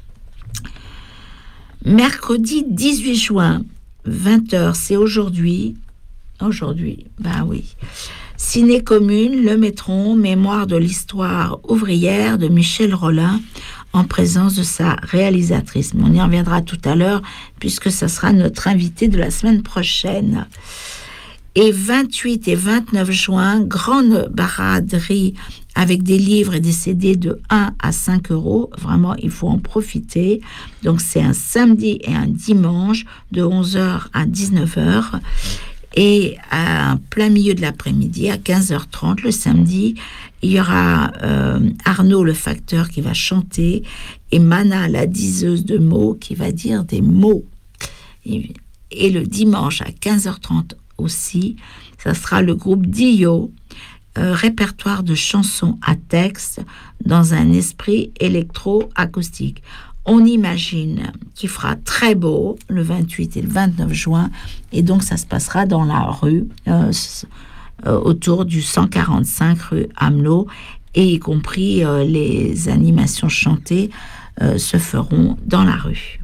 Mercredi dix-huit juin, vingt heures, c'est aujourd'hui. Aujourd'hui, ben oui. Ciné Commune, Le Métron, mémoire de l'histoire ouvrière de Michel Rollin, en présence de sa réalisatrice. On y reviendra tout à l'heure, puisque ça sera notre invité de la semaine prochaine. Et vingt-huit et vingt-neuf juin, grande baraderie avec des livres et des C D de un à cinq euros. Vraiment, il faut en profiter. Donc, c'est un samedi et un dimanche de onze heures à dix-neuf heures. Et à plein milieu de l'après-midi, à quinze heures trente, le samedi, il y aura euh, Arnaud le facteur qui va chanter et Mana la diseuse de mots qui va dire des mots. Et, et le dimanche à quinze heures trente aussi, ça sera le groupe Dio, euh, répertoire de chansons à texte dans un esprit électro-acoustique. On imagine qu'il fera très beau le vingt-huit et le vingt-neuf juin, et donc ça se passera dans la rue, euh, euh, autour du cent quarante-cinq rue Amelot, et y compris euh, les animations chantées euh, se feront dans la rue.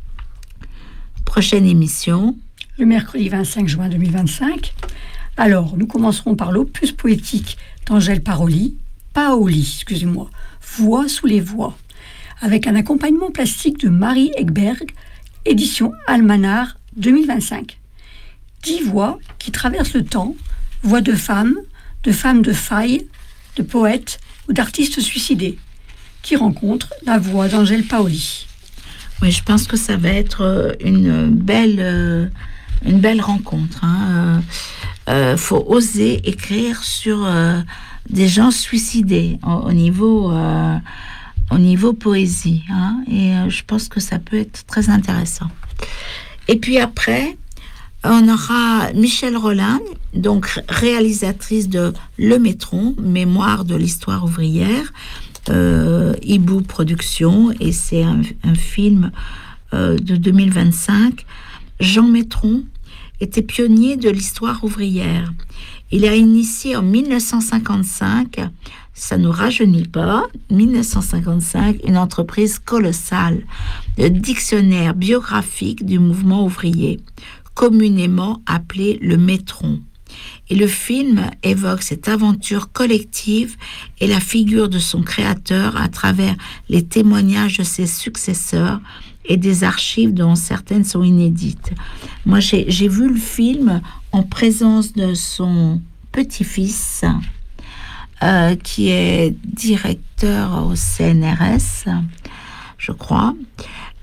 Prochaine émission. Le mercredi vingt-cinq juin deux mille vingt-cinq. Alors, nous commencerons par l'opus poétique d'Angèle Paroli, Paoli, excusez-moi, Voix sous les voix, avec un accompagnement plastique de Marie Egberg, édition Almanar deux mille vingt-cinq. Dix voix qui traversent le temps, voix de femmes, de femmes de faille, de poètes ou d'artistes suicidés, qui rencontrent la voix d'Angèle Paoli. Oui, je pense que ça va être une belle, une belle rencontre. Hein. Euh, faut oser écrire sur euh, des gens suicidés au, au niveau... Euh, au niveau poésie, hein, et euh, je pense que ça peut être très intéressant. Et puis après, on aura Michel Rollin, donc réalisatrice de Le Métron, mémoire de l'histoire ouvrière, euh, Hibou Productions, et c'est un, un film euh, de deux mille vingt-cinq. Jean Métron était pionnier de l'histoire ouvrière. Il a initié en mille neuf cent cinquante-cinq, ça ne nous rajeunit pas, mille neuf cent cinquante-cinq, une entreprise colossale, le dictionnaire biographique du mouvement ouvrier, communément appelé le Métron. Et le film évoque cette aventure collective et la figure de son créateur à travers les témoignages de ses successeurs et des archives dont certaines sont inédites. Moi, j'ai, j'ai vu le film en présence de son petit-fils, euh, qui est directeur au C N R S, je crois.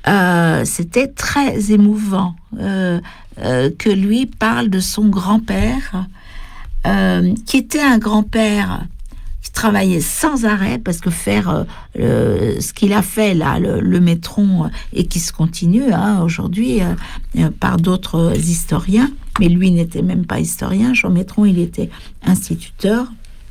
euh, c'était très émouvant euh, euh, que lui parle de son grand-père, euh, qui était un grand-père qui travaillait sans arrêt, parce que faire euh, le, ce qu'il a fait là, le, le Métron, et qui se continue hein, aujourd'hui euh, euh, par d'autres historiens, mais lui n'était même pas historien, Jean Métron, il était instituteur.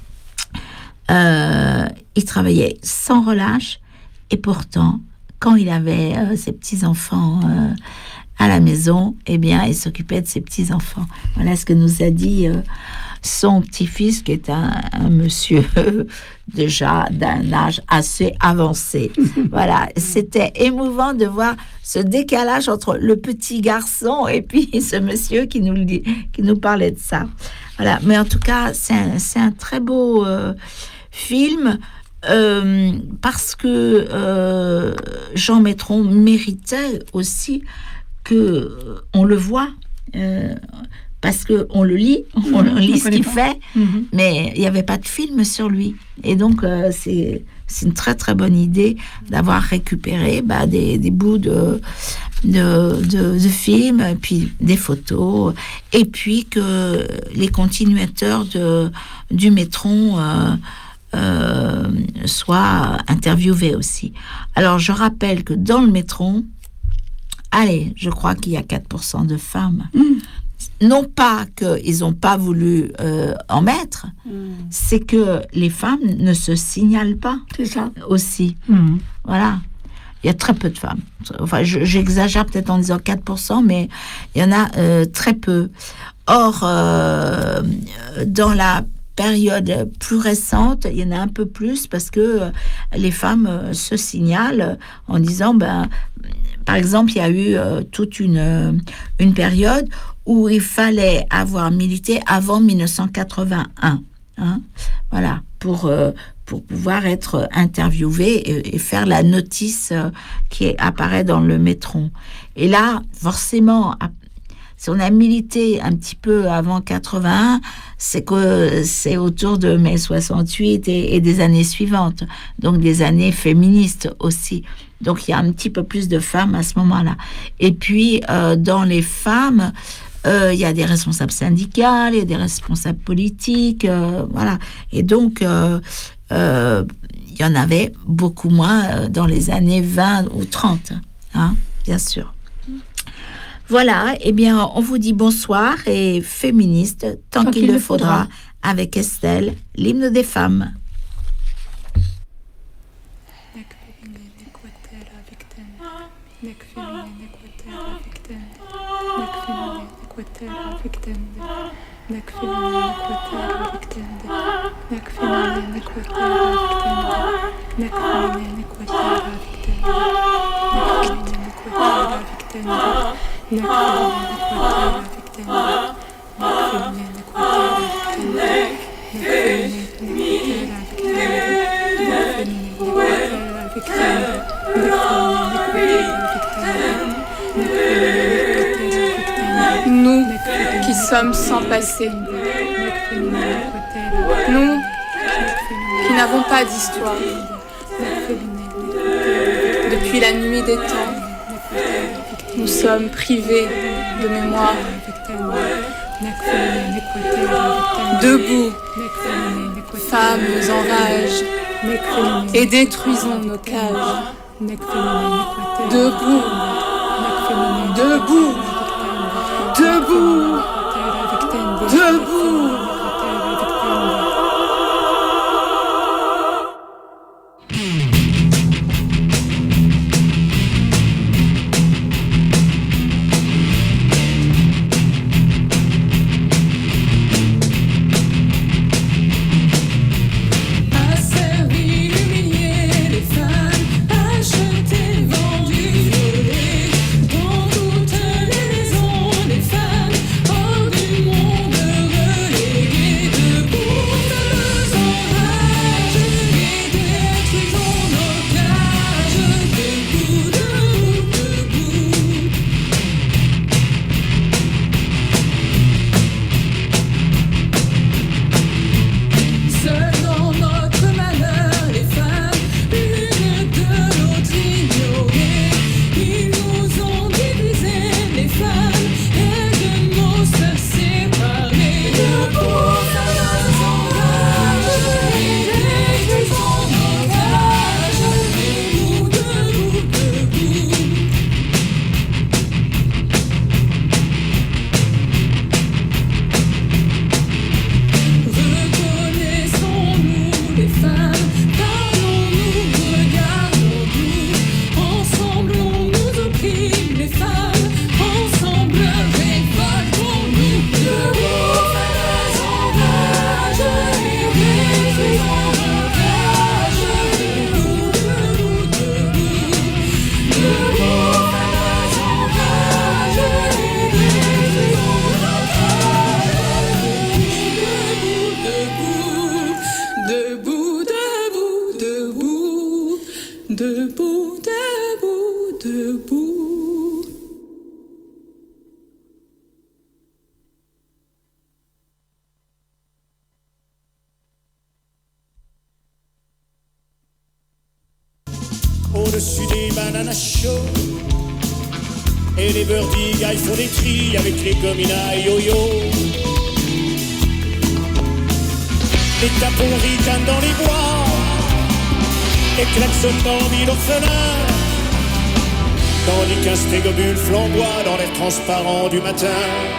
Euh, il travaillait sans relâche, et pourtant, quand il avait euh, ses petits-enfants euh, à la maison, eh bien, il s'occupait de ses petits-enfants. Voilà ce que nous a dit euh, son petit-fils, qui est un, un monsieur euh, déjà d'un âge assez avancé. Voilà, c'était émouvant de voir ce décalage entre le petit garçon et puis ce monsieur qui nous, le dit, qui nous parlait de ça. Voilà, mais en tout cas, c'est un, c'est un très beau euh, film. Euh, parce que euh, Jean Métron méritait aussi que euh, on le voit, euh, parce que on le lit, on mmh, lit on ce qu'il fait, mmh. mais il n'y avait pas de film sur lui. Et donc euh, c'est c'est une très très bonne idée d'avoir récupéré bah, des, des bouts de de, de de films, et puis des photos, et puis que les continuateurs de du Métron euh, Euh, soit interviewé aussi. Alors, je rappelle que dans le Métron, allez, je crois qu'il y a quatre pour cent de femmes. Mmh. Non pas qu'ils n'ont pas voulu euh, en mettre, mmh. c'est que les femmes ne se signalent pas. C'est ça. Aussi. Mmh. Voilà. Il y a très peu de femmes. Enfin, je, j'exagère peut-être en disant quatre pour cent, mais il y en a euh, très peu. Or, euh, dans la période plus récente, il y en a un peu plus parce que euh, les femmes euh, se signalent en disant, ben, par exemple, il y a eu euh, toute une, euh, une période où il fallait avoir milité avant dix-neuf cent quatre-vingt-un, hein, voilà, pour, euh, pour pouvoir être interviewé et, et faire la notice euh, qui apparaît dans le Métron. Et là, forcément, si on a milité un petit peu avant quatre-vingt-un, c'est que c'est autour de mai soixante-huit et, et des années suivantes, donc des années féministes aussi. Donc il y a un petit peu plus de femmes à ce moment-là. Et puis euh, dans les femmes, euh, il y a des responsables syndicales, il y a des responsables politiques, euh, voilà. Et donc euh, euh, il y en avait beaucoup moins dans les années vingt ou trente, hein, bien sûr. Voilà, eh bien, on vous dit bonsoir et féministe, tant, tant qu'il, qu'il le faudra, faudra, avec Estelle, l'hymne des femmes. Nous qui sommes sans passé, nous qui n'avons pas d'histoire, depuis la nuit des temps, nous sommes privés de mémoire. Debout, femmes en rage, et détruisons nos cages. Debout, debout, debout, debout. Dans toutes les maisons, les femmes hors du monde relais. debout, debout, debout. Au-dessus des bananas chauds et les birdies, ils font des trilles avec les gominas yo-yo. Les tapons ricanent dans les bois et klaxonnent dans mille orphelins, tandis qu'un stégobule flamboie dans l'air transparent du matin.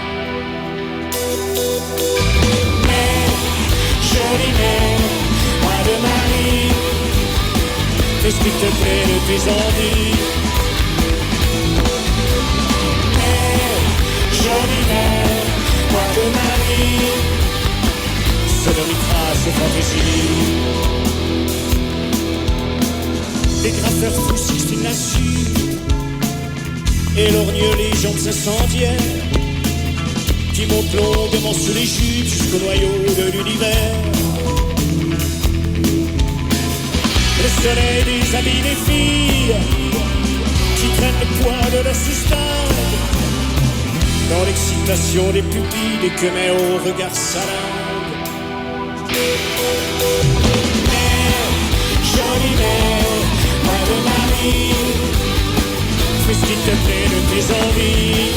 Mère, jolie mère, moi de Marie, qu'est-ce qui te plaît de tes envies? Mère, jolie mère, moi de Marie, sodomitra, c'est fantaisie. Les graffeurs fous s'expriment là-dessus et lorgnent les jambes incendiaires qui montent longuement sous les jupes jusqu'au noyau de l'univers. Le soleil déshabille les filles qui traînent le poids de leur sustain dans l'excitation des pupilles et que met au regard salade. Mère, jolie mère, moi de Marie, fais ce qui te plaît de tes envies.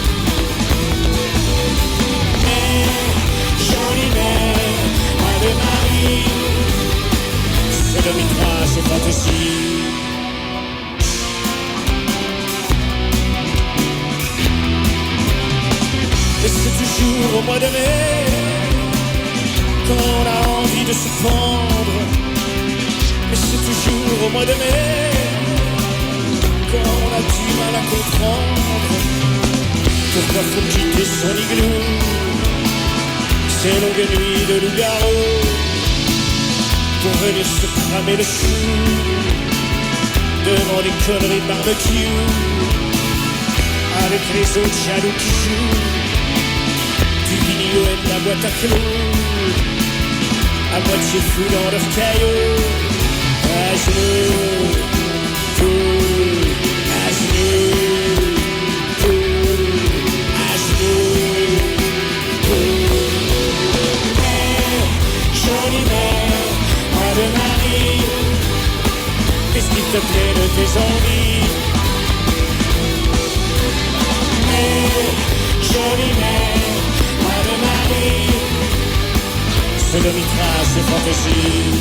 Mère, jolie mère, moi de Marie, c'est le mitra, c'est fantaisie. Et c'est toujours au mois de mai qu'on a envie de se fendre. Et c'est toujours au mois de mai qu'on a du mal à comprendre pourquoi faut quitter son igloo, ces longues nuits de loup-garou, pour venir se cramer le chou devant des conneries de barbecue avec les autres jaloux qui jouent du vigno et de la boîte à clous, à moitié fous dans leur caillou, à genoux, tout, à genoux, tout, à genoux, tout. Mère, jolie mère, moi de Marie, qu'est-ce qui te plaît de tes envies? Mère, jolie mère, moi de Marie, c'est le mitra, c'est fantaisie.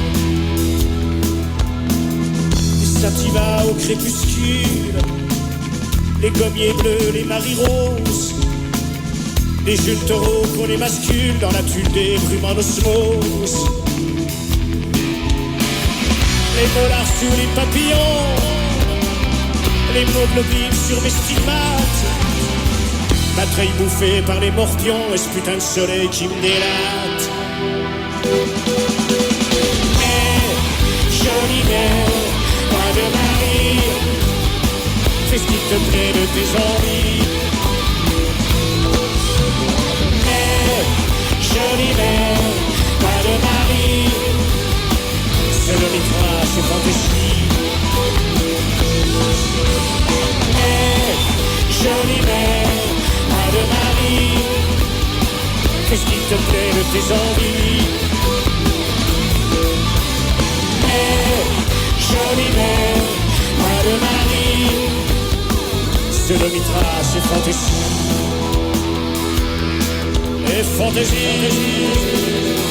Et ça t'y va au crépuscule, les gommiers bleus, les maris roses, les jeunes taureaux qu'on les mascule dans la tulle des brumes en osmose. Les molars sur les papillons, les moglobines sur mes stigmates, ma treille bouffée par les morpions et ce putain de soleil qui me délate. Mère, jolie mère, moi de Marie, fais ce qui te plaît de tes envies. Mère, jolie mère, moi de Marie, c'est le mitra, c'est fantaisie. Mère, jolie mère, moi de Marie, fais ce qui te plaît de tes envies. Mère, jolie mère, moi de Marie, c'est le mitra, c'est fantaisie. Et fantaisie.